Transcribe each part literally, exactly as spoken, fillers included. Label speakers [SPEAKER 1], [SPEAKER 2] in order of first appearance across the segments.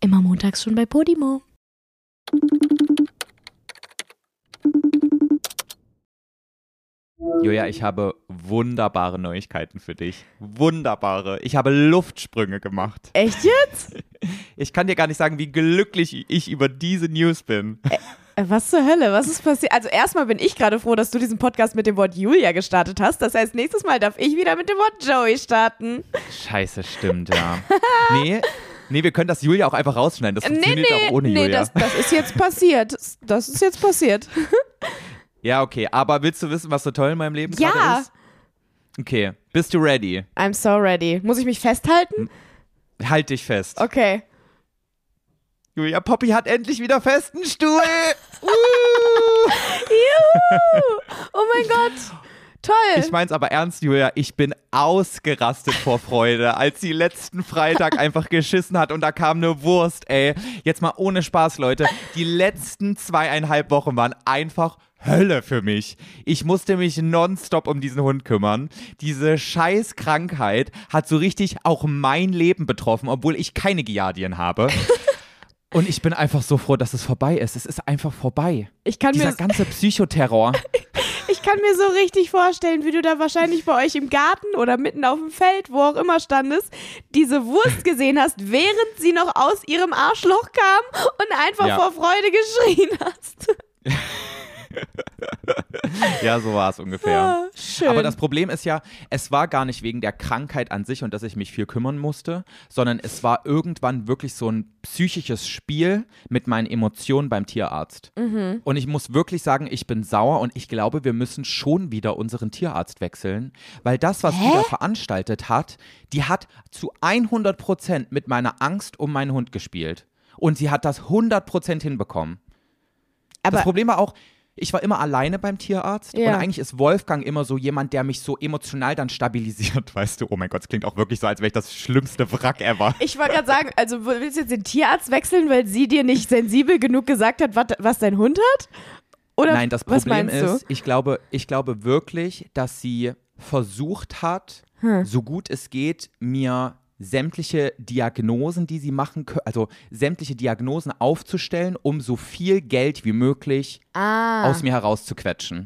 [SPEAKER 1] Immer montags schon bei Podimo.
[SPEAKER 2] Julia, ich habe wunderbare Neuigkeiten für dich. Wunderbare. Ich habe Luftsprünge gemacht.
[SPEAKER 1] Echt jetzt?
[SPEAKER 2] Ich kann dir gar nicht sagen, wie glücklich ich über diese News bin.
[SPEAKER 1] Äh, was zur Hölle? Was ist passiert? Also erstmal bin ich gerade froh, dass du diesen Podcast mit dem Wort Julia gestartet hast. Das heißt, nächstes Mal darf ich wieder mit dem Wort Joey starten.
[SPEAKER 2] Scheiße, stimmt, ja. Nee, nee, wir können das Julia auch einfach rausschneiden. Das funktioniert
[SPEAKER 1] nee, nee,
[SPEAKER 2] auch ohne
[SPEAKER 1] nee,
[SPEAKER 2] Julia.
[SPEAKER 1] das, das ist jetzt passiert. Das ist jetzt passiert.
[SPEAKER 2] Ja, okay. Aber willst du wissen, was so toll in meinem Leben
[SPEAKER 1] Ja.
[SPEAKER 2] gerade ist? Okay. Bist du ready?
[SPEAKER 1] I'm so ready. Muss ich mich festhalten?
[SPEAKER 2] Halt dich fest.
[SPEAKER 1] Okay.
[SPEAKER 2] Julia, Poppy hat endlich wieder festen Stuhl. uh.
[SPEAKER 1] Juhu! Oh mein Gott. Toll.
[SPEAKER 2] Ich mein's aber ernst, Julia. Ich bin ausgerastet vor Freude, als sie letzten Freitag einfach geschissen hat und da kam eine Wurst, ey. Jetzt mal ohne Spaß, Leute. Die letzten zweieinhalb Wochen waren einfach Hölle für mich. Ich musste mich nonstop um diesen Hund kümmern. Diese scheiß Krankheit hat so richtig auch mein Leben betroffen, obwohl ich keine Giardien habe. Und ich bin einfach so froh, dass es vorbei ist. Es ist einfach vorbei.
[SPEAKER 1] Ich kann
[SPEAKER 2] Dieser
[SPEAKER 1] mir
[SPEAKER 2] ganze Psychoterror.
[SPEAKER 1] Ich kann mir so richtig vorstellen, wie du da wahrscheinlich bei euch im Garten oder mitten auf dem Feld, wo auch immer standest, diese Wurst gesehen hast, während sie noch aus ihrem Arschloch kam und einfach
[SPEAKER 2] Ja.
[SPEAKER 1] vor Freude geschrien hast.
[SPEAKER 2] Ja, so war es ungefähr.
[SPEAKER 1] Ah, schön.
[SPEAKER 2] Aber das Problem ist ja, es war gar nicht wegen der Krankheit an sich und dass ich mich viel kümmern musste, sondern es war irgendwann wirklich so ein psychisches Spiel mit meinen Emotionen beim Tierarzt.
[SPEAKER 1] Mhm.
[SPEAKER 2] Und ich muss wirklich sagen, ich bin sauer und ich glaube, wir müssen schon wieder unseren Tierarzt wechseln, weil das, was
[SPEAKER 1] Hä?
[SPEAKER 2] die da veranstaltet hat, die hat zu hundert Prozent mit meiner Angst um meinen Hund gespielt. Und sie hat das hundert Prozent hinbekommen.
[SPEAKER 1] Aber
[SPEAKER 2] Das Problem war auch, ich war immer alleine beim Tierarzt
[SPEAKER 1] Ja.
[SPEAKER 2] und eigentlich ist Wolfgang immer so jemand, der mich so emotional dann stabilisiert, weißt du? Oh mein Gott, es klingt auch wirklich so, als wäre ich das schlimmste Wrack ever.
[SPEAKER 1] ich wollte gerade sagen, also willst du jetzt den Tierarzt wechseln, weil sie dir nicht sensibel genug gesagt hat, was, was dein Hund hat? Oder
[SPEAKER 2] Nein, das
[SPEAKER 1] was
[SPEAKER 2] Problem
[SPEAKER 1] meinst du?
[SPEAKER 2] ist, ich glaube, ich glaube wirklich, dass sie versucht hat,
[SPEAKER 1] Hm.
[SPEAKER 2] so gut es geht, mir sämtliche Diagnosen, die sie machen können, also sämtliche Diagnosen aufzustellen, um so viel Geld wie möglich
[SPEAKER 1] Ah.
[SPEAKER 2] aus mir herauszuquetschen.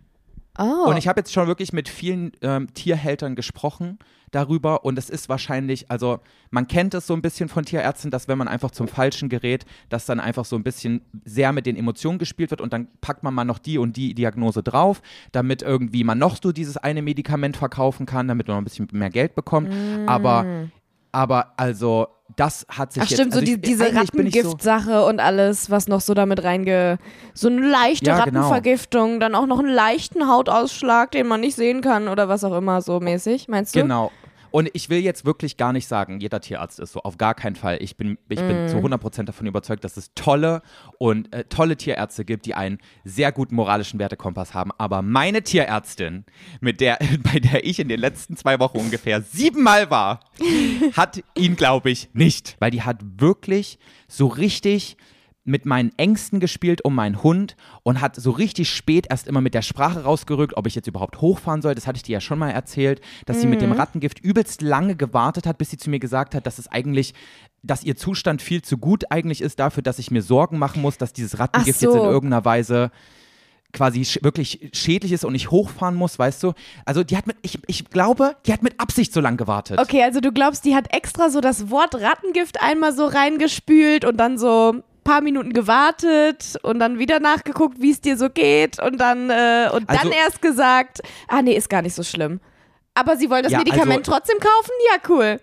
[SPEAKER 1] Oh.
[SPEAKER 2] Und ich habe jetzt schon wirklich mit vielen ähm, Tierhältern gesprochen darüber und es ist wahrscheinlich, also man kennt es so ein bisschen von Tierärzten, dass wenn man einfach zum Falschen gerät, dass dann einfach so ein bisschen sehr mit den Emotionen gespielt wird und dann packt man mal noch die und die Diagnose drauf, damit irgendwie man noch so dieses eine Medikament verkaufen kann, damit man ein bisschen mehr Geld bekommt.
[SPEAKER 1] Mm.
[SPEAKER 2] Aber, aber also das hat sich
[SPEAKER 1] Ach
[SPEAKER 2] jetzt...
[SPEAKER 1] stimmt, so
[SPEAKER 2] also
[SPEAKER 1] die,
[SPEAKER 2] ich,
[SPEAKER 1] diese
[SPEAKER 2] eigentlich bin ich so,
[SPEAKER 1] Rattengift-Sache und alles, was noch so damit reinge... So eine leichte
[SPEAKER 2] Ja, genau.
[SPEAKER 1] Rattenvergiftung, dann auch noch einen leichten Hautausschlag, den man nicht sehen kann oder was auch immer so mäßig, meinst du?
[SPEAKER 2] Genau. Und ich will jetzt wirklich gar nicht sagen, jeder Tierarzt ist so, auf gar keinen Fall. Ich bin, ich bin
[SPEAKER 1] Mm.
[SPEAKER 2] zu hundert Prozent davon überzeugt, dass es tolle und äh, tolle Tierärzte gibt, die einen sehr guten moralischen Wertekompass haben. Aber meine Tierärztin, mit der, bei der ich in den letzten zwei Wochen ungefähr siebenmal war, hat ihn, glaube ich, nicht. Weil die hat wirklich so richtig mit meinen Ängsten gespielt um meinen Hund und hat so richtig spät erst immer mit der Sprache rausgerückt, ob ich jetzt überhaupt hochfahren soll. Das hatte ich dir ja schon mal erzählt, dass sie mit dem Rattengift übelst lange gewartet hat, bis sie zu mir gesagt hat, dass es eigentlich, dass ihr Zustand viel zu gut eigentlich ist dafür, dass ich mir Sorgen machen muss, dass dieses Rattengift
[SPEAKER 1] Ach so.
[SPEAKER 2] jetzt in irgendeiner Weise quasi sch- wirklich schädlich ist und ich hochfahren muss, weißt du? Also die hat mit, ich, ich glaube, die hat mit Absicht so lange gewartet.
[SPEAKER 1] Okay, also du glaubst, die hat extra so das Wort Rattengift einmal so reingespült und dann so ein paar Minuten gewartet und dann wieder nachgeguckt, wie es dir so geht und dann, äh, und dann
[SPEAKER 2] Also-
[SPEAKER 1] erst gesagt, ah nee, ist gar nicht so schlimm. Aber sie wollen das
[SPEAKER 2] Ja,
[SPEAKER 1] Medikament
[SPEAKER 2] also-
[SPEAKER 1] trotzdem kaufen? Ja, cool.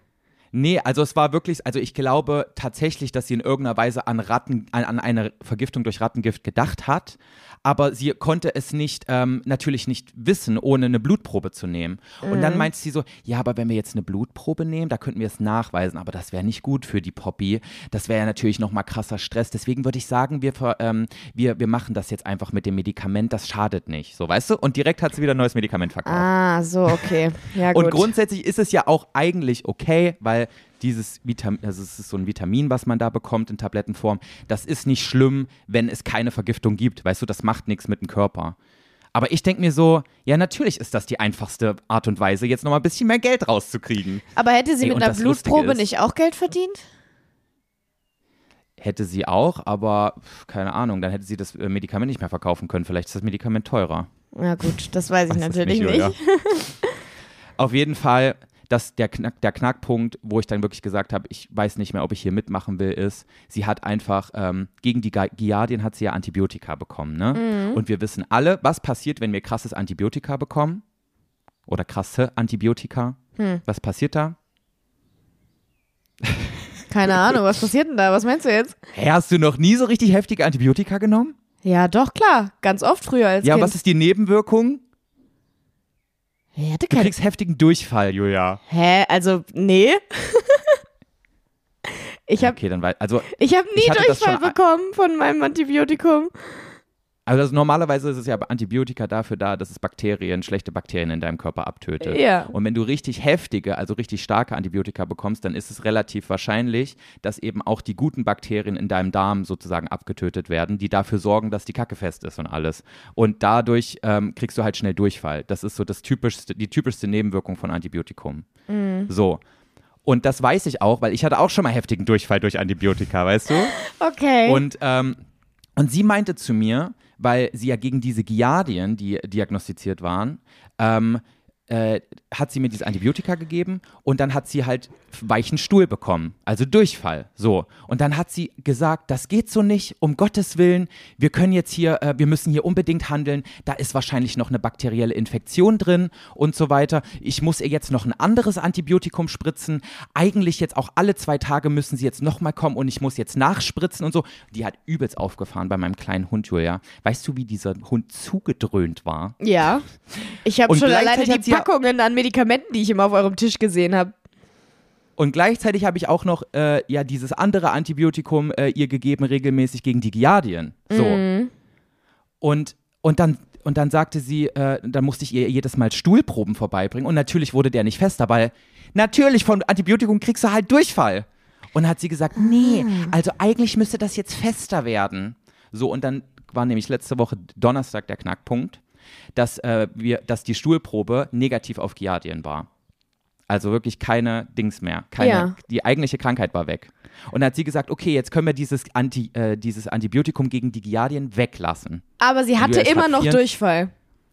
[SPEAKER 2] Nee, also es war wirklich, also ich glaube tatsächlich, dass sie in irgendeiner Weise an Ratten, an, an eine Vergiftung durch Rattengift gedacht hat, aber sie konnte es nicht, ähm, natürlich nicht wissen, ohne eine Blutprobe zu nehmen. Und dann meint sie so, ja, aber wenn wir jetzt eine Blutprobe nehmen, da könnten wir es nachweisen, aber das wäre nicht gut für die Poppy. Das wäre ja natürlich nochmal krasser Stress. Deswegen würde ich sagen, wir, ver, ähm, wir, wir machen das jetzt einfach mit dem Medikament, das schadet nicht. So, weißt du? Und direkt hat sie wieder ein neues Medikament verkauft.
[SPEAKER 1] Ah, so, okay. Ja, gut.
[SPEAKER 2] Und grundsätzlich ist es ja auch eigentlich okay, weil dieses Vitamin, also es ist so ein Vitamin, was man da bekommt in Tablettenform, das ist nicht schlimm, wenn es keine Vergiftung gibt. Weißt du, das macht nichts mit dem Körper. Aber ich denke mir so, ja, natürlich ist das die einfachste Art und Weise, jetzt nochmal ein bisschen mehr Geld rauszukriegen.
[SPEAKER 1] Aber hätte sie
[SPEAKER 2] Ey,
[SPEAKER 1] mit
[SPEAKER 2] und
[SPEAKER 1] einer
[SPEAKER 2] das Lustige
[SPEAKER 1] Blutprobe
[SPEAKER 2] ist-
[SPEAKER 1] nicht auch Geld verdient?
[SPEAKER 2] Hätte sie auch, aber pf, keine Ahnung, dann hätte sie das äh, Medikament nicht mehr verkaufen können. Vielleicht ist das Medikament teurer.
[SPEAKER 1] Ja gut, das weiß ich
[SPEAKER 2] Weiß es
[SPEAKER 1] natürlich
[SPEAKER 2] nicht,
[SPEAKER 1] nicht.
[SPEAKER 2] Julia. Auf jeden Fall, dass der, Knack, der Knackpunkt, wo ich dann wirklich gesagt habe, ich weiß nicht mehr, ob ich hier mitmachen will, ist, sie hat einfach, ähm, gegen die Gi- Giardien hat sie ja Antibiotika bekommen, ne?
[SPEAKER 1] Mhm.
[SPEAKER 2] Und wir wissen alle, was passiert, wenn wir krasses Antibiotika bekommen? Oder krasse Antibiotika?
[SPEAKER 1] Hm.
[SPEAKER 2] Was passiert da?
[SPEAKER 1] Keine Ahnung, was passiert denn da? Was meinst du jetzt?
[SPEAKER 2] Hä, hast du noch nie so richtig heftige Antibiotika genommen?
[SPEAKER 1] Ja, doch, klar. Ganz oft früher als
[SPEAKER 2] Ja,
[SPEAKER 1] Kind.
[SPEAKER 2] was ist die Nebenwirkung?
[SPEAKER 1] Ich hatte
[SPEAKER 2] Du
[SPEAKER 1] keine...
[SPEAKER 2] kriegst heftigen Durchfall, Julia.
[SPEAKER 1] Hä? Also, nee. ich habe
[SPEAKER 2] Okay, dann weiß, also,
[SPEAKER 1] ich hab nie
[SPEAKER 2] Ich hatte das
[SPEAKER 1] Durchfall
[SPEAKER 2] schon-
[SPEAKER 1] bekommen von meinem Antibiotikum.
[SPEAKER 2] also das, normalerweise ist es ja Antibiotika dafür da, dass es Bakterien, schlechte Bakterien in deinem Körper abtötet.
[SPEAKER 1] Ja.
[SPEAKER 2] Und wenn du richtig heftige, also richtig starke Antibiotika bekommst, dann ist es relativ wahrscheinlich, dass eben auch die guten Bakterien in deinem Darm sozusagen abgetötet werden, die dafür sorgen, dass die Kacke fest ist und alles. Und dadurch ähm, kriegst du halt schnell Durchfall. Das ist so das typischste, die typischste Nebenwirkung von Antibiotikum.
[SPEAKER 1] Mhm.
[SPEAKER 2] So. Und das weiß ich auch, weil ich hatte auch schon mal heftigen Durchfall durch Antibiotika, weißt du?
[SPEAKER 1] Okay.
[SPEAKER 2] Und, ähm, und sie meinte zu mir, weil sie ja gegen diese Giardien, die diagnostiziert waren, ähm, äh, hat sie mir diese Antibiotika gegeben und dann hat sie halt weichen Stuhl bekommen, also Durchfall, so. Und dann hat sie gesagt, das geht so nicht, um Gottes Willen, wir können jetzt hier, äh, wir müssen hier unbedingt handeln, da ist wahrscheinlich noch eine bakterielle Infektion drin und so weiter. Ich muss ihr jetzt noch ein anderes Antibiotikum spritzen, eigentlich jetzt auch alle zwei Tage müssen sie jetzt nochmal kommen und ich muss jetzt nachspritzen und so. Die hat übelst aufgefahren bei meinem kleinen Hund, Julia. Weißt du, wie dieser Hund zugedröhnt war?
[SPEAKER 1] ja. Ich habe
[SPEAKER 2] Und
[SPEAKER 1] schon alleine
[SPEAKER 2] gleichzeitig hat
[SPEAKER 1] die
[SPEAKER 2] sie ja-
[SPEAKER 1] Packungen an Medikamenten, die ich immer auf eurem Tisch gesehen habe.
[SPEAKER 2] Und gleichzeitig habe ich auch noch äh, ja dieses andere Antibiotikum äh, ihr gegeben, regelmäßig gegen die Giardien. So.
[SPEAKER 1] Mhm.
[SPEAKER 2] Und, und, dann, und dann sagte sie, äh, dann musste ich ihr jedes Mal Stuhlproben vorbeibringen. Und natürlich wurde der nicht fester, weil natürlich von Antibiotikum kriegst du halt Durchfall. Und dann hat sie gesagt, nee, also eigentlich müsste das jetzt fester werden. So, und dann war nämlich letzte Woche Donnerstag der Knackpunkt, dass, äh, wir, dass die Stuhlprobe negativ auf Giardien war. Also wirklich keine Dings mehr. Keine,
[SPEAKER 1] Ja.
[SPEAKER 2] Die eigentliche Krankheit war weg. Und dann hat sie gesagt, okay, jetzt können wir dieses, Anti, äh, dieses Antibiotikum gegen die Giardien weglassen.
[SPEAKER 1] Aber sie hatte
[SPEAKER 2] Julia, es
[SPEAKER 1] immer
[SPEAKER 2] hat
[SPEAKER 1] noch
[SPEAKER 2] vier-
[SPEAKER 1] Durchfall.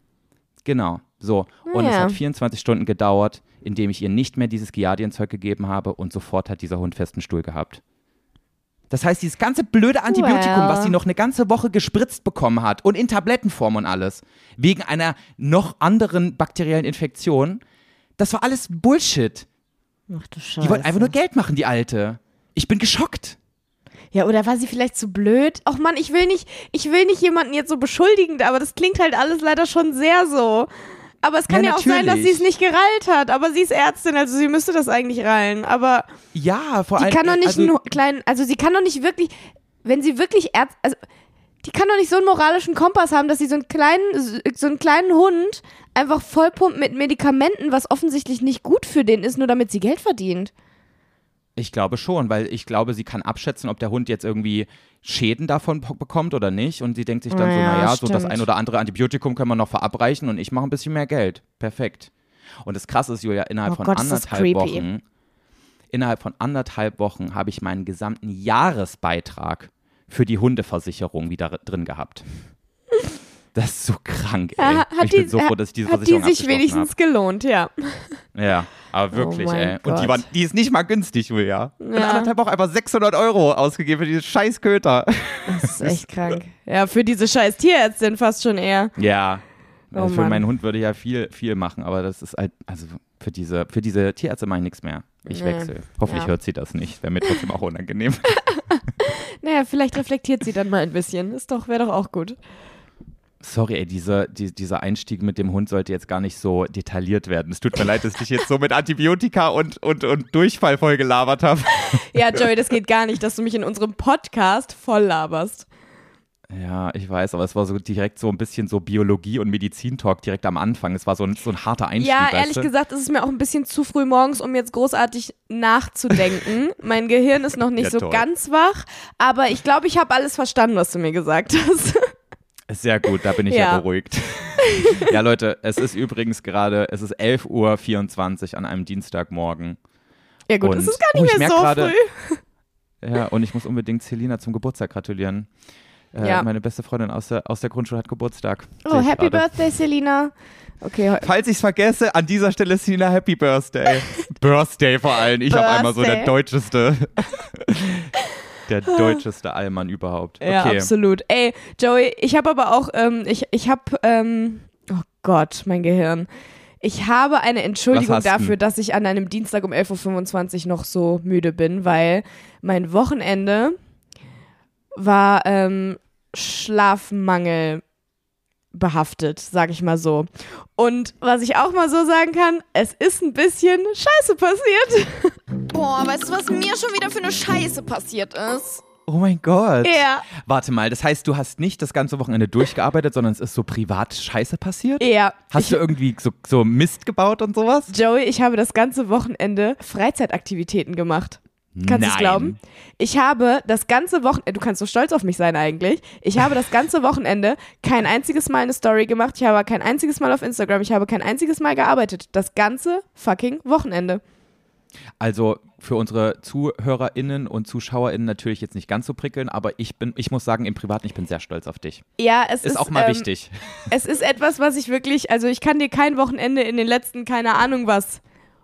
[SPEAKER 2] Genau, so. Und es
[SPEAKER 1] Ja.
[SPEAKER 2] hat vierundzwanzig Stunden gedauert, indem ich ihr nicht mehr dieses Giardienzeug gegeben habe und sofort hat dieser Hund festen Stuhl gehabt. Das heißt, dieses ganze blöde Antibiotikum,
[SPEAKER 1] Well.
[SPEAKER 2] was sie noch eine ganze Woche gespritzt bekommen hat und in Tablettenform und alles, wegen einer noch anderen bakteriellen Infektion, das war alles Bullshit.
[SPEAKER 1] Ach du Scheiße.
[SPEAKER 2] Die wollte einfach nur Geld machen, die Alte. Ich bin geschockt.
[SPEAKER 1] Ja, oder war sie vielleicht zu blöd? Och Mann, ich will nicht, ich will nicht jemanden jetzt so beschuldigend, aber das klingt halt alles leider schon sehr so. Aber es kann ja,
[SPEAKER 2] Ja,
[SPEAKER 1] auch sein, dass
[SPEAKER 2] natürlich.
[SPEAKER 1] sie es nicht gereilt hat. Aber sie ist Ärztin, also sie müsste das eigentlich reilen. Aber
[SPEAKER 2] Ja, vor
[SPEAKER 1] die
[SPEAKER 2] allem.
[SPEAKER 1] kann doch nicht
[SPEAKER 2] also,
[SPEAKER 1] einen kleinen, also sie kann doch nicht wirklich, wenn sie wirklich Ärztin, also die kann doch nicht so einen moralischen Kompass haben, dass sie so einen kleinen, so einen kleinen Hund einfach vollpumpt mit Medikamenten, was offensichtlich nicht gut für den ist, nur damit sie Geld verdient.
[SPEAKER 2] Ich glaube schon, weil ich glaube, sie kann abschätzen, ob der Hund jetzt irgendwie Schäden davon po- bekommt oder nicht. Und sie denkt sich dann so,
[SPEAKER 1] Ja,
[SPEAKER 2] naja, so das
[SPEAKER 1] stimmt.
[SPEAKER 2] ein oder andere Antibiotikum können wir noch verabreichen und ich mache ein bisschen mehr Geld. Perfekt. Und das Krasse ist, Julia, innerhalb
[SPEAKER 1] Oh
[SPEAKER 2] von
[SPEAKER 1] Gott, ist das
[SPEAKER 2] anderthalb
[SPEAKER 1] creepy.
[SPEAKER 2] Wochen, innerhalb von anderthalb Wochen habe ich meinen gesamten Jahresbeitrag für die Hundeversicherung wieder drin gehabt. Das ist so krank, ey.
[SPEAKER 1] Ja, hat
[SPEAKER 2] ich bin
[SPEAKER 1] die,
[SPEAKER 2] so froh, dass ich diese
[SPEAKER 1] hat
[SPEAKER 2] Versicherung
[SPEAKER 1] die sich
[SPEAKER 2] abgeschlossen
[SPEAKER 1] wenigstens gelohnt, ja.
[SPEAKER 2] habe. Ja, aber wirklich,
[SPEAKER 1] Oh mein
[SPEAKER 2] ey. Und die,
[SPEAKER 1] Gott.
[SPEAKER 2] war, die ist nicht mal günstig, Julia. In
[SPEAKER 1] Ja.
[SPEAKER 2] anderthalb Wochen einfach sechshundert Euro ausgegeben für diese scheiß Köter.
[SPEAKER 1] Das ist echt krank. Ja, für diese scheiß Tierärztin fast schon eher.
[SPEAKER 2] Ja.
[SPEAKER 1] Oh
[SPEAKER 2] Also für
[SPEAKER 1] Mann.
[SPEAKER 2] meinen Hund würde ich ja viel, viel machen, aber das ist halt, also für diese, für diese Tierärzte mache ich nichts mehr. Ich
[SPEAKER 1] Nee.
[SPEAKER 2] wechsle. Hoffentlich
[SPEAKER 1] Ja.
[SPEAKER 2] hört sie das nicht. Wäre mir trotzdem auch unangenehm.
[SPEAKER 1] Naja, vielleicht reflektiert sie dann mal ein bisschen. Ist doch, wäre doch auch gut.
[SPEAKER 2] Sorry, ey, diese, die, dieser Einstieg mit dem Hund sollte jetzt gar nicht so detailliert werden. Es tut mir leid, dass ich dich jetzt so mit Antibiotika und, und, und Durchfall voll gelabert habe.
[SPEAKER 1] Ja, Joey, das geht gar nicht, dass du mich in unserem Podcast voll laberst.
[SPEAKER 2] Ja, ich weiß, aber es war so direkt so ein bisschen so Biologie- und Medizin-Talk direkt am Anfang. Es war so ein, so ein harter Einstieg,
[SPEAKER 1] Ja,
[SPEAKER 2] weißt
[SPEAKER 1] ehrlich
[SPEAKER 2] du?
[SPEAKER 1] gesagt, ist es mir auch ein bisschen zu früh morgens, um jetzt großartig nachzudenken. Mein Gehirn ist noch nicht
[SPEAKER 2] Ja,
[SPEAKER 1] so
[SPEAKER 2] toll.
[SPEAKER 1] ganz wach, aber ich glaube, ich habe alles verstanden, was du mir gesagt hast.
[SPEAKER 2] Sehr gut, da bin ich ja,
[SPEAKER 1] Ja.
[SPEAKER 2] beruhigt. Ja, Leute, es ist übrigens gerade, es ist elf Uhr vierundzwanzig an einem Dienstagmorgen.
[SPEAKER 1] Ja gut,
[SPEAKER 2] Und-
[SPEAKER 1] das ist gar
[SPEAKER 2] oh,
[SPEAKER 1] nicht
[SPEAKER 2] ich
[SPEAKER 1] mehr
[SPEAKER 2] merk
[SPEAKER 1] so
[SPEAKER 2] gerade-
[SPEAKER 1] früh.
[SPEAKER 2] Ja, und ich muss unbedingt Selina zum Geburtstag gratulieren. Äh,
[SPEAKER 1] Ja.
[SPEAKER 2] Meine beste Freundin aus der, aus der Grundschule hat Geburtstag.
[SPEAKER 1] Oh,
[SPEAKER 2] Sehe ich
[SPEAKER 1] Happy
[SPEAKER 2] gerade.
[SPEAKER 1] Birthday, Selina. Okay,
[SPEAKER 2] Falls ich es vergesse, an dieser Stelle Selina, Happy Birthday. Birthday vor allem. Ich habe einmal so der
[SPEAKER 1] Birthday.
[SPEAKER 2] deutscheste, der deutscheste Allmann überhaupt. Okay.
[SPEAKER 1] ja, absolut. Ey, Joey, ich habe aber auch, ähm, ich, ich habe, ähm, oh Gott, mein Gehirn. Ich habe eine Entschuldigung
[SPEAKER 2] Was hast
[SPEAKER 1] dafür,
[SPEAKER 2] denn?
[SPEAKER 1] dass ich an einem Dienstag um elf Uhr fünfundzwanzig noch so müde bin, weil mein Wochenende war ähm, Schlafmangel behaftet, sag ich mal so. Und was ich auch mal so sagen kann, es ist ein bisschen Scheiße passiert. Boah, weißt du, was mir schon wieder für eine Scheiße passiert ist?
[SPEAKER 2] Oh mein Gott.
[SPEAKER 1] Ja.
[SPEAKER 2] Warte mal, das heißt, du hast nicht das ganze Wochenende durchgearbeitet, sondern es ist so privat Scheiße passiert?
[SPEAKER 1] Ja.
[SPEAKER 2] Hast
[SPEAKER 1] ich,
[SPEAKER 2] du irgendwie so, so Mist gebaut und sowas?
[SPEAKER 1] Joey, ich habe das ganze Wochenende Freizeitaktivitäten gemacht. Kannst du es
[SPEAKER 2] Nein.
[SPEAKER 1] glauben? Ich habe das ganze Wochenende, du kannst so stolz auf mich sein eigentlich, ich habe das ganze Wochenende kein einziges Mal eine Story gemacht, ich habe kein einziges Mal auf Instagram, ich habe kein einziges Mal gearbeitet. Das ganze fucking Wochenende.
[SPEAKER 2] Also für unsere ZuhörerInnen und ZuschauerInnen natürlich jetzt nicht ganz so prickeln, aber ich bin, ich muss sagen, im Privaten, ich bin sehr stolz auf dich.
[SPEAKER 1] Ja, es ist,
[SPEAKER 2] Ist auch mal
[SPEAKER 1] ähm,
[SPEAKER 2] wichtig.
[SPEAKER 1] Es ist etwas, was ich wirklich, also ich kann dir kein Wochenende in den letzten, keine Ahnung was,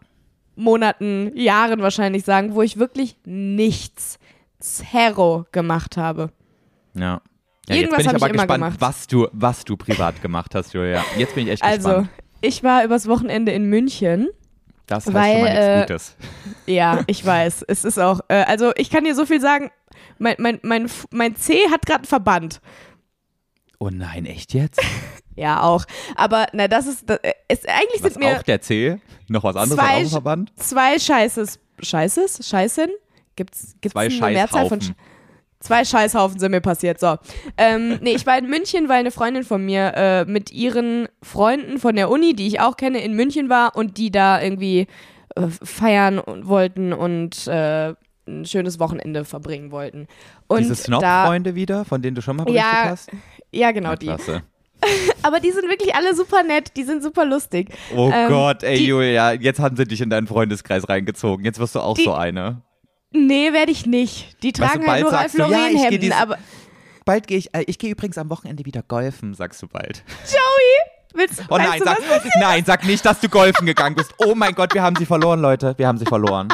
[SPEAKER 1] Monaten, Jahren wahrscheinlich sagen, wo ich wirklich nichts, zero gemacht habe.
[SPEAKER 2] Ja. Ja,
[SPEAKER 1] Irgendwas
[SPEAKER 2] jetzt bin ich
[SPEAKER 1] hab ich
[SPEAKER 2] aber
[SPEAKER 1] immer
[SPEAKER 2] gespannt,
[SPEAKER 1] gemacht.
[SPEAKER 2] was du, was du privat gemacht hast, Julia. Jetzt bin ich echt
[SPEAKER 1] Also,
[SPEAKER 2] gespannt.
[SPEAKER 1] ich war übers Wochenende in München.
[SPEAKER 2] Das heißt
[SPEAKER 1] weil,
[SPEAKER 2] schon mal nichts
[SPEAKER 1] äh,
[SPEAKER 2] Gutes.
[SPEAKER 1] Ja, ich weiß. Es ist auch, äh, also ich kann dir so viel sagen, mein, mein, mein, mein C hat gerade einen Verband.
[SPEAKER 2] Oh nein, echt jetzt?
[SPEAKER 1] Ja, auch. Aber na, das ist, das, ist eigentlich
[SPEAKER 2] Was,
[SPEAKER 1] sind mir
[SPEAKER 2] auch der C? Noch was anderes
[SPEAKER 1] zwei
[SPEAKER 2] auch im Verband?
[SPEAKER 1] zwei Scheißes, Scheißes, Scheißen? Gibt's, gibt's
[SPEAKER 2] Zwei
[SPEAKER 1] eine Mehrzahl von Sch-
[SPEAKER 2] Scheißhaufen.
[SPEAKER 1] Zwei Scheißhaufen sind mir passiert, so. Ähm, nee, ich war in München, weil eine Freundin von mir äh, mit ihren Freunden von der Uni, die ich auch kenne, in München war und die da irgendwie äh, feiern und wollten und äh, ein schönes Wochenende verbringen wollten. Und
[SPEAKER 2] Diese
[SPEAKER 1] da,
[SPEAKER 2] Snob-Freunde wieder, von denen du schon mal berichtet
[SPEAKER 1] Ja,
[SPEAKER 2] hast?
[SPEAKER 1] ja, genau
[SPEAKER 2] Na,
[SPEAKER 1] die.
[SPEAKER 2] klasse.
[SPEAKER 1] Aber die sind wirklich alle super nett, die sind super lustig.
[SPEAKER 2] Oh
[SPEAKER 1] Ähm,
[SPEAKER 2] Gott, ey
[SPEAKER 1] die-
[SPEAKER 2] Julia, jetzt haben sie dich in deinen Freundeskreis reingezogen. Jetzt wirst du auch
[SPEAKER 1] Die-
[SPEAKER 2] so eine.
[SPEAKER 1] Nee, werde ich nicht. Die
[SPEAKER 2] Weißt du,
[SPEAKER 1] tragen halt
[SPEAKER 2] bald
[SPEAKER 1] nur Ralph
[SPEAKER 2] sagst du, ja, ich
[SPEAKER 1] Lauren
[SPEAKER 2] geh
[SPEAKER 1] Hemden,
[SPEAKER 2] dies-
[SPEAKER 1] aber
[SPEAKER 2] Bald gehe ich, äh, ich gehe übrigens am Wochenende wieder golfen, sagst du bald.
[SPEAKER 1] willst,
[SPEAKER 2] Oh
[SPEAKER 1] weißt
[SPEAKER 2] nein,
[SPEAKER 1] du,
[SPEAKER 2] sag,
[SPEAKER 1] was
[SPEAKER 2] nein, sag nicht, dass du golfen gegangen bist. Oh mein Gott, wir haben sie verloren, Leute. Wir haben sie verloren.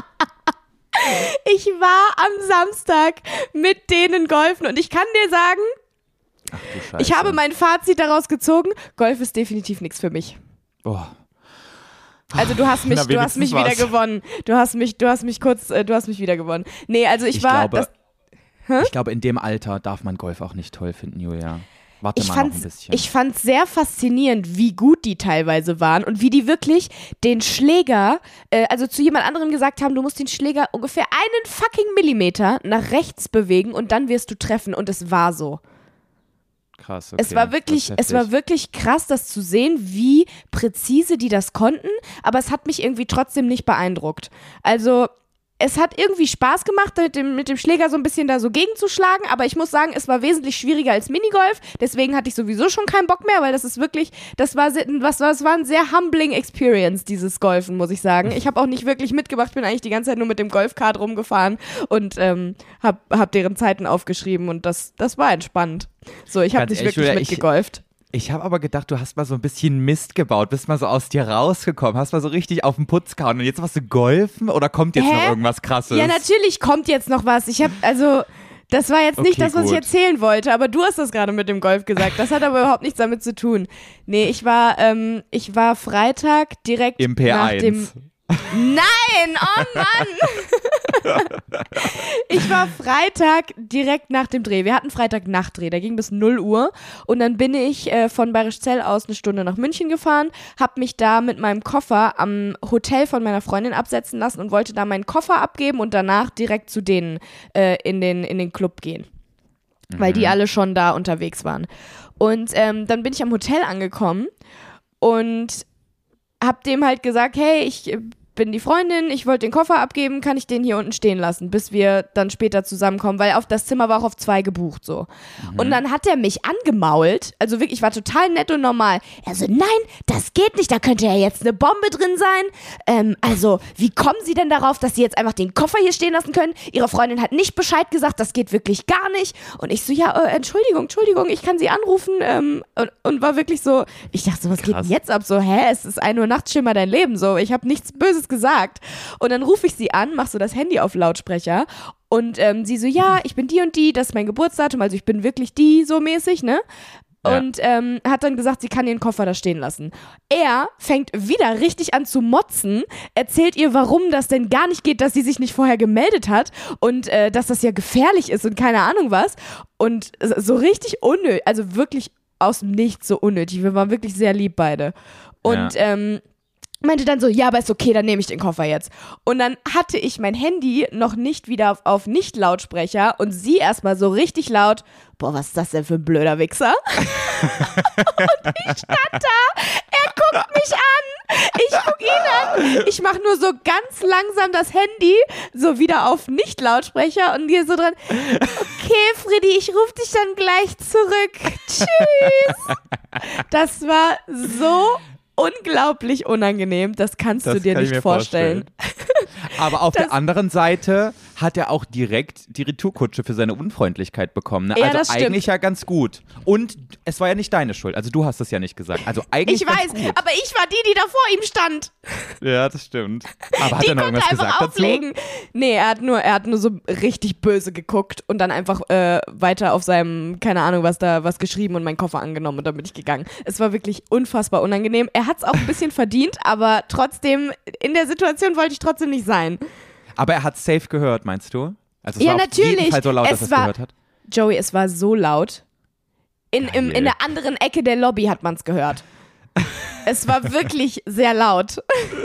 [SPEAKER 1] Ich war am Samstag mit denen golfen und ich kann dir sagen,
[SPEAKER 2] Ach du Scheiße.
[SPEAKER 1] ich habe mein Fazit daraus gezogen, Golf ist definitiv nichts für mich.
[SPEAKER 2] Oh.
[SPEAKER 1] Also du hast mich,
[SPEAKER 2] Na,
[SPEAKER 1] du hast mich
[SPEAKER 2] wenigstens
[SPEAKER 1] wieder
[SPEAKER 2] was.
[SPEAKER 1] gewonnen. Du hast mich, du hast mich kurz, äh, du hast mich wieder gewonnen. Nee, also ich,
[SPEAKER 2] Ich
[SPEAKER 1] war,
[SPEAKER 2] glaube,
[SPEAKER 1] das,
[SPEAKER 2] ich glaube, in dem Alter darf man Golf auch nicht toll finden, Julia. Warte
[SPEAKER 1] ich
[SPEAKER 2] mal noch ein
[SPEAKER 1] fand's,
[SPEAKER 2] bisschen.
[SPEAKER 1] ich fand's sehr faszinierend, wie gut die teilweise waren und wie die wirklich den Schläger, äh, also zu jemand anderem gesagt haben, du musst den Schläger ungefähr einen fucking Millimeter nach rechts bewegen und dann wirst du treffen und es war so.
[SPEAKER 2] Krass, okay.
[SPEAKER 1] Es war wirklich,
[SPEAKER 2] Das ist
[SPEAKER 1] es war
[SPEAKER 2] heftig.
[SPEAKER 1] wirklich krass, das zu sehen, wie präzise die das konnten, aber es hat mich irgendwie trotzdem nicht beeindruckt. Also es hat irgendwie Spaß gemacht, mit dem, mit dem Schläger so ein bisschen da so gegenzuschlagen, aber ich muss sagen, es war wesentlich schwieriger als Minigolf, deswegen hatte ich sowieso schon keinen Bock mehr, weil das ist wirklich, das war, se- was, das war ein sehr humbling Experience, dieses Golfen, muss ich sagen. Ich habe auch nicht wirklich mitgemacht, bin eigentlich die ganze Zeit nur mit dem Golfkart rumgefahren und ähm, hab, hab deren Zeiten aufgeschrieben und das, das war entspannt. So, ich habe
[SPEAKER 2] Ganz
[SPEAKER 1] nicht
[SPEAKER 2] ehrlich,
[SPEAKER 1] wirklich
[SPEAKER 2] Julia, ich-
[SPEAKER 1] mitgegolft.
[SPEAKER 2] Ich habe aber gedacht, du hast mal so ein bisschen Mist gebaut, bist mal so aus dir rausgekommen, hast mal so richtig auf den Putz gehauen und jetzt machst du golfen oder kommt jetzt
[SPEAKER 1] Hä?
[SPEAKER 2] noch irgendwas Krasses?
[SPEAKER 1] Ja, natürlich kommt jetzt noch was. Ich habe, also, das war jetzt nicht
[SPEAKER 2] Okay,
[SPEAKER 1] das, was ich
[SPEAKER 2] gut.
[SPEAKER 1] erzählen wollte, aber du hast das gerade mit dem Golf gesagt. Das hat aber überhaupt nichts damit zu tun. Nee, ich war, ähm, ich war Freitag direkt
[SPEAKER 2] Im P
[SPEAKER 1] nach
[SPEAKER 2] eins.
[SPEAKER 1] dem... Nein, oh Mann! Ich war Freitag direkt nach dem Dreh. Wir hatten Freitag Nachtdreh, der ging bis null Uhr und dann bin ich äh, von Bayerischzell aus eine Stunde nach München gefahren, hab mich da mit meinem Koffer am Hotel von meiner Freundin absetzen lassen und wollte da meinen Koffer abgeben und danach direkt zu denen äh, in den, in den Club gehen, weil die alle schon da unterwegs waren. Und ähm, dann bin ich am Hotel angekommen und hab dem halt gesagt, hey, ich bin die Freundin, ich wollte den Koffer abgeben, kann ich den hier unten stehen lassen, bis wir dann später zusammenkommen, weil auf das Zimmer war auch auf zwei gebucht so. Mhm. Und dann hat er mich angemault, also wirklich, ich war total nett und normal. Er so, nein, das geht nicht, da könnte ja jetzt eine Bombe drin sein. Ähm, also, wie kommen Sie denn darauf, dass Sie jetzt einfach den Koffer hier stehen lassen können? Ihre Freundin hat nicht Bescheid gesagt, das geht wirklich gar nicht. Und ich so, ja, äh, Entschuldigung, Entschuldigung, ich kann Sie anrufen. Ähm, und, und war wirklich so, ich dachte so, was Krass. geht denn jetzt ab? So, hä, es ist ein Uhr nachts, schimmer dein Leben. So, ich habe nichts Böses gesagt. Und dann rufe ich sie an, mach so das Handy auf Lautsprecher und ähm, sie so, ja, ich bin die und die, das ist mein Geburtsdatum, also ich bin wirklich die so mäßig, ne? Ja. Und ähm, hat dann gesagt, sie kann ihren Koffer da stehen lassen. Er fängt wieder richtig an zu motzen, erzählt ihr, warum das denn gar nicht geht, dass sie sich nicht vorher gemeldet hat und äh, dass das ja gefährlich ist und keine Ahnung was. Und so richtig unnötig, also wirklich aus dem Nichts so unnötig. Wir waren wirklich sehr lieb beide. Und ja. ähm, meinte dann so, ja, aber ist okay, dann nehme ich den Koffer jetzt. Und dann hatte ich mein Handy noch nicht wieder auf, auf Nicht-Lautsprecher und sie erstmal so richtig laut, boah, was ist das denn für ein blöder Wichser? Und ich stand da, er guckt mich an, ich guck ihn an, ich mach nur so ganz langsam das Handy so wieder auf Nicht-Lautsprecher und gehe so dran, okay, Freddy, ich rufe dich dann gleich zurück, tschüss. Das war so unglaublich unangenehm, das kannst das du dir kann nicht vorstellen.
[SPEAKER 2] vorstellen. Aber auf
[SPEAKER 1] das
[SPEAKER 2] der anderen Seite hat er auch direkt die Retourkutsche für seine Unfreundlichkeit bekommen. Ne?
[SPEAKER 1] Ja,
[SPEAKER 2] also
[SPEAKER 1] das
[SPEAKER 2] eigentlich
[SPEAKER 1] stimmt.
[SPEAKER 2] ja ganz gut. Und es war ja nicht deine Schuld. Also du hast das ja nicht gesagt. Also eigentlich
[SPEAKER 1] ich weiß,
[SPEAKER 2] ganz gut.
[SPEAKER 1] aber ich war die, die da vor ihm stand.
[SPEAKER 2] Ja, das stimmt. Aber hat
[SPEAKER 1] die
[SPEAKER 2] er noch irgendwas gesagt
[SPEAKER 1] auflegen. dazu? Nee, er hat nur, er hat nur so richtig böse geguckt und dann einfach äh, weiter auf seinem, keine Ahnung, was da, was geschrieben und meinen Koffer angenommen und dann bin ich gegangen. Es war wirklich unfassbar unangenehm. Er hat es auch ein bisschen verdient, aber trotzdem, in der Situation wollte ich trotzdem nicht sein.
[SPEAKER 2] Aber er hat safe gehört, meinst du? Also es
[SPEAKER 1] ja,
[SPEAKER 2] war
[SPEAKER 1] natürlich.
[SPEAKER 2] auf jeden Fall so laut,
[SPEAKER 1] es
[SPEAKER 2] dass er es
[SPEAKER 1] war,
[SPEAKER 2] gehört hat.
[SPEAKER 1] Joey, es war so laut. In, im, in der anderen Ecke der Lobby hat man es gehört. Es war wirklich sehr laut.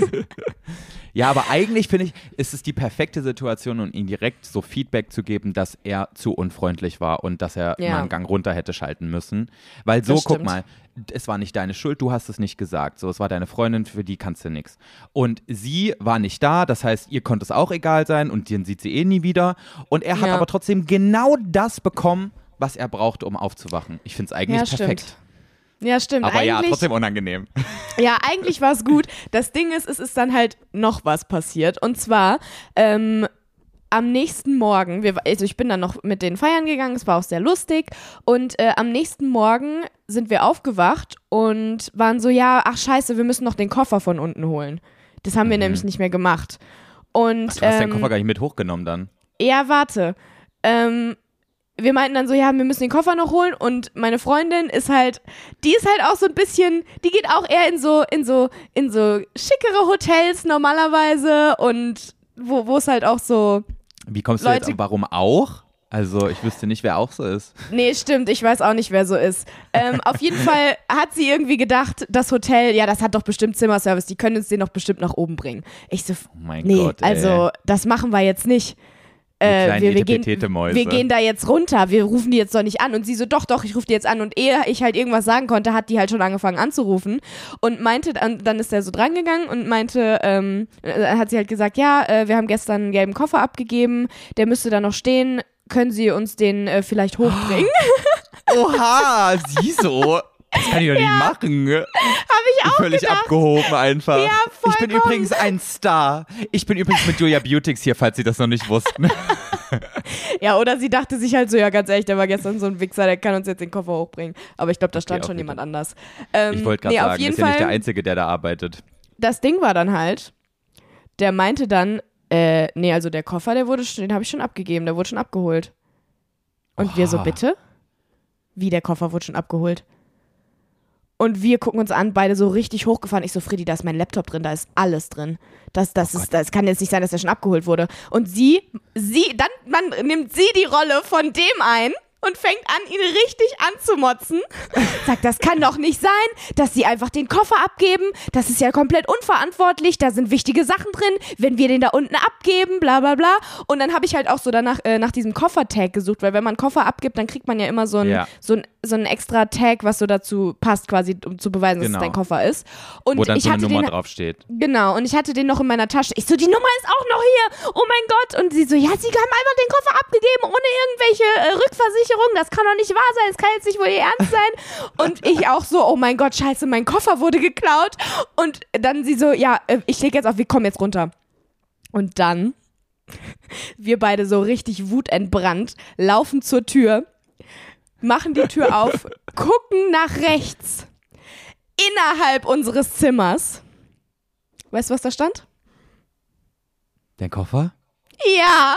[SPEAKER 2] Ja, aber eigentlich finde ich, ist es die perfekte Situation, um ihm direkt so Feedback zu geben, dass er zu unfreundlich war und dass er
[SPEAKER 1] ja.
[SPEAKER 2] mal einen Gang runter hätte schalten müssen. Weil so, guck mal, es war nicht deine Schuld, du hast es nicht gesagt. So, es war deine Freundin, für die kannst du nichts. Und sie war nicht da, das heißt, ihr konnte es auch egal sein und den sieht sie eh nie wieder. Und er hat
[SPEAKER 1] ja.
[SPEAKER 2] aber trotzdem genau das bekommen, was er brauchte, um aufzuwachen. Ich finde es eigentlich
[SPEAKER 1] ja,
[SPEAKER 2] perfekt.
[SPEAKER 1] Stimmt. Ja, stimmt.
[SPEAKER 2] Aber
[SPEAKER 1] eigentlich,
[SPEAKER 2] ja, trotzdem unangenehm.
[SPEAKER 1] Ja, eigentlich war es gut. Das Ding ist, es ist dann halt noch was passiert. Und zwar ähm, am nächsten Morgen, wir, also ich bin dann noch mit denen feiern gegangen, es war auch sehr lustig. Und äh, am nächsten Morgen sind wir aufgewacht und waren so, ja, ach scheiße, wir müssen noch den Koffer von unten holen. Das haben wir mhm. nämlich nicht mehr gemacht. Und,
[SPEAKER 2] ach, du hast
[SPEAKER 1] ähm,
[SPEAKER 2] den Koffer gar nicht mit hochgenommen dann?
[SPEAKER 1] Ja, warte. Ähm, wir meinten dann so, ja, wir müssen den Koffer noch holen und meine Freundin ist halt, die ist halt auch so ein bisschen, die geht auch eher in so, in so, in so schickere Hotels normalerweise und wo, wo es halt auch so
[SPEAKER 2] Wie kommst
[SPEAKER 1] Leute,
[SPEAKER 2] du jetzt, warum auch? Also ich wüsste nicht, wer auch so ist.
[SPEAKER 1] Nee, stimmt, ich weiß auch nicht, wer so ist. Ähm, auf jeden Fall hat sie irgendwie gedacht, das Hotel, ja, das hat doch bestimmt Zimmerservice, die können uns den doch bestimmt nach oben bringen. Ich so,
[SPEAKER 2] oh mein
[SPEAKER 1] nee,
[SPEAKER 2] Gott, ey.
[SPEAKER 1] also das machen wir jetzt nicht. Äh, wir, wir, gehen, wir gehen da jetzt runter, wir rufen die jetzt doch nicht an. Und sie so, doch, doch, ich rufe die jetzt an. Und ehe ich halt irgendwas sagen konnte, hat die halt schon angefangen anzurufen und meinte, dann ist der so drangegangen und meinte, ähm, hat sie halt gesagt, ja, äh, wir haben gestern einen gelben Koffer abgegeben, der müsste da noch stehen, können Sie uns den äh, vielleicht hochbringen?
[SPEAKER 2] Oha, sieh so. Das kann ich doch
[SPEAKER 1] ja,
[SPEAKER 2] nicht machen.
[SPEAKER 1] Hab ich auch
[SPEAKER 2] Völlig
[SPEAKER 1] gedacht.
[SPEAKER 2] abgehoben einfach.
[SPEAKER 1] Ja, vollkommen.
[SPEAKER 2] Ich bin übrigens ein Star. Ich bin übrigens mit Julia Beautix hier, falls Sie das noch nicht wussten.
[SPEAKER 1] Ja, oder sie dachte sich halt so, ja, ganz ehrlich, der war gestern so ein Wichser, der kann uns jetzt den Koffer hochbringen. Aber ich glaube, da stand
[SPEAKER 2] okay,
[SPEAKER 1] schon
[SPEAKER 2] bitte.
[SPEAKER 1] jemand anders. Ähm,
[SPEAKER 2] ich wollte gerade
[SPEAKER 1] nee,
[SPEAKER 2] sagen,
[SPEAKER 1] auf jeden
[SPEAKER 2] ist ja
[SPEAKER 1] Fall,
[SPEAKER 2] nicht der Einzige, der da arbeitet.
[SPEAKER 1] Das Ding war dann halt, der meinte dann, äh, nee, also der Koffer, der wurde schon, den habe ich schon abgegeben, der wurde schon abgeholt. Und
[SPEAKER 2] Oha.
[SPEAKER 1] wir so, bitte? Wie, der Koffer wurde schon abgeholt? Und wir gucken uns an, beide so richtig hochgefahren. Ich so, Freddy, da ist mein Laptop drin, da ist alles drin. Das, das,
[SPEAKER 2] Oh
[SPEAKER 1] ist, das kann jetzt nicht sein, dass der schon abgeholt wurde. Und sie, sie, dann man nimmt sie die Rolle von dem ein und fängt an, ihn richtig anzumotzen. Sagt, das kann doch nicht sein, dass sie einfach den Koffer abgeben. Das ist ja komplett unverantwortlich. Da sind wichtige Sachen drin. Wenn wir den da unten abgeben, bla bla bla. Und dann habe ich halt auch so danach äh, nach diesem Koffertag gesucht, weil wenn man einen Koffer abgibt, dann kriegt man ja immer so ein,
[SPEAKER 2] ja.
[SPEAKER 1] so ein so ein extra Tag, was so dazu passt, quasi, um zu beweisen,
[SPEAKER 2] Genau.
[SPEAKER 1] dass es dein Koffer ist. Und
[SPEAKER 2] Wo dann
[SPEAKER 1] ich
[SPEAKER 2] so eine
[SPEAKER 1] hatte
[SPEAKER 2] Nummer
[SPEAKER 1] den,
[SPEAKER 2] draufsteht.
[SPEAKER 1] Genau, und ich hatte den noch in meiner Tasche. Ich so, die Nummer ist auch noch hier. Oh mein Gott. Und sie so, ja, sie haben einfach den Koffer abgegeben, ohne irgendwelche äh, Rückversicherung. Das kann doch nicht wahr sein. Das kann jetzt nicht wohl ihr Ernst sein. Und ich auch so, oh mein Gott, scheiße, mein Koffer wurde geklaut. Und dann sie so, ja, äh, ich leg jetzt auf, wir kommen jetzt runter. Und dann, wir beide so richtig wutentbrannt, laufen zur Tür, machen die Tür auf, gucken nach rechts, innerhalb unseres Zimmers. Weißt du, was da stand?
[SPEAKER 2] Dein Koffer?
[SPEAKER 1] Ja.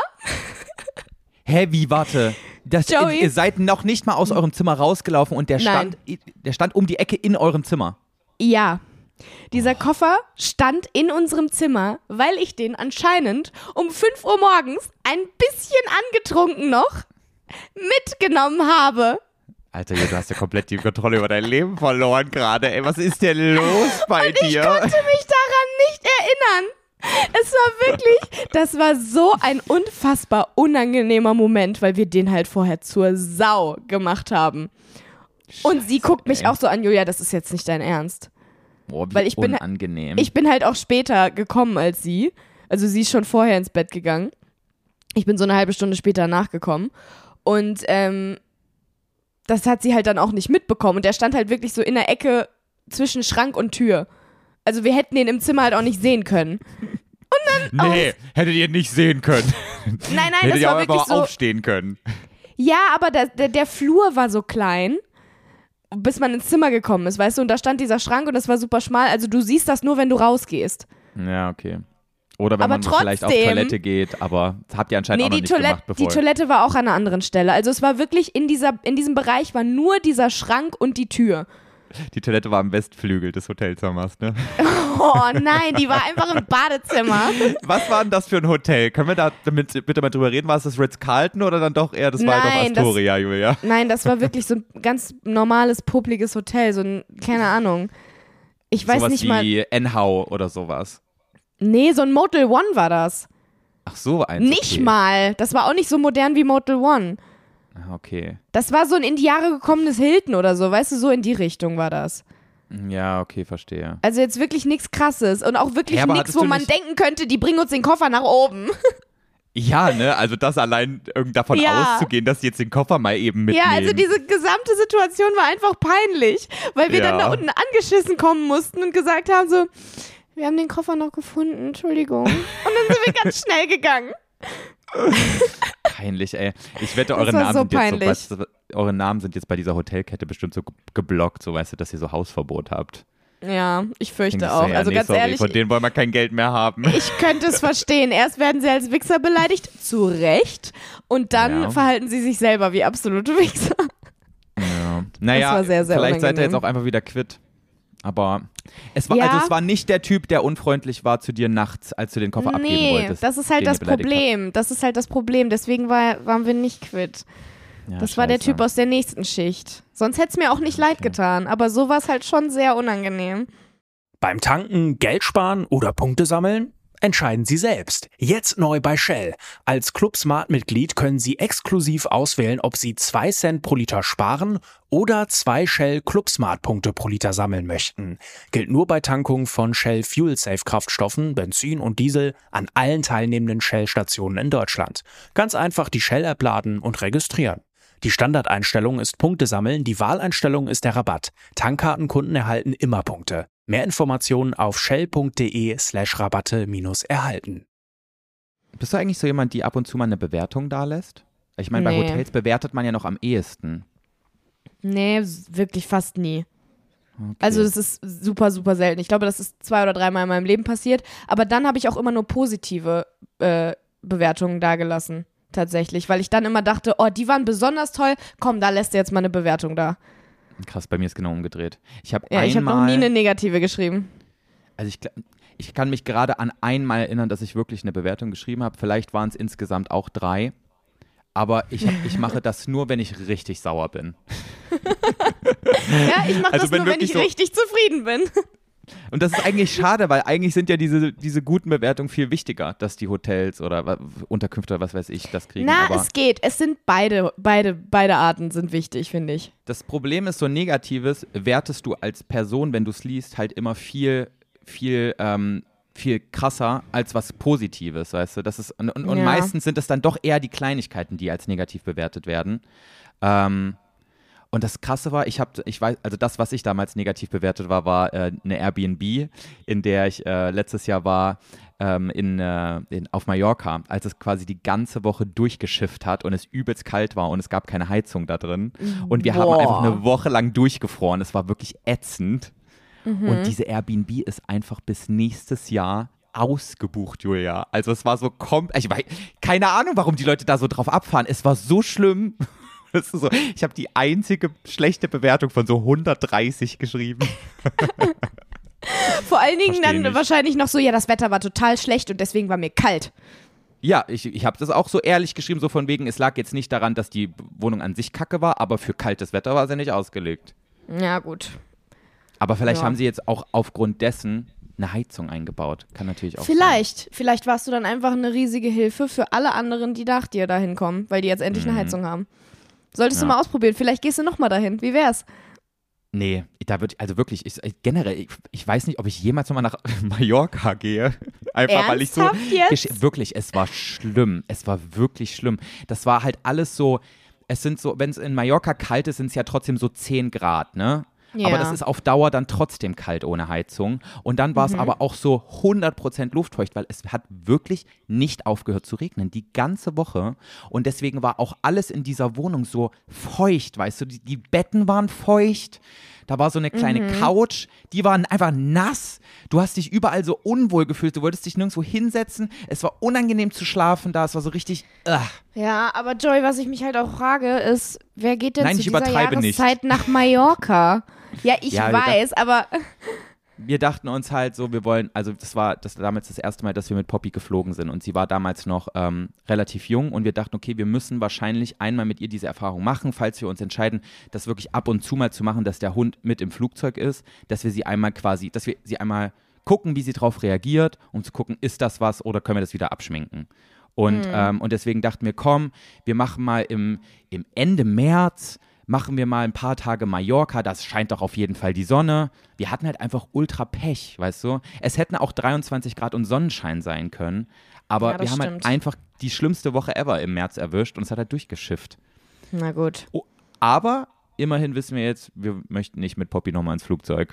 [SPEAKER 2] Hä, wie, warte. Das,
[SPEAKER 1] Joey?
[SPEAKER 2] ihr seid noch nicht mal aus eurem Zimmer rausgelaufen und der stand, der stand um die Ecke in eurem Zimmer.
[SPEAKER 1] Ja. Dieser Koffer stand in unserem Zimmer, weil ich den anscheinend um fünf Uhr morgens ein bisschen angetrunken noch mitgenommen habe.
[SPEAKER 2] Alter, du hast ja komplett die Kontrolle über dein Leben verloren gerade. Ey, was ist denn los bei
[SPEAKER 1] Und ich
[SPEAKER 2] dir?
[SPEAKER 1] konnte mich daran nicht erinnern. Es war wirklich, das war so ein unfassbar unangenehmer Moment, weil wir den halt vorher zur Sau gemacht haben. Und sie guckt mich
[SPEAKER 2] ey.
[SPEAKER 1] auch so an, Julia, das ist jetzt nicht dein Ernst.
[SPEAKER 2] Boah, wie
[SPEAKER 1] Weil ich bin-
[SPEAKER 2] unangenehm.
[SPEAKER 1] Ich bin halt auch später gekommen als sie. Also sie ist schon vorher ins Bett gegangen. Ich bin so eine halbe Stunde später nachgekommen. Und ähm, das hat sie halt dann auch nicht mitbekommen. Und der stand halt wirklich so in der Ecke zwischen Schrank und Tür. Also wir hätten den im Zimmer halt auch nicht sehen können.
[SPEAKER 2] nee, hättet ihr nicht sehen können.
[SPEAKER 1] Nein, nein,
[SPEAKER 2] Hättet
[SPEAKER 1] das
[SPEAKER 2] ihr
[SPEAKER 1] war
[SPEAKER 2] auch
[SPEAKER 1] wirklich
[SPEAKER 2] einfach
[SPEAKER 1] so.
[SPEAKER 2] aufstehen können.
[SPEAKER 1] Ja, aber der, der, der Flur war so klein, bis man ins Zimmer gekommen ist, weißt du? Und da stand dieser Schrank und das war super schmal. Also du siehst das nur, wenn du rausgehst.
[SPEAKER 2] Ja, okay. Oder wenn
[SPEAKER 1] Aber
[SPEAKER 2] man vielleicht auf
[SPEAKER 1] trotzdem-
[SPEAKER 2] Toilette geht, aber das habt ihr anscheinend
[SPEAKER 1] Nee,
[SPEAKER 2] auch noch
[SPEAKER 1] die,
[SPEAKER 2] nicht
[SPEAKER 1] Toilette,
[SPEAKER 2] gemacht, bevor
[SPEAKER 1] die Toilette war auch an einer anderen Stelle. Also es war wirklich in, dieser, in diesem Bereich war nur dieser Schrank und die Tür.
[SPEAKER 2] Die Toilette war am Westflügel des Hotelzimmers, ne?
[SPEAKER 1] Oh nein, die war einfach im Badezimmer.
[SPEAKER 2] Was war denn das für ein Hotel? Können wir da damit, bitte mal drüber reden? War es das Ritz-Carlton oder dann doch eher das
[SPEAKER 1] Nein,
[SPEAKER 2] Waldorf
[SPEAKER 1] das-
[SPEAKER 2] Astoria, Julia?
[SPEAKER 1] Nein, das war wirklich so ein ganz normales, publiges Hotel. So ein, keine Ahnung. Ich weiß
[SPEAKER 2] sowas
[SPEAKER 1] nicht
[SPEAKER 2] wie
[SPEAKER 1] mal.
[SPEAKER 2] Enhau oder sowas.
[SPEAKER 1] Nee, so ein Motel One war das.
[SPEAKER 2] Ach so, eins.
[SPEAKER 1] Nicht
[SPEAKER 2] okay.
[SPEAKER 1] mal. Das war auch nicht so modern wie Motel One.
[SPEAKER 2] Ah, okay.
[SPEAKER 1] Das war so ein in die Jahre gekommenes Hilton oder so. Weißt du, so in die Richtung war das.
[SPEAKER 2] Ja, okay, verstehe.
[SPEAKER 1] Also jetzt wirklich nichts Krasses. Und auch wirklich
[SPEAKER 2] Ja, aber
[SPEAKER 1] nichts,
[SPEAKER 2] hattest
[SPEAKER 1] wo
[SPEAKER 2] du
[SPEAKER 1] man
[SPEAKER 2] nicht-
[SPEAKER 1] denken könnte, die bringen uns den Koffer nach oben.
[SPEAKER 2] Ja, ne, also das allein irgend davon
[SPEAKER 1] Ja.
[SPEAKER 2] auszugehen, dass die jetzt den Koffer mal eben mitnehmen.
[SPEAKER 1] Ja, also diese gesamte Situation war einfach peinlich, weil wir
[SPEAKER 2] Ja.
[SPEAKER 1] dann da unten angeschissen kommen mussten und gesagt haben so, wir haben den Koffer noch gefunden, Entschuldigung. Und dann sind wir ganz schnell gegangen.
[SPEAKER 2] Peinlich, ey. Ich wette,
[SPEAKER 1] Das
[SPEAKER 2] eure
[SPEAKER 1] war
[SPEAKER 2] Namen,
[SPEAKER 1] so
[SPEAKER 2] sind jetzt
[SPEAKER 1] peinlich.
[SPEAKER 2] so, was, eure Namen sind jetzt bei dieser Hotelkette bestimmt so ge- geblockt, so weißt du, dass ihr so Hausverbot habt.
[SPEAKER 1] Ja, ich fürchte
[SPEAKER 2] Denkst du,
[SPEAKER 1] auch.
[SPEAKER 2] ja,
[SPEAKER 1] Also
[SPEAKER 2] nee,
[SPEAKER 1] ganz
[SPEAKER 2] sorry,
[SPEAKER 1] ehrlich,
[SPEAKER 2] von denen wollen wir kein Geld mehr haben.
[SPEAKER 1] ich könnte es verstehen. Erst werden sie als Wichser beleidigt, zu Recht. Und dann
[SPEAKER 2] Ja.
[SPEAKER 1] verhalten sie sich selber wie absolute Wichser.
[SPEAKER 2] Ja. Naja,
[SPEAKER 1] war sehr, sehr
[SPEAKER 2] vielleicht seid ihr
[SPEAKER 1] unangenehm.
[SPEAKER 2] jetzt auch einfach wieder quitt. Aber es war,
[SPEAKER 1] Ja.
[SPEAKER 2] also es war nicht der Typ, der unfreundlich war zu dir nachts, als du den Koffer abgeben
[SPEAKER 1] Nee,
[SPEAKER 2] wolltest.
[SPEAKER 1] das ist halt
[SPEAKER 2] den
[SPEAKER 1] das
[SPEAKER 2] ihr beleidigt
[SPEAKER 1] Problem. Das ist halt das Problem. Deswegen war, waren wir nicht quitt.
[SPEAKER 2] habt. Ja,
[SPEAKER 1] Das war der
[SPEAKER 2] scheiße.
[SPEAKER 1] Typ aus der nächsten Schicht. Sonst hätte es mir auch nicht leid
[SPEAKER 2] Okay.
[SPEAKER 1] getan. Aber so war es halt schon sehr unangenehm.
[SPEAKER 3] Beim Tanken Geld sparen oder Punkte sammeln? Entscheiden Sie selbst. Jetzt neu bei Shell. Als Club Smart-Mitglied können Sie exklusiv auswählen, ob Sie zwei Cent pro Liter sparen oder zwei Shell Club Smart-Punkte pro Liter sammeln möchten. Gilt nur bei Tankung von Shell Fuel Safe Kraftstoffen, Benzin und Diesel an allen teilnehmenden Shell-Stationen in Deutschland. Ganz einfach die Shell-App laden und registrieren. Die Standardeinstellung ist Punkte sammeln, die Wahleinstellung ist der Rabatt. Tankkartenkunden erhalten immer Punkte. Mehr Informationen auf shell.de slash Rabatte minus erhalten.
[SPEAKER 2] Bist du eigentlich so jemand, die ab und zu mal eine Bewertung da lässt? Ich meine, bei
[SPEAKER 1] Nee.
[SPEAKER 2] Hotels bewertet man ja noch am ehesten.
[SPEAKER 1] Nee, s- wirklich fast nie.
[SPEAKER 2] Okay.
[SPEAKER 1] Also das ist super, super selten. Ich glaube, das ist zwei oder dreimal in meinem Leben passiert. Aber dann habe ich auch immer nur positive äh, Bewertungen dagelassen. Tatsächlich. Weil ich dann immer dachte, oh, die waren besonders toll. Komm, da lässt du jetzt mal eine Bewertung da.
[SPEAKER 2] Krass, bei mir ist genau umgedreht. Ich habe
[SPEAKER 1] Ja, ich habe
[SPEAKER 2] einmal,
[SPEAKER 1] noch nie eine negative geschrieben.
[SPEAKER 2] also ich, gl- ich kann mich gerade an einmal erinnern, dass ich wirklich eine Bewertung geschrieben habe. Vielleicht waren es insgesamt auch drei. Aber ich, hab, ich mache das nur, wenn ich richtig sauer bin.
[SPEAKER 1] Ja, ich mache
[SPEAKER 2] Also
[SPEAKER 1] das
[SPEAKER 2] wenn
[SPEAKER 1] nur, wenn
[SPEAKER 2] wirklich
[SPEAKER 1] ich
[SPEAKER 2] so-
[SPEAKER 1] richtig zufrieden bin.
[SPEAKER 2] Und das ist eigentlich schade, weil eigentlich sind ja diese, diese guten Bewertungen viel wichtiger, dass die Hotels oder wa- Unterkünfte oder was weiß ich das kriegen.
[SPEAKER 1] Na,
[SPEAKER 2] Aber
[SPEAKER 1] es geht. Es sind beide, beide, beide Arten sind wichtig, finde ich.
[SPEAKER 2] das Problem ist, so Negatives wertest du als Person, wenn du es liest, halt immer viel, viel, ähm, viel krasser als was Positives, weißt du? Das ist, und, und, und
[SPEAKER 1] Ja.
[SPEAKER 2] meistens sind es dann doch eher die Kleinigkeiten, die als negativ bewertet werden. Ähm, Und das Krasse war, ich habe, ich weiß, also das, was ich damals negativ bewertet war, war äh, eine Airbnb, in der ich äh, letztes Jahr war ähm, in, äh, in, auf Mallorca, als es quasi die ganze Woche durchgeschifft hat und es übelst kalt war und es gab keine Heizung da drin. Und wir haben
[SPEAKER 1] Boah.
[SPEAKER 2] einfach eine Woche lang durchgefroren. Es war wirklich ätzend. Und diese Airbnb ist einfach bis nächstes Jahr ausgebucht, Julia. Also es war so komplett, ich weiß, keine Ahnung, warum die Leute da so drauf abfahren. Es war so schlimm. Das ist so, ich habe die einzige schlechte Bewertung von so hundertdreißig geschrieben.
[SPEAKER 1] Vor allen Dingen
[SPEAKER 2] Versteh
[SPEAKER 1] dann
[SPEAKER 2] nicht.
[SPEAKER 1] wahrscheinlich noch so, ja, das Wetter war total schlecht und deswegen war mir kalt.
[SPEAKER 2] Ja, ich, ich habe das auch so ehrlich geschrieben, so von wegen, es lag jetzt nicht daran, dass die Wohnung an sich kacke war, aber für kaltes Wetter war sie nicht ausgelegt.
[SPEAKER 1] Ja, gut.
[SPEAKER 2] Aber vielleicht
[SPEAKER 1] Ja.
[SPEAKER 2] haben sie jetzt auch aufgrund dessen eine Heizung eingebaut. Kann natürlich auch sein.
[SPEAKER 1] Vielleicht. Vielleicht warst du dann einfach eine riesige Hilfe für alle anderen, die nach dir dahin kommen, weil die jetzt endlich eine Heizung haben. Solltest
[SPEAKER 2] Ja.
[SPEAKER 1] du mal ausprobieren. Vielleicht gehst du nochmal dahin. Wie wär's?
[SPEAKER 2] Nee, da wird, also wirklich, ich, generell, ich, ich weiß nicht, ob ich jemals nochmal nach Mallorca gehe. Einfach weil ich so.
[SPEAKER 1] Ernsthaft jetzt?
[SPEAKER 2] gesch- Wirklich, es war schlimm. Es war wirklich schlimm. Das war halt alles so, es sind so, wenn es in Mallorca kalt ist, sind es ja trotzdem so zehn Grad, ne?
[SPEAKER 1] Ja.
[SPEAKER 2] Aber das ist auf Dauer dann trotzdem kalt ohne Heizung. Und dann war es aber auch so hundert Prozent luftfeucht, weil es hat wirklich nicht aufgehört zu regnen, die ganze Woche. Und deswegen war auch alles in dieser Wohnung so feucht, weißt du, die, die Betten waren feucht. Da war so eine kleine Couch, die waren einfach nass. Du hast dich überall so unwohl gefühlt, du wolltest dich nirgendwo hinsetzen. Es war unangenehm zu schlafen da, es war so richtig, ugh.
[SPEAKER 1] Ja, aber Joy, was ich mich halt auch frage, ist, wer geht denn
[SPEAKER 2] Nein,
[SPEAKER 1] zu
[SPEAKER 2] ich
[SPEAKER 1] dieser
[SPEAKER 2] übertreibe nicht.
[SPEAKER 1] Jahreszeit nach Mallorca? Ja, ich
[SPEAKER 2] Ja, wir
[SPEAKER 1] weiß, aber
[SPEAKER 2] Wir dachten uns halt so, wir wollen, also das war das damals das erste Mal, dass wir mit Poppy geflogen sind und sie war damals noch ähm, relativ jung und wir dachten, okay, wir müssen wahrscheinlich einmal mit ihr diese Erfahrung machen, falls wir uns entscheiden, das wirklich ab und zu mal zu machen, dass der Hund mit im Flugzeug ist, dass wir sie einmal quasi, dass wir sie einmal gucken, wie sie drauf reagiert, um zu gucken, ist das was oder können wir das wieder abschminken. Und,
[SPEAKER 1] Mhm.
[SPEAKER 2] ähm, und deswegen dachten wir, komm, wir machen mal im, im Ende März, machen wir mal ein paar Tage Mallorca, das scheint doch auf jeden Fall die Sonne. Wir hatten halt einfach ultra Pech, weißt du. Es hätten auch dreiundzwanzig Grad und Sonnenschein sein können, aber
[SPEAKER 1] Ja, das
[SPEAKER 2] wir haben
[SPEAKER 1] stimmt.
[SPEAKER 2] halt einfach die schlimmste Woche ever im März erwischt und es hat halt durchgeschifft.
[SPEAKER 1] na gut.
[SPEAKER 2] Oh, aber immerhin wissen wir jetzt, wir möchten nicht mit Poppy nochmal ins Flugzeug.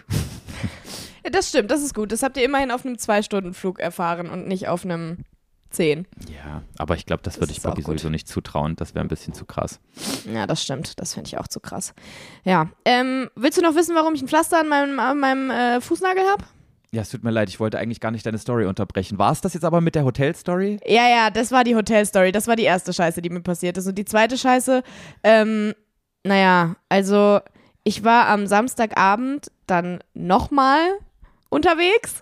[SPEAKER 1] Ja, das stimmt, das ist gut. Das habt ihr immerhin auf einem Zwei-Stunden-Flug erfahren und nicht auf einem Zehn.
[SPEAKER 2] Ja, aber ich glaube, das
[SPEAKER 1] Das
[SPEAKER 2] würde ich
[SPEAKER 1] ist auch
[SPEAKER 2] Poppy
[SPEAKER 1] gut.
[SPEAKER 2] sowieso nicht zutrauen, das wäre ein bisschen zu krass.
[SPEAKER 1] Ja, das stimmt. Das finde ich auch zu krass. Ja. Ähm, willst du noch wissen, warum ich ein Pflaster an meinem, an meinem äh, Fußnagel habe?
[SPEAKER 2] Ja, es tut mir leid, ich wollte eigentlich gar nicht deine Story unterbrechen. War es das jetzt aber mit der Hotelstory?
[SPEAKER 1] Ja, ja, das war die Hotelstory. Das war die erste Scheiße, die mir passiert ist. Und die zweite Scheiße, ähm, naja, also ich war am Samstagabend dann nochmal unterwegs.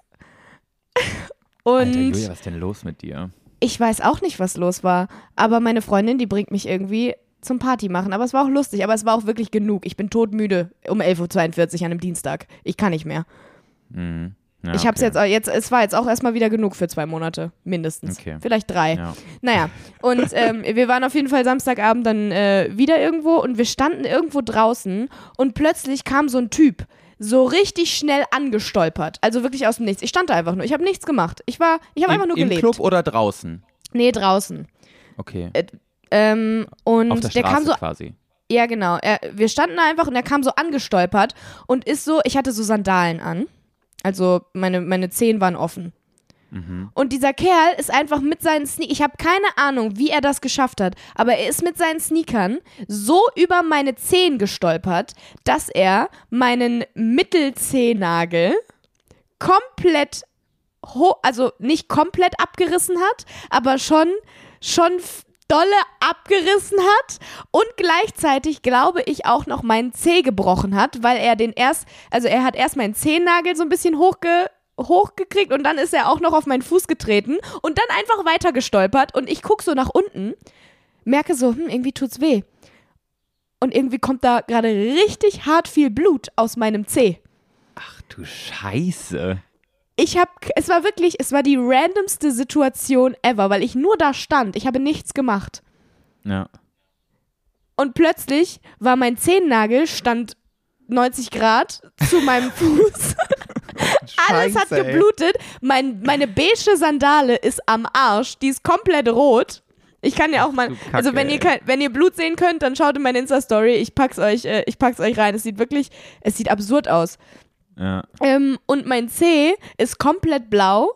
[SPEAKER 1] Und
[SPEAKER 2] Alter, Julia, was ist denn los mit dir?
[SPEAKER 1] ich weiß auch nicht, was los war. Aber meine Freundin, die bringt mich irgendwie zum Party machen. Aber es war auch lustig. Aber es war auch wirklich genug. Ich bin todmüde um elf Uhr zweiundvierzig an einem Dienstag. Ich kann nicht mehr.
[SPEAKER 2] Mhm. Ja,
[SPEAKER 1] ich hab's
[SPEAKER 2] okay.
[SPEAKER 1] jetzt, jetzt, es war jetzt auch erstmal wieder genug für zwei Monate. Mindestens.
[SPEAKER 2] Okay.
[SPEAKER 1] Vielleicht drei.
[SPEAKER 2] Ja.
[SPEAKER 1] Naja, und ähm, wir waren auf jeden Fall Samstagabend dann äh, wieder irgendwo und wir standen irgendwo draußen und plötzlich kam so ein Typ so richtig schnell angestolpert. Also wirklich aus dem Nichts. Ich stand da einfach nur. Ich habe nichts gemacht. Ich war, ich habe
[SPEAKER 2] Im,
[SPEAKER 1] einfach nur
[SPEAKER 2] Im
[SPEAKER 1] gelebt.
[SPEAKER 2] Club oder draußen?
[SPEAKER 1] Nee, draußen.
[SPEAKER 2] Okay.
[SPEAKER 1] Ähm, und
[SPEAKER 2] Auf der
[SPEAKER 1] der
[SPEAKER 2] Straße
[SPEAKER 1] kam so,
[SPEAKER 2] quasi.
[SPEAKER 1] ja genau, er, wir standen da einfach und er kam so angestolpert und ist so, ich hatte so Sandalen an. Also meine, meine Zehen waren offen.
[SPEAKER 2] Mhm.
[SPEAKER 1] Und dieser Kerl ist einfach mit seinen Sneakern, ich habe keine Ahnung, wie er das geschafft hat, aber er ist mit seinen Sneakern so über meine Zehen gestolpert, dass er meinen Mittelzehennagel komplett, ho- also nicht komplett abgerissen hat, aber schon, schon f- dolle abgerissen hat und gleichzeitig, glaube ich, auch noch meinen Zeh gebrochen hat, weil er den erst, also er hat erst meinen Zehennagel so ein bisschen hochge hochgekriegt und dann ist er auch noch auf meinen Fuß getreten und dann einfach weiter gestolpert und ich gucke so nach unten, merke so, hm, irgendwie tut's weh. Und irgendwie kommt da gerade richtig hart viel Blut aus meinem Zeh.
[SPEAKER 2] Ach du Scheiße.
[SPEAKER 1] Ich hab, es war wirklich, es war die randomste Situation ever, weil ich nur da stand. Ich habe nichts gemacht.
[SPEAKER 2] Ja.
[SPEAKER 1] Und plötzlich war mein Zehennagel, stand neunzig Grad zu meinem Fuß. Alles hat
[SPEAKER 2] Scheiße,
[SPEAKER 1] geblutet. Mein, meine beige Sandale ist am Arsch. Die ist komplett rot. Ich kann ja auch mal,
[SPEAKER 2] Du Kacke,
[SPEAKER 1] also wenn ihr, kein, wenn ihr Blut sehen könnt, dann schaut in meine Insta-Story. Ich pack's euch, äh, ich pack's euch rein. Es sieht wirklich, es sieht absurd aus.
[SPEAKER 2] Ja.
[SPEAKER 1] Ähm, und mein Zeh ist komplett blau.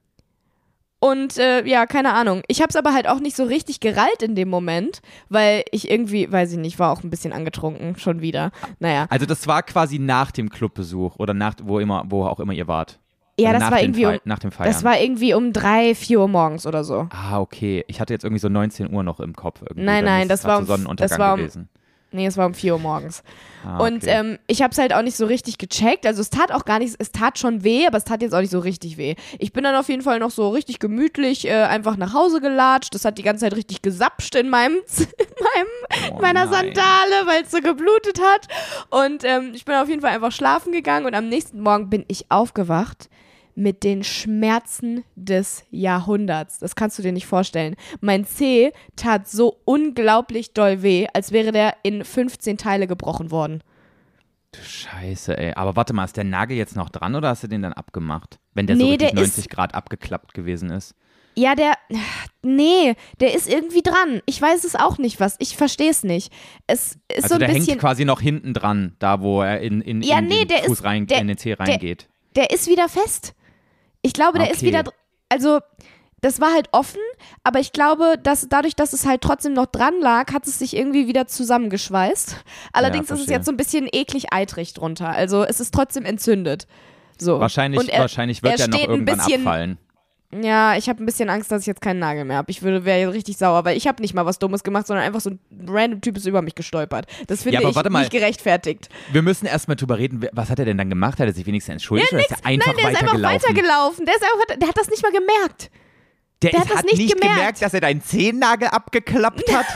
[SPEAKER 1] Und äh, ja, keine Ahnung. Ich hab's aber halt auch nicht so richtig gereilt in dem Moment, weil ich irgendwie, weiß ich nicht, war auch ein bisschen angetrunken, schon wieder. Naja.
[SPEAKER 2] Also das war quasi nach dem Clubbesuch oder nach, wo immer, wo auch immer ihr wart.
[SPEAKER 1] Ja,
[SPEAKER 2] also
[SPEAKER 1] das
[SPEAKER 2] nach
[SPEAKER 1] war
[SPEAKER 2] den
[SPEAKER 1] irgendwie
[SPEAKER 2] Fe-
[SPEAKER 1] um,
[SPEAKER 2] nach dem Feiern.
[SPEAKER 1] das war irgendwie um drei, vier Uhr morgens oder so.
[SPEAKER 2] Ah, okay. Ich hatte jetzt irgendwie so neunzehn Uhr noch im Kopf. Irgendwie.
[SPEAKER 1] Nein,
[SPEAKER 2] Dann
[SPEAKER 1] nein,
[SPEAKER 2] ist
[SPEAKER 1] das
[SPEAKER 2] grad
[SPEAKER 1] war
[SPEAKER 2] so
[SPEAKER 1] um-
[SPEAKER 2] Sonnenuntergang
[SPEAKER 1] das war um-
[SPEAKER 2] gewesen.
[SPEAKER 1] Nee, es war um vier Uhr morgens.
[SPEAKER 2] Ah, okay.
[SPEAKER 1] Und ähm, ich hab's halt auch nicht so richtig gecheckt. Also es tat auch gar nicht, es tat schon weh, aber es tat jetzt auch nicht so richtig weh. Ich bin dann auf jeden Fall noch so richtig gemütlich äh, einfach nach Hause gelatscht. Das hat die ganze Zeit richtig gesapscht in meinem, in meinem
[SPEAKER 2] Oh
[SPEAKER 1] meiner
[SPEAKER 2] nein.
[SPEAKER 1] Sandale, weil es so geblutet hat. Und ähm, ich bin auf jeden Fall einfach schlafen gegangen und am nächsten Morgen bin ich aufgewacht mit den Schmerzen des Jahrhunderts. Das kannst du dir nicht vorstellen. Mein Zeh tat so unglaublich doll weh, als wäre der in fünfzehn Teile gebrochen worden.
[SPEAKER 2] Du Scheiße, ey. Aber warte mal, ist der Nagel jetzt noch dran oder hast du den dann abgemacht? Wenn der so
[SPEAKER 1] Nee,
[SPEAKER 2] richtig
[SPEAKER 1] der ist-
[SPEAKER 2] neunzig Grad abgeklappt gewesen ist.
[SPEAKER 1] Ja, der, nee, der ist irgendwie dran. Ich weiß es auch nicht, was. Ich verstehe es nicht. Es ist
[SPEAKER 2] Also
[SPEAKER 1] so ein
[SPEAKER 2] der
[SPEAKER 1] bisschen,
[SPEAKER 2] hängt quasi noch hinten dran, da wo er in, in,
[SPEAKER 1] Ja,
[SPEAKER 2] in
[SPEAKER 1] nee,
[SPEAKER 2] den
[SPEAKER 1] der
[SPEAKER 2] Fuß
[SPEAKER 1] ist-
[SPEAKER 2] rein,
[SPEAKER 1] der-
[SPEAKER 2] in den Zeh
[SPEAKER 1] der-
[SPEAKER 2] reingeht.
[SPEAKER 1] der ist wieder fest. Ich glaube, der ist
[SPEAKER 2] Okay.
[SPEAKER 1] wieder, dr- also das war halt offen, aber ich glaube, dass dadurch, dass es halt trotzdem noch dran lag, hat es sich irgendwie wieder zusammengeschweißt. Allerdings ist es
[SPEAKER 2] verstehe.
[SPEAKER 1] jetzt so ein bisschen eklig eitrig drunter. Also es ist trotzdem entzündet. So.
[SPEAKER 2] Wahrscheinlich,
[SPEAKER 1] Und er-
[SPEAKER 2] wahrscheinlich wird
[SPEAKER 1] er
[SPEAKER 2] der noch
[SPEAKER 1] steht ein
[SPEAKER 2] irgendwann
[SPEAKER 1] bisschen-
[SPEAKER 2] abfallen.
[SPEAKER 1] Ja, ich habe ein bisschen Angst, dass ich jetzt keinen Nagel mehr habe. Ich würde, wäre richtig sauer, weil ich habe nicht mal was Dummes gemacht, sondern einfach so ein random Typ ist über mich gestolpert. Das finde
[SPEAKER 2] Ja, aber
[SPEAKER 1] ich
[SPEAKER 2] warte mal.
[SPEAKER 1] nicht gerechtfertigt.
[SPEAKER 2] Wir müssen erstmal drüber reden, wer- was hat er denn dann gemacht? Hat er sich wenigstens entschuldigt oder ist er einfach
[SPEAKER 1] Nein, der ist einfach
[SPEAKER 2] weitergelaufen?
[SPEAKER 1] weitergelaufen. Der, ist einfach, der hat das nicht mal gemerkt.
[SPEAKER 2] Der,
[SPEAKER 1] Der
[SPEAKER 2] ist,
[SPEAKER 1] hat das
[SPEAKER 2] hat
[SPEAKER 1] nicht
[SPEAKER 2] nicht
[SPEAKER 1] gemerkt.
[SPEAKER 2] gemerkt, dass er deinen Zehennagel abgeklappt hat?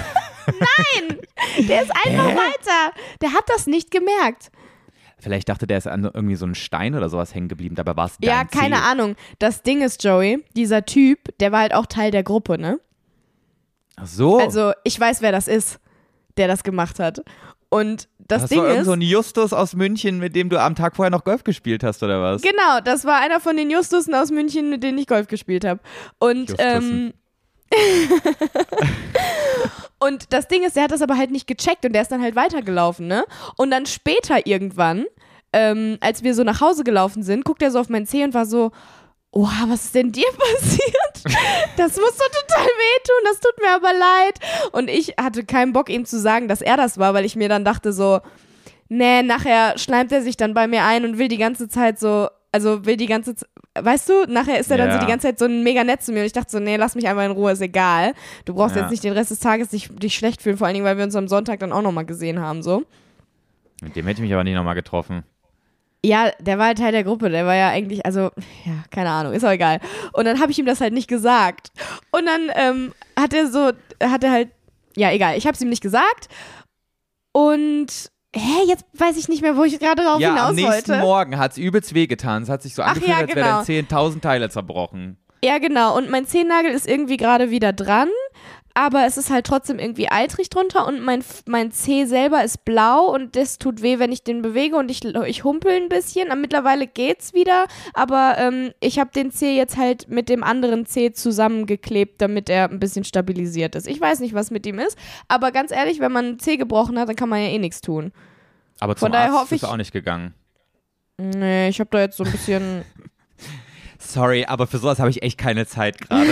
[SPEAKER 1] Der ist einfach weiter. Der hat das nicht gemerkt.
[SPEAKER 2] Vielleicht dachte der, ist an irgendwie so ein Stein oder sowas hängen geblieben, dabei war es dein
[SPEAKER 1] Ja, keine
[SPEAKER 2] Zeh.
[SPEAKER 1] Ahnung. Das Ding ist, Joey, dieser Typ, der war halt auch Teil der Gruppe, ne?
[SPEAKER 2] Ach so.
[SPEAKER 1] Also, ich weiß, wer das ist, der das gemacht hat. Und das,
[SPEAKER 2] das
[SPEAKER 1] Ding
[SPEAKER 2] war irgend
[SPEAKER 1] ist,
[SPEAKER 2] so ein Justus aus München, mit dem du am Tag vorher noch Golf gespielt hast, oder was?
[SPEAKER 1] genau, das war einer von den Justussen aus München, mit denen ich Golf gespielt habe. Und, ähm,
[SPEAKER 2] Justussen.
[SPEAKER 1] und das Ding ist, der hat das aber halt nicht gecheckt und der ist dann halt weitergelaufen, ne? Und dann später irgendwann, ähm, als wir so nach Hause gelaufen sind, guckt er so auf meinen Zeh und war so, oha, was ist denn dir passiert? Das muss so total wehtun, das tut mir aber leid. Und ich hatte keinen Bock, ihm zu sagen, dass er das war, weil ich mir dann dachte so, nee, nachher schleimt er sich dann bei mir ein und will die ganze Zeit so, also will die ganze Zeit, weißt du, nachher ist er dann
[SPEAKER 2] Ja.
[SPEAKER 1] so die ganze Zeit so ein mega nett zu mir und ich dachte so, nee, lass mich einfach in Ruhe, ist egal. Du brauchst
[SPEAKER 2] Ja.
[SPEAKER 1] jetzt nicht den Rest des Tages dich, dich schlecht fühlen, vor allen Dingen, weil wir uns am Sonntag dann auch nochmal gesehen haben, so.
[SPEAKER 2] Mit dem hätte ich mich aber nicht nochmal getroffen.
[SPEAKER 1] Ja, der war halt Teil der Gruppe, der war ja eigentlich, also, ja, keine Ahnung, ist auch egal. Und dann habe ich ihm das halt nicht gesagt. Und dann ähm, hat er so, hat er halt, ja, egal, ich habe es ihm nicht gesagt. Und, hä, jetzt weiß ich nicht mehr, wo ich gerade drauf
[SPEAKER 2] Ja,
[SPEAKER 1] hinaus
[SPEAKER 2] am nächsten
[SPEAKER 1] wollte.
[SPEAKER 2] Morgen hat es übelst wehgetan. Es hat sich so
[SPEAKER 1] Ach
[SPEAKER 2] angefühlt,
[SPEAKER 1] ja,
[SPEAKER 2] als wäre
[SPEAKER 1] genau.
[SPEAKER 2] dein zehntausend Teile zerbrochen.
[SPEAKER 1] Ja, genau. Und mein Zehennagel ist irgendwie gerade wieder dran. Aber es ist halt trotzdem irgendwie eitrig drunter und mein, mein Zeh selber ist blau und das tut weh, wenn ich den bewege und ich, ich humpel ein bisschen. Aber mittlerweile geht's wieder, aber ähm, ich habe den Zeh jetzt halt mit dem anderen Zeh zusammengeklebt, damit er ein bisschen stabilisiert ist. Ich weiß nicht, was mit ihm ist, aber ganz ehrlich, wenn man einen Zeh gebrochen hat, dann kann man ja eh nichts tun.
[SPEAKER 2] Aber zum
[SPEAKER 1] Von daher
[SPEAKER 2] Arzt
[SPEAKER 1] hoffe
[SPEAKER 2] bist du
[SPEAKER 1] ich-
[SPEAKER 2] auch nicht gegangen.
[SPEAKER 1] Nee, ich habe da jetzt so ein bisschen...
[SPEAKER 2] Sorry, aber für sowas habe ich echt keine Zeit gerade.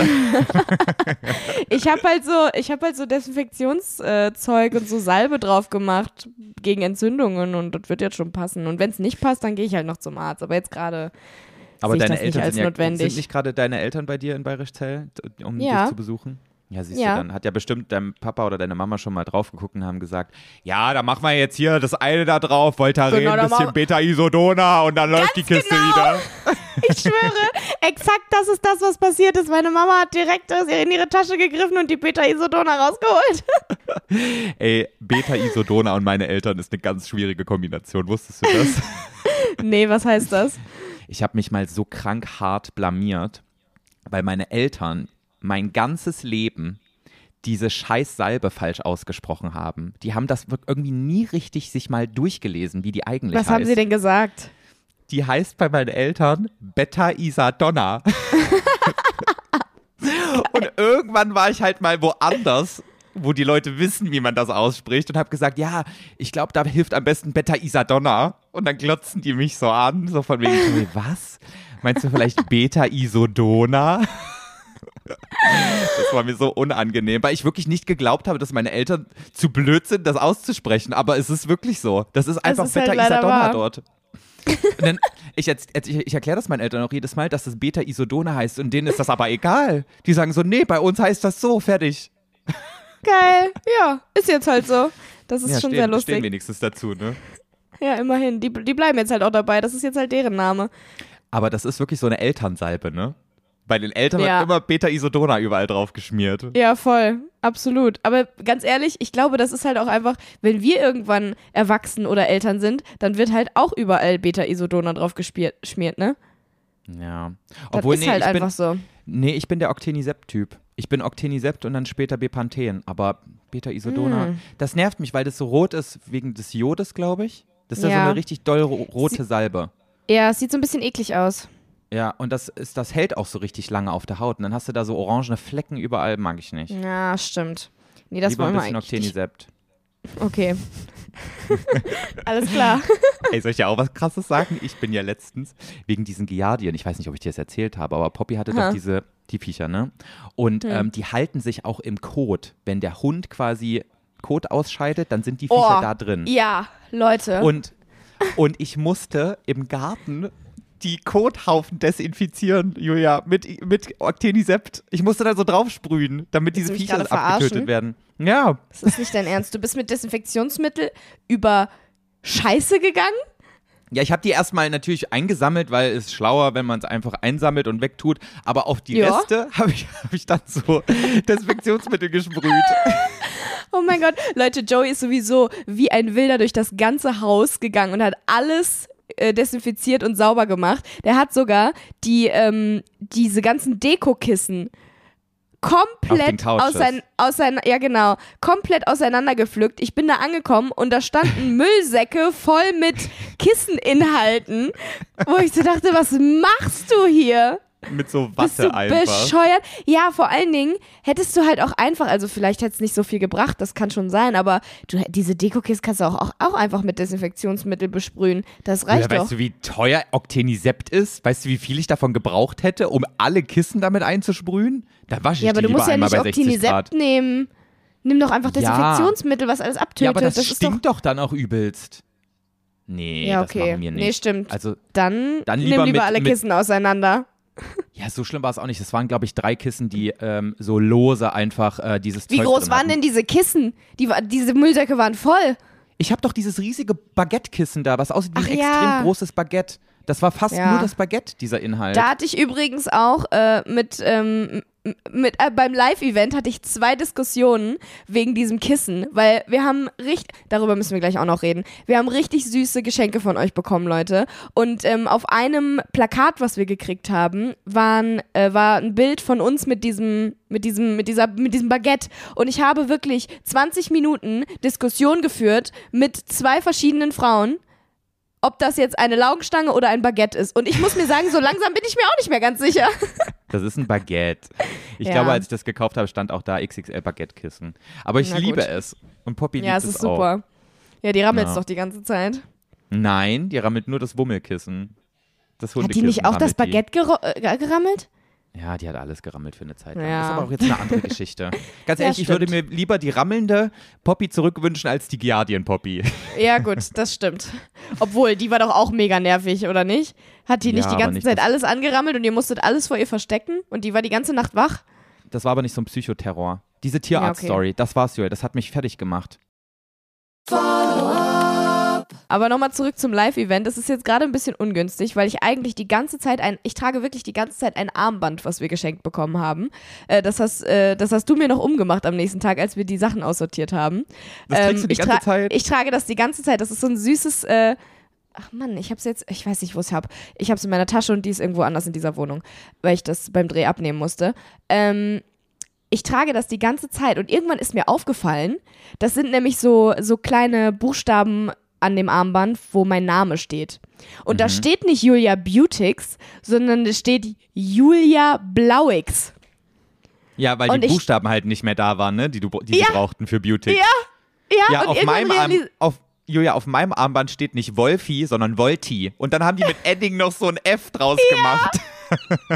[SPEAKER 1] Ich habe halt so, ich habe halt so Desinfektionszeug und so Salbe drauf gemacht gegen Entzündungen und das wird jetzt schon passen. Und wenn es nicht passt, dann gehe ich halt noch zum Arzt. Aber jetzt gerade
[SPEAKER 2] Aber
[SPEAKER 1] sehe ich
[SPEAKER 2] deine
[SPEAKER 1] das nicht
[SPEAKER 2] Eltern
[SPEAKER 1] als
[SPEAKER 2] sind, ja,
[SPEAKER 1] notwendig.
[SPEAKER 2] sind nicht gerade deine Eltern bei dir in Bayerischzell, um
[SPEAKER 1] Ja.
[SPEAKER 2] dich zu besuchen? Ja, siehst
[SPEAKER 1] Ja.
[SPEAKER 2] du, dann hat ja bestimmt dein Papa oder deine Mama schon mal drauf geguckt und haben gesagt, ja, da machen wir jetzt hier das eine da drauf, Voltaren,
[SPEAKER 1] Genau, da
[SPEAKER 2] ein bisschen
[SPEAKER 1] machen-
[SPEAKER 2] Beta-Isodona und dann läuft die Kiste
[SPEAKER 1] genau.
[SPEAKER 2] wieder.
[SPEAKER 1] Ich schwöre, exakt das ist das, was passiert ist. Meine Mama hat direkt in ihre Tasche gegriffen und die Beta-Isodona rausgeholt.
[SPEAKER 2] Ey, Beta-Isodona und meine Eltern ist eine ganz schwierige Kombination, wusstest du das?
[SPEAKER 1] Nee, was heißt das?
[SPEAKER 2] Ich habe mich mal so krank hart blamiert, weil meine Eltern mein ganzes Leben diese scheiß Salbe falsch ausgesprochen haben. Die haben das irgendwie nie richtig sich mal durchgelesen, wie die eigentlich
[SPEAKER 1] Was
[SPEAKER 2] heißt.
[SPEAKER 1] haben sie denn gesagt?
[SPEAKER 2] Die heißt bei meinen Eltern Beta-Isadonna. Und irgendwann war ich halt mal woanders, wo die Leute wissen, wie man das ausspricht, und habe gesagt, ja, ich glaube, da hilft am besten Beta-Isadonna. Und dann glotzen die mich so an, so von wegen, was? Meinst du vielleicht Beta-Isodona? Das war mir so unangenehm, weil ich wirklich nicht geglaubt habe, dass meine Eltern zu blöd sind, das auszusprechen. Aber es ist wirklich so. Das ist einfach
[SPEAKER 1] ist halt
[SPEAKER 2] Beta-Isadonna
[SPEAKER 1] leider
[SPEAKER 2] dort. Und dann, ich, ich, ich erkläre das meinen Eltern auch jedes Mal, dass das Beta-Isodona heißt, und denen ist das aber egal. Die sagen so, nee, bei uns heißt das so, fertig.
[SPEAKER 1] Geil, ja, ist jetzt halt so. Das ist
[SPEAKER 2] Ja,
[SPEAKER 1] schon
[SPEAKER 2] stehen,
[SPEAKER 1] sehr lustig.
[SPEAKER 2] stehen wenigstens dazu, ne?
[SPEAKER 1] Ja, immerhin. Die, die bleiben jetzt halt auch dabei. Das ist jetzt halt deren Name.
[SPEAKER 2] Aber das ist wirklich so eine Elternsalbe, ne? Bei den Eltern
[SPEAKER 1] Ja.
[SPEAKER 2] wird immer Beta-Isodona überall drauf geschmiert.
[SPEAKER 1] Ja, voll. Absolut. Aber ganz ehrlich, ich glaube, das ist halt auch einfach, wenn wir irgendwann erwachsen oder Eltern sind, dann wird halt auch überall Beta-Isodona drauf gespiert, geschmiert, ne?
[SPEAKER 2] Ja.
[SPEAKER 1] Das
[SPEAKER 2] Obwohl,
[SPEAKER 1] ist
[SPEAKER 2] nee,
[SPEAKER 1] halt
[SPEAKER 2] ich bin,
[SPEAKER 1] einfach so.
[SPEAKER 2] nee, ich bin der Octenisept-Typ. Ich bin Octenisept und dann später Bepanthen. Aber Beta-Isodona,
[SPEAKER 1] Mm.
[SPEAKER 2] das nervt mich, weil das so rot ist, wegen des Jodes, glaube ich. Das ist ja
[SPEAKER 1] Ja.
[SPEAKER 2] so eine richtig doll ro- rote Salbe.
[SPEAKER 1] Ja, es sieht so ein bisschen eklig aus.
[SPEAKER 2] Ja, und das, ist, das hält auch so richtig lange auf der Haut. Und dann hast du da so orangene Flecken überall, mag ich nicht.
[SPEAKER 1] Ja, stimmt. Nee, das
[SPEAKER 2] Lieber
[SPEAKER 1] wollen
[SPEAKER 2] ein
[SPEAKER 1] wir
[SPEAKER 2] bisschen
[SPEAKER 1] eigentlich nicht.
[SPEAKER 2] Octenisept.
[SPEAKER 1] Okay. Alles klar.
[SPEAKER 2] Ey, soll ich dir auch was Krasses sagen? Ich bin ja letztens wegen diesen Giardien, ich weiß nicht, ob ich dir das erzählt habe, aber Poppy hatte
[SPEAKER 1] Ha.
[SPEAKER 2] doch diese, die Viecher, ne? Und
[SPEAKER 1] Hm.
[SPEAKER 2] ähm, die halten sich auch im Kot. Wenn der Hund quasi Kot ausscheidet, dann sind die Viecher
[SPEAKER 1] Oh,
[SPEAKER 2] da drin.
[SPEAKER 1] Ja, Leute.
[SPEAKER 2] Und, und ich musste im Garten die Kothaufen desinfizieren, Julia, mit, mit Octenisept. Ich musste da so draufsprühen, damit
[SPEAKER 1] Willst
[SPEAKER 2] diese
[SPEAKER 1] du mich
[SPEAKER 2] Viecher
[SPEAKER 1] gerade verarschen?
[SPEAKER 2] abgetötet werden. Ja,
[SPEAKER 1] Das ist nicht dein Ernst. Du bist mit Desinfektionsmittel über Scheiße gegangen?
[SPEAKER 2] Ja, ich habe die erstmal natürlich eingesammelt, weil es schlauer, wenn man es einfach einsammelt und wegtut. Aber auf die
[SPEAKER 1] Ja.
[SPEAKER 2] Reste habe ich, hab ich dann so Desinfektionsmittel gesprüht.
[SPEAKER 1] Oh mein Gott. Leute, Joey ist sowieso wie ein Wilder durch das ganze Haus gegangen und hat alles äh, desinfiziert und sauber gemacht. Der hat sogar die, ähm, diese ganzen Dekokissen
[SPEAKER 2] Auf den
[SPEAKER 1] komplett
[SPEAKER 2] Couches.
[SPEAKER 1] ausein, ausein, ja genau, komplett auseinandergepflückt. Ich bin da angekommen und da standen Müllsäcke voll mit Kisseninhalten, wo ich so dachte, was machst du hier?
[SPEAKER 2] Mit so
[SPEAKER 1] Bist
[SPEAKER 2] Watte
[SPEAKER 1] du
[SPEAKER 2] einfach.
[SPEAKER 1] bescheuert? Ja, vor allen Dingen hättest du halt auch einfach, also vielleicht hätte es nicht so viel gebracht, das kann schon sein, aber du, diese Dekokiste kannst du auch, auch, auch einfach mit Desinfektionsmittel besprühen. Das reicht
[SPEAKER 2] Ja,
[SPEAKER 1] doch.
[SPEAKER 2] weißt du, wie teuer Octenisept ist? Weißt du, wie viel ich davon gebraucht hätte, um alle Kissen damit einzusprühen? Da wasche ich
[SPEAKER 1] Ja, aber
[SPEAKER 2] die
[SPEAKER 1] du
[SPEAKER 2] lieber
[SPEAKER 1] musst ja
[SPEAKER 2] einmal
[SPEAKER 1] nicht
[SPEAKER 2] bei sechzig Grad.
[SPEAKER 1] Octinisept nehmen. Nimm doch einfach
[SPEAKER 2] Ja.
[SPEAKER 1] Desinfektionsmittel, was alles abtötet.
[SPEAKER 2] Ja, aber das,
[SPEAKER 1] ist doch,
[SPEAKER 2] stinkt doch dann auch übelst. Nee,
[SPEAKER 1] ja,
[SPEAKER 2] das
[SPEAKER 1] okay.
[SPEAKER 2] machen wir nicht.
[SPEAKER 1] Nee, stimmt.
[SPEAKER 2] Also,
[SPEAKER 1] Dann,
[SPEAKER 2] Dann
[SPEAKER 1] nimm
[SPEAKER 2] lieber
[SPEAKER 1] lieber
[SPEAKER 2] mit-
[SPEAKER 1] alle
[SPEAKER 2] mit-
[SPEAKER 1] Kissen auseinander.
[SPEAKER 2] ja, so schlimm war es auch nicht. Es waren, glaube ich, drei Kissen, die ähm, so lose einfach äh, dieses
[SPEAKER 1] Wie
[SPEAKER 2] Zeug
[SPEAKER 1] groß
[SPEAKER 2] drin
[SPEAKER 1] waren
[SPEAKER 2] hatten.
[SPEAKER 1] denn diese Kissen? Die, wa- diese Müllsäcke waren voll.
[SPEAKER 2] Ich habe doch dieses riesige Baguette-Kissen da, was aussieht wie ein
[SPEAKER 1] Ach
[SPEAKER 2] extrem
[SPEAKER 1] ja.
[SPEAKER 2] großes Baguette. Das war fast
[SPEAKER 1] Ja.
[SPEAKER 2] nur das Baguette, dieser Inhalt.
[SPEAKER 1] Da hatte ich übrigens auch äh, mit, ähm, m- mit äh, beim Live-Event hatte ich zwei Diskussionen wegen diesem Kissen, weil wir haben richtig, darüber müssen wir gleich auch noch reden, wir haben richtig süße Geschenke von euch bekommen, Leute. Und ähm, auf einem Plakat, was wir gekriegt haben, waren, äh, war ein Bild von uns mit diesem, mit diesem, mit dieser, mit diesem Baguette. Und ich habe wirklich zwanzig Minuten Diskussion geführt mit zwei verschiedenen Frauen, ob das jetzt eine Laugenstange oder ein Baguette ist. Und ich muss mir sagen, so langsam bin ich mir auch nicht mehr ganz sicher.
[SPEAKER 2] Das ist ein Baguette. Ich
[SPEAKER 1] Ja.
[SPEAKER 2] glaube, als ich das gekauft habe, stand auch da X X L Baguette-Kissen. Aber ich
[SPEAKER 1] Na
[SPEAKER 2] liebe
[SPEAKER 1] gut.
[SPEAKER 2] es. Und Poppy
[SPEAKER 1] Ja,
[SPEAKER 2] liebt
[SPEAKER 1] es ist
[SPEAKER 2] es auch.
[SPEAKER 1] super. Ja, die rammelt
[SPEAKER 2] Ja.
[SPEAKER 1] doch die ganze Zeit.
[SPEAKER 2] Nein, die rammelt nur das Wummelkissen. Das
[SPEAKER 1] Hat
[SPEAKER 2] Hundekissen
[SPEAKER 1] die nicht auch das
[SPEAKER 2] rammelt die.
[SPEAKER 1] Baguette gero- äh, gerammelt?
[SPEAKER 2] Ja, die hat alles gerammelt für eine Zeit lang.
[SPEAKER 1] Ja.
[SPEAKER 2] Das ist aber auch jetzt eine andere Geschichte. Ganz
[SPEAKER 1] Ja,
[SPEAKER 2] ehrlich, ich würde mir
[SPEAKER 1] stimmt.
[SPEAKER 2] lieber die rammelnde Poppy zurückwünschen als die Giardien-Poppy.
[SPEAKER 1] Ja, gut, das stimmt. Obwohl, die war doch auch mega nervig, oder nicht? Hat die
[SPEAKER 2] Ja,
[SPEAKER 1] nicht die
[SPEAKER 2] aber
[SPEAKER 1] ganze
[SPEAKER 2] nicht
[SPEAKER 1] Zeit
[SPEAKER 2] das-
[SPEAKER 1] alles angerammelt und ihr musstet alles vor ihr verstecken und die war die ganze Nacht wach?
[SPEAKER 2] Das war aber nicht so ein Psychoterror. Diese Tierarzt-Story, das war's, Joel. Das hat mich fertig gemacht.
[SPEAKER 1] Aber nochmal zurück zum Live-Event. Das ist jetzt gerade ein bisschen ungünstig, weil ich eigentlich die ganze Zeit ein, ich trage wirklich die ganze Zeit ein Armband, was wir geschenkt bekommen haben. Äh, das, hast, äh, das hast du mir noch umgemacht am nächsten Tag, als wir die Sachen aussortiert haben.
[SPEAKER 2] Das trägst du die
[SPEAKER 1] ich
[SPEAKER 2] ganze Zeit?
[SPEAKER 1] Ich trage das die ganze Zeit. Das ist so ein süßes, äh, ach Mann, ich hab's jetzt, ich weiß nicht, wo ich hab. Ich hab's in meiner Tasche und die ist irgendwo anders in dieser Wohnung, weil ich das beim Dreh abnehmen musste. Ähm, ich trage das die ganze Zeit und irgendwann ist mir aufgefallen, das sind nämlich so, so kleine Buchstaben an dem Armband, wo mein Name steht. Und mhm. da steht nicht Julia Beautix, sondern da steht Julia Blauix.
[SPEAKER 2] Ja, weil
[SPEAKER 1] und
[SPEAKER 2] die
[SPEAKER 1] ich,
[SPEAKER 2] Buchstaben halt nicht mehr da waren, ne, die du die
[SPEAKER 1] ja,
[SPEAKER 2] sie brauchten für Beautix.
[SPEAKER 1] Ja, ja,
[SPEAKER 2] ja
[SPEAKER 1] und
[SPEAKER 2] auf meinem Arm,
[SPEAKER 1] realis-
[SPEAKER 2] auf Julia, auf meinem Armband steht nicht Wolfi, sondern Volti. Und dann haben die mit Edding noch so ein F draus
[SPEAKER 1] ja.
[SPEAKER 2] gemacht.
[SPEAKER 1] Bei mir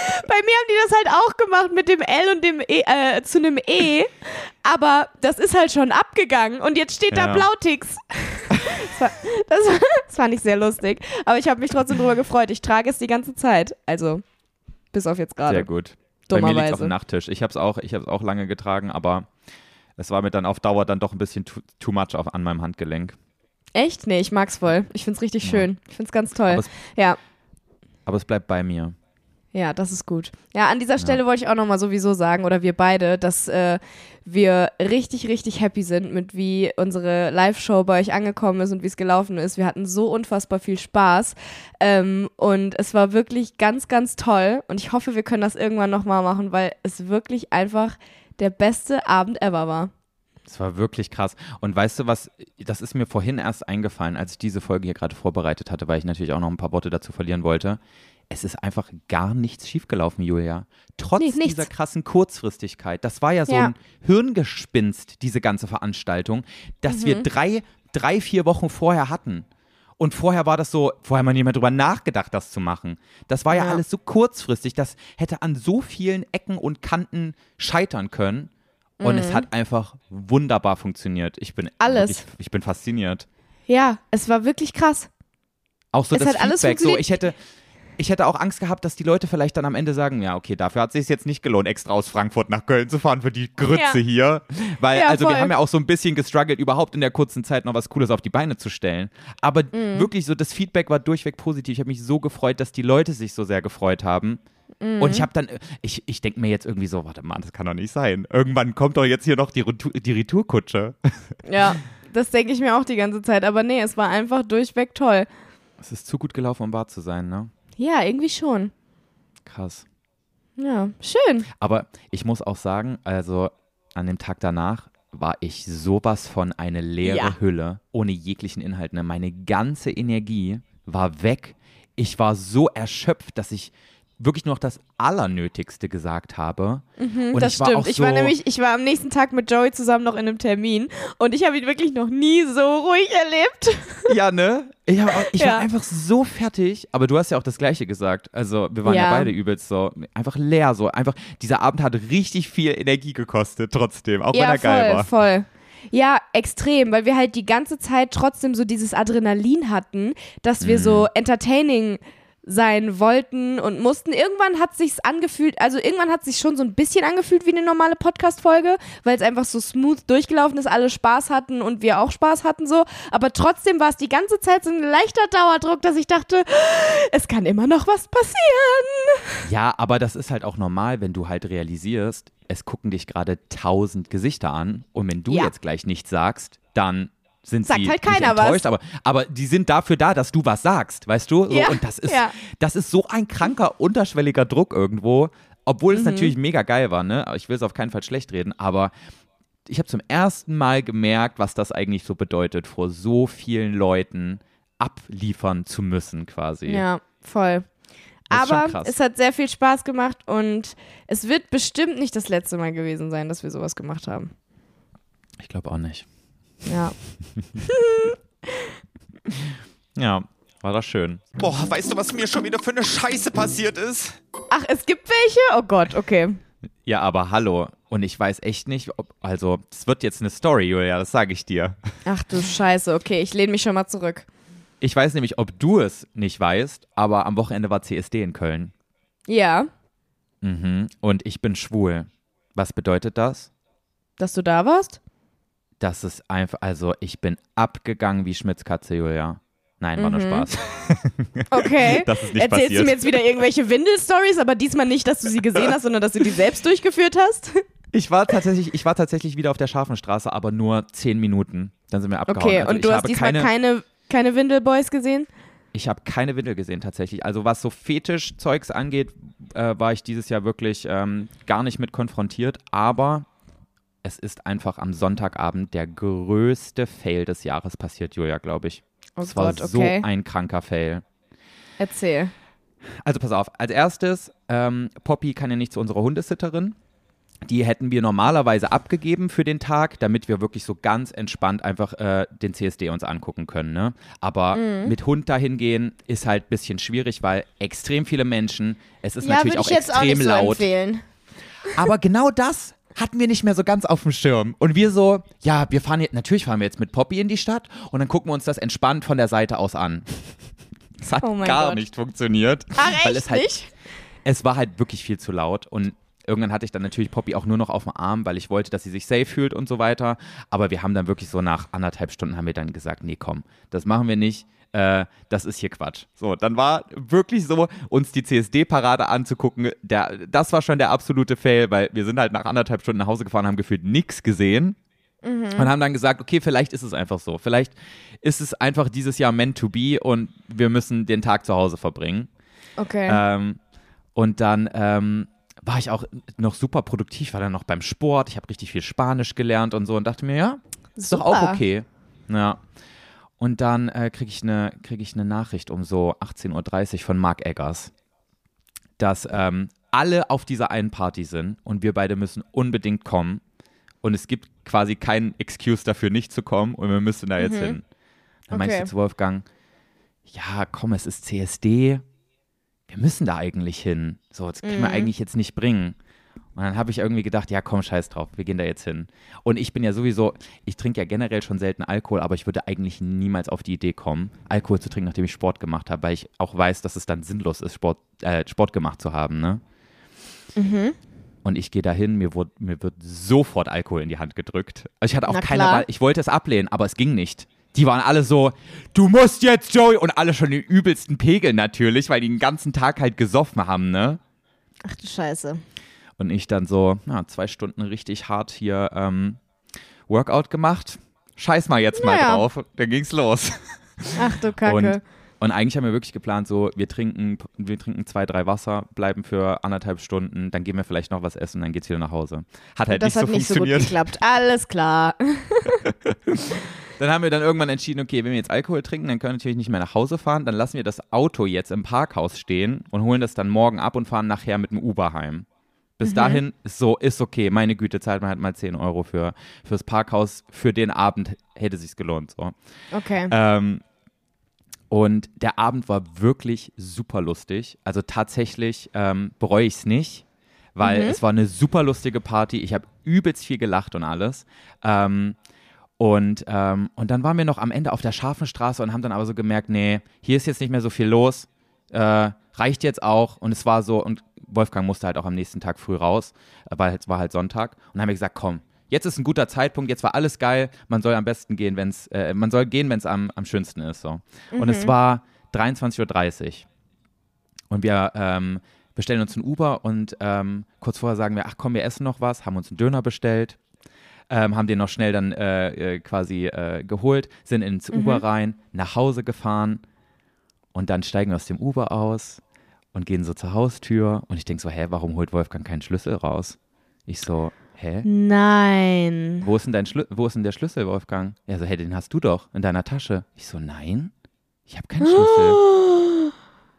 [SPEAKER 1] haben die das halt auch gemacht mit dem L und dem E, äh, zu einem E, aber das ist halt schon abgegangen und jetzt steht
[SPEAKER 2] ja.
[SPEAKER 1] da Blautix. Das, war, das, war, das fand ich sehr lustig, aber ich habe mich trotzdem drüber gefreut. Ich trage es die ganze Zeit, also bis auf jetzt gerade.
[SPEAKER 2] Sehr gut. Bei mir liegt es auf dem Nachttisch. Ich habe es auch, ich habe es auch lange getragen, aber es war mir dann auf Dauer dann doch ein bisschen too, too much auf, an meinem Handgelenk.
[SPEAKER 1] Echt? Nee, ich mag's voll. Ich find's richtig
[SPEAKER 2] ja.
[SPEAKER 1] schön. Ich find's ganz toll.
[SPEAKER 2] Aber es,
[SPEAKER 1] ja.
[SPEAKER 2] aber es bleibt bei mir.
[SPEAKER 1] Ja, das ist gut. Ja, an dieser Stelle ja. wollte ich auch nochmal sowieso sagen, oder wir beide, dass äh, wir richtig, richtig happy sind mit wie unsere Live-Show bei euch angekommen ist und wie es gelaufen ist. Wir hatten so unfassbar viel Spaß ähm, und es war wirklich ganz, ganz toll und ich hoffe, wir können das irgendwann nochmal machen, weil es wirklich einfach der beste Abend ever war.
[SPEAKER 2] Es war wirklich krass. Und weißt du was, das ist mir vorhin erst eingefallen, als ich diese Folge hier gerade vorbereitet hatte, weil ich natürlich auch noch ein paar Worte dazu verlieren wollte. Es ist einfach gar nichts schiefgelaufen, Julia. Trotz
[SPEAKER 1] nee,
[SPEAKER 2] dieser krassen Kurzfristigkeit. Das war ja so
[SPEAKER 1] ja.
[SPEAKER 2] ein Hirngespinst, diese ganze Veranstaltung, dass mhm. wir drei, drei, vier Wochen vorher hatten. Und vorher war das so, vorher hat man nicht mehr drüber nachgedacht, das zu machen. Das war ja, ja alles so kurzfristig, das hätte an so vielen Ecken und Kanten scheitern können. Und mhm. es hat einfach wunderbar funktioniert. Ich bin,
[SPEAKER 1] alles.
[SPEAKER 2] Wirklich, ich bin fasziniert.
[SPEAKER 1] Ja, es war wirklich krass.
[SPEAKER 2] Auch so
[SPEAKER 1] es
[SPEAKER 2] das
[SPEAKER 1] hat alles
[SPEAKER 2] Feedback. So, ich hätte, ich hätte auch Angst gehabt, dass die Leute vielleicht dann am Ende sagen, ja, okay, dafür hat es sich jetzt nicht gelohnt, extra aus Frankfurt nach Köln zu fahren für die Grütze
[SPEAKER 1] ja.
[SPEAKER 2] hier. Weil,
[SPEAKER 1] ja,
[SPEAKER 2] also
[SPEAKER 1] voll.
[SPEAKER 2] wir haben ja auch so ein bisschen gestruggelt, überhaupt in der kurzen Zeit noch was Cooles auf die Beine zu stellen. Aber mhm. wirklich so, das Feedback war durchweg positiv. Ich habe mich so gefreut, dass die Leute sich so sehr gefreut haben. Mhm. Und ich habe dann, ich, ich denke mir jetzt irgendwie so, warte mal, das kann doch nicht sein. Irgendwann kommt doch jetzt hier noch die, die Retourkutsche.
[SPEAKER 1] Ja, das denke ich mir auch die ganze Zeit. Aber nee, es war einfach durchweg toll.
[SPEAKER 2] Es ist zu gut gelaufen, um wahr zu sein, ne?
[SPEAKER 1] Ja, irgendwie schon.
[SPEAKER 2] Krass.
[SPEAKER 1] Ja, schön.
[SPEAKER 2] Aber ich muss auch sagen, also an dem Tag danach war ich sowas von eine leere
[SPEAKER 1] ja.
[SPEAKER 2] Hülle, ohne jeglichen Inhalt. Ne? Meine ganze Energie war weg. Ich war so erschöpft, dass ich wirklich nur noch das Allernötigste gesagt habe.
[SPEAKER 1] Mhm,
[SPEAKER 2] und
[SPEAKER 1] das
[SPEAKER 2] ich war
[SPEAKER 1] stimmt.
[SPEAKER 2] Auch
[SPEAKER 1] ich
[SPEAKER 2] so
[SPEAKER 1] war nämlich, ich war am nächsten Tag mit Joey zusammen noch in einem Termin und ich habe ihn wirklich noch nie so ruhig erlebt.
[SPEAKER 2] Ja, ne? Ich, hab auch, ich
[SPEAKER 1] ja.
[SPEAKER 2] war einfach so fertig, aber du hast ja auch das Gleiche gesagt. Also wir waren ja, ja beide übelst so, einfach leer so. Einfach, dieser Abend hat richtig viel Energie gekostet trotzdem, auch
[SPEAKER 1] ja,
[SPEAKER 2] wenn er
[SPEAKER 1] voll,
[SPEAKER 2] geil war.
[SPEAKER 1] voll. Ja, extrem, weil wir halt die ganze Zeit trotzdem so dieses Adrenalin hatten, dass wir mhm. so entertaining sein wollten und mussten. Irgendwann hat sich's angefühlt, also irgendwann hat sich schon so ein bisschen angefühlt wie eine normale Podcast-Folge, weil es einfach so smooth durchgelaufen ist, alle Spaß hatten und wir auch Spaß hatten so, aber trotzdem war es die ganze Zeit so ein leichter Dauerdruck, dass ich dachte, es kann immer noch was passieren.
[SPEAKER 2] Ja, aber das ist halt auch normal, wenn du halt realisierst, es gucken dich gerade tausend Gesichter an und wenn du ja. jetzt gleich nichts sagst, dann sind
[SPEAKER 1] Sagt
[SPEAKER 2] sie
[SPEAKER 1] halt keiner
[SPEAKER 2] nicht enttäuscht,
[SPEAKER 1] was.
[SPEAKER 2] aber, aber die sind dafür da, dass du was sagst, weißt du? So,
[SPEAKER 1] ja,
[SPEAKER 2] und das ist,
[SPEAKER 1] ja.
[SPEAKER 2] das ist so ein kranker, unterschwelliger Druck irgendwo, obwohl es mhm. natürlich mega geil war, ne? Ich will es auf keinen Fall schlecht reden, aber ich habe zum ersten Mal gemerkt, was das eigentlich so bedeutet, vor so vielen Leuten abliefern zu müssen quasi.
[SPEAKER 1] Ja, voll. Aber es hat sehr viel Spaß gemacht und es wird bestimmt nicht das letzte Mal gewesen sein, dass wir sowas gemacht haben.
[SPEAKER 2] Ich glaube auch nicht.
[SPEAKER 1] Ja.
[SPEAKER 2] Ja, war das schön.
[SPEAKER 4] Boah, weißt du, was mir schon wieder für eine Scheiße passiert ist?
[SPEAKER 1] Ach, es gibt welche? Oh Gott, okay.
[SPEAKER 2] Ja, aber hallo. Und ich weiß echt nicht, ob, also, es wird jetzt eine Story, Julia, das sage ich dir.
[SPEAKER 1] Ach du Scheiße, okay, ich lehne mich schon mal zurück.
[SPEAKER 2] Ich weiß nämlich, ob du es nicht weißt, aber am Wochenende war C S D in Köln.
[SPEAKER 1] Ja.
[SPEAKER 2] Mhm. Und ich bin schwul. Was bedeutet das?
[SPEAKER 1] Dass du da warst?
[SPEAKER 2] Das ist einfach, also ich bin abgegangen wie Schmitz Katze, Julia. Nein, war
[SPEAKER 1] mhm.
[SPEAKER 2] nur Spaß.
[SPEAKER 1] Okay.
[SPEAKER 2] Das ist nicht
[SPEAKER 1] Erzählst
[SPEAKER 2] passiert.
[SPEAKER 1] du mir jetzt wieder irgendwelche Windel-Stories, aber diesmal nicht, dass du sie gesehen hast, sondern dass du die selbst durchgeführt hast?
[SPEAKER 2] Ich war tatsächlich, ich war tatsächlich wieder auf der Scharfenstraße, aber nur zehn Minuten. Dann sind wir abgehauen.
[SPEAKER 1] Okay,
[SPEAKER 2] also
[SPEAKER 1] und du hast diesmal keine, keine Keine Windelboys gesehen?
[SPEAKER 2] Ich habe keine Windel gesehen tatsächlich. Also was so Fetisch-Zeugs angeht, äh, war ich dieses Jahr wirklich ähm, gar nicht mit konfrontiert. Aber es ist einfach am Sonntagabend der größte Fail des Jahres passiert, Julia, glaube ich.
[SPEAKER 1] Oh
[SPEAKER 2] Es war
[SPEAKER 1] Gott,
[SPEAKER 2] so
[SPEAKER 1] okay.
[SPEAKER 2] ein kranker Fail.
[SPEAKER 1] Erzähl.
[SPEAKER 2] Also pass auf, als erstes, ähm, Poppy kann ja nicht zu unserer Hundesitterin. Die hätten wir normalerweise abgegeben für den Tag, damit wir wirklich so ganz entspannt einfach äh, den C S D uns angucken können. Ne? Aber
[SPEAKER 1] Mhm.
[SPEAKER 2] mit Hund dahin gehen ist halt ein bisschen schwierig, weil extrem viele Menschen, es ist
[SPEAKER 1] Ja,
[SPEAKER 2] natürlich
[SPEAKER 1] würde
[SPEAKER 2] auch
[SPEAKER 1] ich jetzt auch
[SPEAKER 2] extrem
[SPEAKER 1] nicht so
[SPEAKER 2] laut.
[SPEAKER 1] empfehlen.
[SPEAKER 2] Aber genau das hatten wir nicht mehr so ganz auf dem Schirm. Und wir so, ja, wir fahren jetzt, natürlich fahren wir jetzt mit Poppy in die Stadt und dann gucken wir uns das entspannt von der Seite aus an. Das hat
[SPEAKER 1] Oh mein
[SPEAKER 2] gar
[SPEAKER 1] Gott.
[SPEAKER 2] nicht funktioniert.
[SPEAKER 1] Ach,
[SPEAKER 2] weil
[SPEAKER 1] echt
[SPEAKER 2] es halt,
[SPEAKER 1] nicht?
[SPEAKER 2] Es war halt wirklich viel zu laut und irgendwann hatte ich dann natürlich Poppy auch nur noch auf dem Arm, weil ich wollte, dass sie sich safe fühlt und so weiter. Aber wir haben dann wirklich so nach anderthalb Stunden haben wir dann gesagt, nee, komm, das machen wir nicht. Äh, das ist hier Quatsch. So, dann war wirklich so, uns die C S D-Parade anzugucken, der, das war schon der absolute Fail, weil wir sind halt nach anderthalb Stunden nach Hause gefahren, haben gefühlt nichts gesehen.
[SPEAKER 1] Mhm.
[SPEAKER 2] Und haben dann gesagt, okay, vielleicht ist es einfach so. Vielleicht ist es einfach dieses Jahr meant to be und wir müssen den Tag zu Hause verbringen.
[SPEAKER 1] Okay.
[SPEAKER 2] Ähm, und dann ähm, war ich auch noch super produktiv, war dann noch beim Sport. Ich habe richtig viel Spanisch gelernt und so und dachte mir, ja, ist doch auch
[SPEAKER 1] Super.
[SPEAKER 2] okay. Ja. Und dann äh, kriege ich eine krieg ich ne Nachricht um so achtzehn Uhr dreißig von Mark Eggers, dass ähm, alle auf dieser einen Party sind und wir beide müssen unbedingt kommen. Und es gibt quasi keinen Excuse dafür, nicht zu kommen und wir müssen da jetzt
[SPEAKER 1] Mhm.
[SPEAKER 2] hin. Dann meinte
[SPEAKER 1] Okay.
[SPEAKER 2] ich zu Wolfgang, ja, komm, es ist C S D, wir müssen da eigentlich hin. So, das können wir
[SPEAKER 1] Mhm.
[SPEAKER 2] eigentlich jetzt nicht bringen. Und dann habe ich irgendwie gedacht, ja komm, scheiß drauf, wir gehen da jetzt hin. Und ich bin ja sowieso, ich trinke ja generell schon selten Alkohol, aber ich würde eigentlich niemals auf die Idee kommen, Alkohol zu trinken, nachdem ich Sport gemacht habe, weil ich auch weiß, dass es dann sinnlos ist, Sport, äh, Sport gemacht zu haben, ne?
[SPEAKER 1] Mhm.
[SPEAKER 2] Und ich gehe dahin, mir, wurde, mir wird sofort Alkohol in die Hand gedrückt. Also ich hatte auch
[SPEAKER 1] Na
[SPEAKER 2] keine
[SPEAKER 1] klar.
[SPEAKER 2] Wahl, ich wollte es ablehnen, aber es ging nicht. Die waren alle so, du musst jetzt, Joey, und alle schon den übelsten Pegel natürlich, weil die den ganzen Tag halt gesoffen haben, ne?
[SPEAKER 1] Ach du Scheiße.
[SPEAKER 2] Und ich dann so, ja, zwei Stunden richtig hart hier ähm, Workout gemacht. Scheiß mal jetzt mal
[SPEAKER 1] Naja.
[SPEAKER 2] drauf. Dann ging's los.
[SPEAKER 1] Ach du Kacke.
[SPEAKER 2] Und, und eigentlich haben wir wirklich geplant, so, wir trinken, wir trinken zwei, drei Wasser, bleiben für anderthalb Stunden, dann gehen wir vielleicht noch was essen, dann geht's wieder nach Hause. Hat halt
[SPEAKER 1] das
[SPEAKER 2] nicht
[SPEAKER 1] hat
[SPEAKER 2] so
[SPEAKER 1] nicht so gut
[SPEAKER 2] funktioniert.
[SPEAKER 1] geklappt. Alles klar.
[SPEAKER 2] Dann haben wir dann irgendwann entschieden, okay, wenn wir jetzt Alkohol trinken, dann können wir natürlich nicht mehr nach Hause fahren, dann lassen wir das Auto jetzt im Parkhaus stehen und holen das dann morgen ab und fahren nachher mit dem Uber heim. Bis
[SPEAKER 1] Mhm.
[SPEAKER 2] dahin ist so, ist okay, meine Güte, zahlt man halt mal zehn Euro für fürs Parkhaus, für den Abend hätte sich's gelohnt. So.
[SPEAKER 1] Okay.
[SPEAKER 2] Ähm, und der Abend war wirklich super lustig. Also tatsächlich ähm, bereue ich es nicht, weil
[SPEAKER 1] Mhm.
[SPEAKER 2] es war eine super lustige Party. Ich habe übelst viel gelacht und alles. Ähm, und, ähm, und dann waren wir noch am Ende auf der scharfen Straße und haben dann aber so gemerkt, nee, hier ist jetzt nicht mehr so viel los. Äh, reicht jetzt auch. Und es war so, und Wolfgang musste halt auch am nächsten Tag früh raus, weil es war halt Sonntag. Und dann haben wir gesagt, komm, jetzt ist ein guter Zeitpunkt, jetzt war alles geil, man soll am besten gehen, wenn es, äh, man soll gehen, wenn es am, am schönsten ist. So. Und es war dreiundzwanzig Uhr dreißig. Und wir ähm, bestellen uns ein Uber und ähm, kurz vorher sagen wir, ach komm, wir essen noch was, haben uns einen Döner bestellt, ähm, haben den noch schnell dann äh, äh, quasi äh, geholt, sind ins Uber rein, nach Hause gefahren und dann steigen wir aus dem Uber aus und gehen so zur Haustür und ich denke so, hä, warum holt Wolfgang keinen Schlüssel raus? Ich so, hä?
[SPEAKER 1] Nein.
[SPEAKER 2] Wo ist denn dein Schlü- wo ist denn der Schlüssel, Wolfgang? Er so, hey, den hast du doch in deiner Tasche. Ich so, nein, ich habe keinen Schlüssel.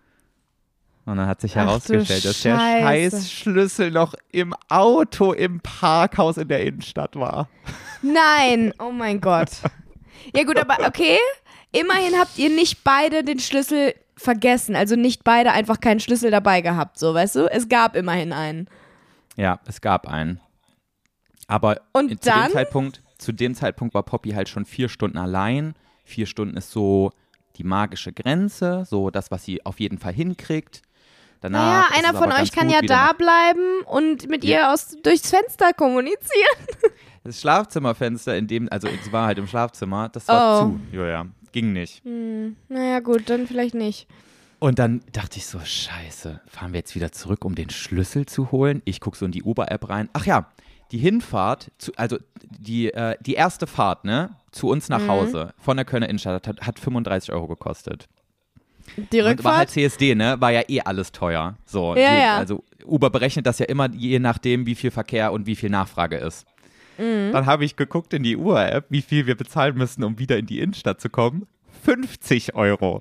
[SPEAKER 2] Und dann hat sich
[SPEAKER 1] Ach du
[SPEAKER 2] herausgestellt, dass der
[SPEAKER 1] Scheiße.
[SPEAKER 2] scheiß Schlüssel noch im Auto im Parkhaus in der Innenstadt war.
[SPEAKER 1] Nein. Oh mein Gott. Ja gut, aber okay. Immerhin habt ihr nicht beide den Schlüssel vergessen. Also nicht beide einfach keinen Schlüssel dabei gehabt. So, weißt du? Es gab immerhin einen.
[SPEAKER 2] Ja, es gab einen. Aber
[SPEAKER 1] Und
[SPEAKER 2] zu
[SPEAKER 1] dann?
[SPEAKER 2] dem Zeitpunkt, zu dem Zeitpunkt war Poppy halt schon vier Stunden allein. Vier Stunden ist so die magische Grenze, so das, was sie auf jeden Fall hinkriegt. Danach
[SPEAKER 1] Naja,
[SPEAKER 2] ist
[SPEAKER 1] einer
[SPEAKER 2] es
[SPEAKER 1] von
[SPEAKER 2] aber
[SPEAKER 1] euch
[SPEAKER 2] ganz
[SPEAKER 1] kann
[SPEAKER 2] gut
[SPEAKER 1] ja
[SPEAKER 2] wieder
[SPEAKER 1] da
[SPEAKER 2] nach-
[SPEAKER 1] bleiben und mit
[SPEAKER 2] Ja.
[SPEAKER 1] ihr aus, durchs Fenster kommunizieren.
[SPEAKER 2] Das Schlafzimmerfenster, in dem, also es war halt im Schlafzimmer, das war
[SPEAKER 1] Oh.
[SPEAKER 2] zu. Joja, ging nicht.
[SPEAKER 1] Hm, naja gut, dann vielleicht nicht.
[SPEAKER 2] Und dann dachte ich so, scheiße, fahren wir jetzt wieder zurück, um den Schlüssel zu holen? Ich gucke so in die Uber-App rein. Ach ja, die Hinfahrt, zu, also die, äh, die erste Fahrt, ne, zu uns nach
[SPEAKER 1] Mhm.
[SPEAKER 2] Hause von der Kölner Innenstadt hat, hat fünfunddreißig Euro gekostet.
[SPEAKER 1] Die
[SPEAKER 2] Und war halt
[SPEAKER 1] Rückfahrt?
[SPEAKER 2] C S D, ne, war ja eh alles teuer. So,
[SPEAKER 1] Ja,
[SPEAKER 2] je,
[SPEAKER 1] ja.
[SPEAKER 2] Also Uber berechnet das ja immer je nachdem, wie viel Verkehr und wie viel Nachfrage ist.
[SPEAKER 1] Mhm.
[SPEAKER 2] Dann habe ich geguckt in die Uber-App, wie viel wir bezahlen müssen, um wieder in die Innenstadt zu kommen. fünfzig Euro.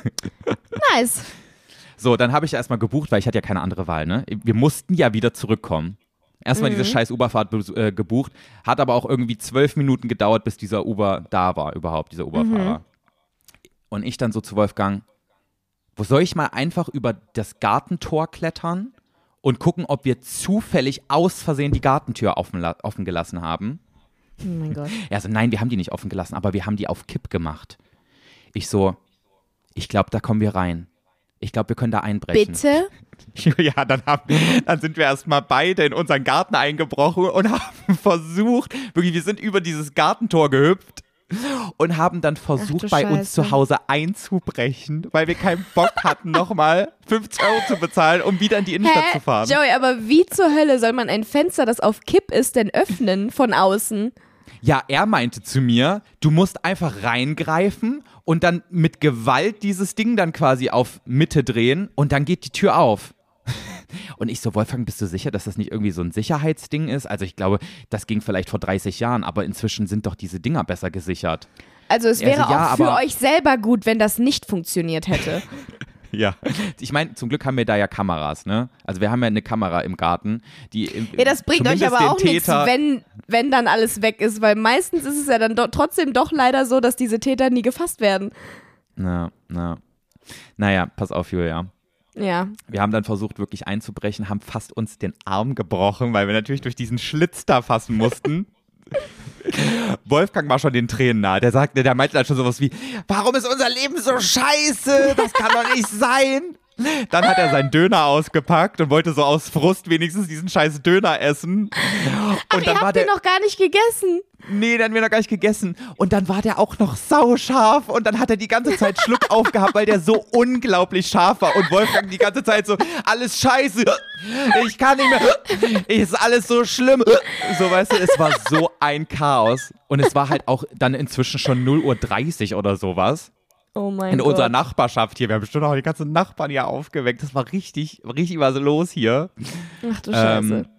[SPEAKER 1] Nice.
[SPEAKER 2] So, dann habe ich erstmal gebucht, weil ich hatte ja keine andere Wahl, ne? Wir mussten ja wieder zurückkommen. Erstmal
[SPEAKER 1] Mhm.
[SPEAKER 2] diese scheiß Uberfahrt äh, gebucht, hat aber auch irgendwie zwölf Minuten gedauert, bis dieser Uber da war, überhaupt, dieser Uberfahrer.
[SPEAKER 1] Mhm.
[SPEAKER 2] Und ich dann so zu Wolfgang, wo soll ich mal einfach über das Gartentor klettern und gucken, ob wir zufällig aus Versehen die Gartentür offen, la- offen gelassen haben?
[SPEAKER 1] Oh mein Gott.
[SPEAKER 2] Er so, nein, wir haben die nicht offen gelassen, aber wir haben die auf Kipp gemacht. Ich so, ich glaube, da kommen wir rein. Ich glaube, wir können da einbrechen.
[SPEAKER 1] Bitte?
[SPEAKER 2] Ja, dann, haben, dann sind wir erstmal beide in unseren Garten eingebrochen und haben versucht, wirklich, wir sind über dieses Gartentor gehüpft und haben dann versucht,
[SPEAKER 1] Ach du
[SPEAKER 2] bei uns
[SPEAKER 1] Scheiße.
[SPEAKER 2] zu Hause einzubrechen, weil wir keinen Bock hatten, nochmal fünfzig Euro zu bezahlen, um wieder in die Innenstadt zu fahren.
[SPEAKER 1] Joey, aber wie zur Hölle soll man ein Fenster, das auf Kipp ist, denn öffnen von außen?
[SPEAKER 2] Ja, er meinte zu mir, du musst einfach reingreifen und dann mit Gewalt dieses Ding dann quasi auf Mitte drehen und dann geht die Tür auf. Und ich so, Wolfgang, bist du sicher, dass das nicht irgendwie so ein Sicherheitsding ist? Also ich glaube, das ging vielleicht vor dreißig Jahren, aber inzwischen sind doch diese Dinger besser gesichert.
[SPEAKER 1] Also es
[SPEAKER 2] Also
[SPEAKER 1] wäre
[SPEAKER 2] ja,
[SPEAKER 1] auch für
[SPEAKER 2] aber-
[SPEAKER 1] euch selber gut, wenn das nicht funktioniert hätte.
[SPEAKER 2] Ja. Ich meine, zum Glück haben wir da ja Kameras, ne? Also wir haben ja eine Kamera im Garten, die im-
[SPEAKER 1] Ja, das bringt euch
[SPEAKER 2] zumindest
[SPEAKER 1] aber
[SPEAKER 2] den
[SPEAKER 1] auch nichts,
[SPEAKER 2] Täter-
[SPEAKER 1] wenn, wenn dann alles weg ist, weil meistens ist es ja dann do- trotzdem doch leider so, dass diese Täter nie gefasst werden.
[SPEAKER 2] Na, na. Naja, pass auf, Julia.
[SPEAKER 1] Ja.
[SPEAKER 2] Wir haben dann versucht, wirklich einzubrechen, haben fast uns den Arm gebrochen, weil wir natürlich durch diesen Schlitz da fassen mussten. Wolfgang war schon den Tränen nahe. Der sagte, der meinte dann schon sowas wie, warum ist unser Leben so scheiße? Das kann doch nicht sein. Dann hat er seinen Döner ausgepackt und wollte so aus Frust wenigstens diesen scheiß Döner essen.
[SPEAKER 1] Ach,
[SPEAKER 2] Und
[SPEAKER 1] ihr
[SPEAKER 2] dann war
[SPEAKER 1] habt
[SPEAKER 2] der,
[SPEAKER 1] den noch gar nicht gegessen.
[SPEAKER 2] nee, dann haben wir noch gar nicht gegessen. Und dann war der auch noch sauscharf und dann hat er die ganze Zeit Schluck aufgehabt, weil der so unglaublich scharf war. Und Wolfgang die ganze Zeit so, alles scheiße, ich kann nicht mehr, ist alles so schlimm. So, weißt du, es war so ein Chaos. Und es war halt auch dann inzwischen schon null Uhr dreißig oder sowas.
[SPEAKER 1] Oh mein
[SPEAKER 2] In
[SPEAKER 1] Gott.
[SPEAKER 2] unserer Nachbarschaft hier. Wir haben bestimmt auch die ganzen Nachbarn hier aufgeweckt. Das war richtig, richtig was los hier.
[SPEAKER 1] Ach du Scheiße.
[SPEAKER 2] Ähm,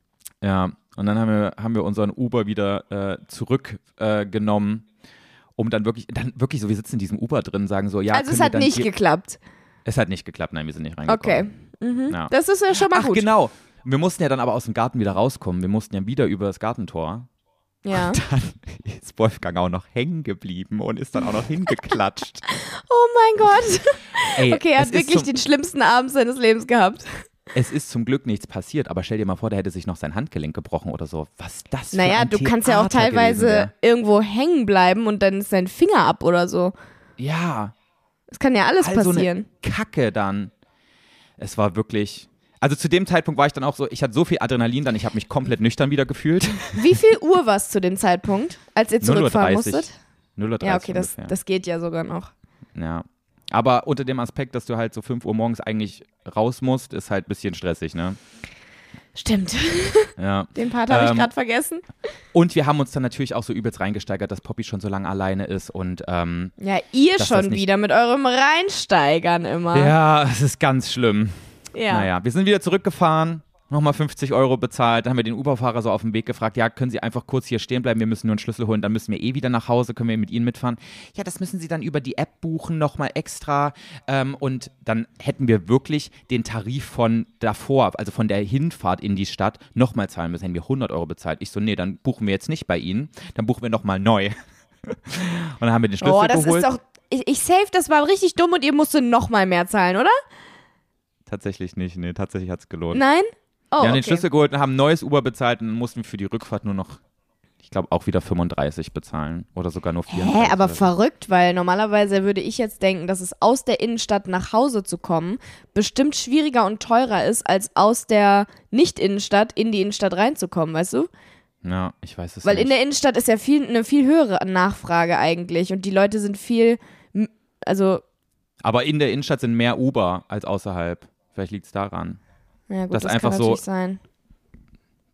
[SPEAKER 2] Ja, und dann haben wir, haben wir unseren Uber wieder äh, zurückgenommen, äh, genommen, um dann wirklich, dann wirklich so, wir sitzen in diesem Uber drin, sagen so, ja,
[SPEAKER 1] also es
[SPEAKER 2] können wir
[SPEAKER 1] hat
[SPEAKER 2] dann
[SPEAKER 1] nicht
[SPEAKER 2] hier-
[SPEAKER 1] geklappt.
[SPEAKER 2] Es hat nicht geklappt, nein, wir sind nicht reingekommen.
[SPEAKER 1] Okay. Mhm.
[SPEAKER 2] Ja.
[SPEAKER 1] Das ist ja schon mal
[SPEAKER 2] Ach,
[SPEAKER 1] gut.
[SPEAKER 2] genau. Wir mussten ja dann aber aus dem Garten wieder rauskommen. Wir mussten ja wieder über das Gartentor.
[SPEAKER 1] Ja.
[SPEAKER 2] Dann ist Wolfgang auch noch hängen geblieben und ist dann auch noch hingeklatscht.
[SPEAKER 1] Oh mein Gott.
[SPEAKER 2] Ey,
[SPEAKER 1] Okay, er
[SPEAKER 2] es
[SPEAKER 1] hat
[SPEAKER 2] ist
[SPEAKER 1] wirklich
[SPEAKER 2] zum,
[SPEAKER 1] den schlimmsten Abend seines Lebens gehabt.
[SPEAKER 2] Es ist zum Glück nichts passiert, aber stell dir mal vor, der hätte sich noch sein Handgelenk gebrochen oder so. Was das für
[SPEAKER 1] Naja,
[SPEAKER 2] ein
[SPEAKER 1] du kannst ja auch
[SPEAKER 2] Theater gewesen
[SPEAKER 1] teilweise
[SPEAKER 2] wär.
[SPEAKER 1] irgendwo hängen bleiben und dann ist dein Finger ab oder so.
[SPEAKER 2] Ja,
[SPEAKER 1] Das kann ja alles
[SPEAKER 2] also
[SPEAKER 1] passieren.
[SPEAKER 2] eine Kacke dann. Es war wirklich. Also zu dem Zeitpunkt war ich dann auch so, ich hatte so viel Adrenalin dann, ich habe mich komplett nüchtern wieder gefühlt.
[SPEAKER 1] Wie viel Uhr war es zu dem Zeitpunkt, als ihr zurückfahren
[SPEAKER 2] null Uhr dreißig.
[SPEAKER 1] musstet?
[SPEAKER 2] null Uhr dreißig
[SPEAKER 1] Ja, okay, das,
[SPEAKER 2] ungefähr.
[SPEAKER 1] das geht ja sogar noch.
[SPEAKER 2] Ja. Aber unter dem Aspekt, dass du halt so fünf Uhr morgens eigentlich raus musst, ist halt ein bisschen stressig, ne?
[SPEAKER 1] Stimmt.
[SPEAKER 2] Ja.
[SPEAKER 1] Den Part habe
[SPEAKER 2] Ähm,
[SPEAKER 1] ich gerade vergessen.
[SPEAKER 2] Und wir haben uns dann natürlich auch so übelst reingesteigert, dass Poppy schon so lange alleine ist und ähm,
[SPEAKER 1] Ja, ihr
[SPEAKER 2] dass das
[SPEAKER 1] schon
[SPEAKER 2] nicht-
[SPEAKER 1] wieder mit eurem Reinsteigern immer.
[SPEAKER 2] ja, es ist ganz schlimm.
[SPEAKER 1] Ja.
[SPEAKER 2] Naja, wir sind wieder zurückgefahren, nochmal fünfzig Euro bezahlt, dann haben wir den Uberfahrer so auf dem Weg gefragt, ja, können Sie einfach kurz hier stehen bleiben, wir müssen nur einen Schlüssel holen, dann müssen wir eh wieder nach Hause, können wir mit Ihnen mitfahren. Ja, das müssen Sie dann über die App buchen, nochmal extra ähm, und dann hätten wir wirklich den Tarif von davor, also von der Hinfahrt in die Stadt, nochmal zahlen müssen, hätten wir hundert Euro bezahlt. Ich so, nee, dann buchen wir jetzt nicht bei Ihnen, dann buchen wir nochmal neu. Und dann haben wir den Schlüssel
[SPEAKER 1] Oh, das
[SPEAKER 2] geholt.
[SPEAKER 1] ist doch. Ich, ich safe, das war richtig dumm und ihr musstet noch mal mehr zahlen, oder?
[SPEAKER 2] Tatsächlich nicht, nee, tatsächlich hat es gelohnt.
[SPEAKER 1] Nein? Oh,
[SPEAKER 2] Wir haben den
[SPEAKER 1] okay.
[SPEAKER 2] Schlüssel geholt und haben ein neues Uber bezahlt und dann mussten wir für die Rückfahrt nur noch, ich glaube, auch wieder fünfunddreißig bezahlen oder sogar nur vierunddreißig.
[SPEAKER 1] Hä, aber
[SPEAKER 2] oder so.
[SPEAKER 1] verrückt, weil normalerweise würde ich jetzt denken, dass es aus der Innenstadt nach Hause zu kommen bestimmt schwieriger und teurer ist, als aus der Nicht-Innenstadt in die Innenstadt reinzukommen, weißt du?
[SPEAKER 2] Ja, ich weiß es
[SPEAKER 1] Weil
[SPEAKER 2] nicht.
[SPEAKER 1] in der Innenstadt ist ja viel, eine viel höhere Nachfrage eigentlich und die Leute sind viel, m- also,
[SPEAKER 2] aber in der Innenstadt sind mehr Uber als außerhalb. Vielleicht liegt es daran.
[SPEAKER 1] ja gut,
[SPEAKER 2] Das
[SPEAKER 1] das,
[SPEAKER 2] einfach
[SPEAKER 1] kann
[SPEAKER 2] so-
[SPEAKER 1] natürlich sein.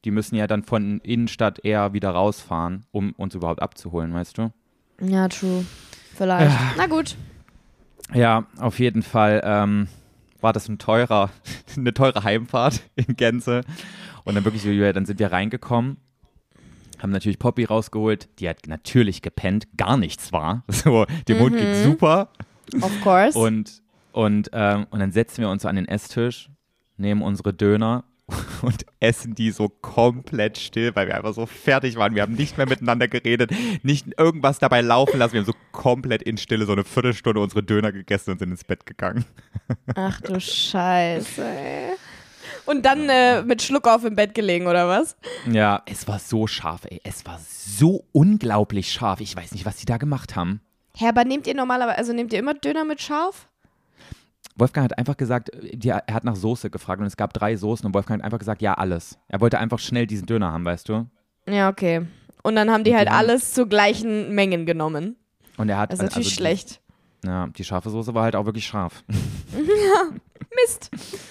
[SPEAKER 2] die müssen ja dann von Innenstadt eher wieder rausfahren, um uns überhaupt abzuholen, weißt du?
[SPEAKER 1] Ja, true. Vielleicht.
[SPEAKER 2] Ja.
[SPEAKER 1] Na gut.
[SPEAKER 2] Ja, auf jeden Fall ähm, war das ein teurer, eine teure Heimfahrt in Gänze. Und dann wirklich, so, dann sind wir reingekommen, haben natürlich Poppy rausgeholt, die hat natürlich gepennt, gar nichts war. So, dem Hund
[SPEAKER 1] Mhm.
[SPEAKER 2] ging super.
[SPEAKER 1] Of course.
[SPEAKER 2] Und, und, ähm, und dann setzen wir uns an den Esstisch, nehmen unsere Döner und essen die so komplett still, weil wir einfach so fertig waren. Wir haben nicht mehr miteinander geredet, nicht irgendwas dabei laufen lassen. Wir haben so komplett in Stille so eine Viertelstunde unsere Döner gegessen und sind ins Bett gegangen.
[SPEAKER 1] Ach du Scheiße, ey. Und dann äh, mit Schluck auf im Bett gelegen, oder was?
[SPEAKER 2] Ja, es war so scharf, ey. Es war so unglaublich scharf. Ich weiß nicht, was die da gemacht haben.
[SPEAKER 1] Hä, aber nehmt ihr normalerweise, also nehmt ihr immer Döner mit scharf?
[SPEAKER 2] Wolfgang hat einfach gesagt, die, er hat nach Soße gefragt und es gab drei Soßen und Wolfgang hat einfach gesagt, ja, alles. Er wollte einfach schnell diesen Döner haben, weißt du?
[SPEAKER 1] Ja, okay. Und dann haben die
[SPEAKER 2] Und die
[SPEAKER 1] halt
[SPEAKER 2] haben-
[SPEAKER 1] alles zu gleichen Mengen genommen.
[SPEAKER 2] Und er hat
[SPEAKER 1] Das ist natürlich
[SPEAKER 2] also
[SPEAKER 1] schlecht.
[SPEAKER 2] Die, ja, die scharfe Soße war halt auch wirklich scharf.
[SPEAKER 1] Mist.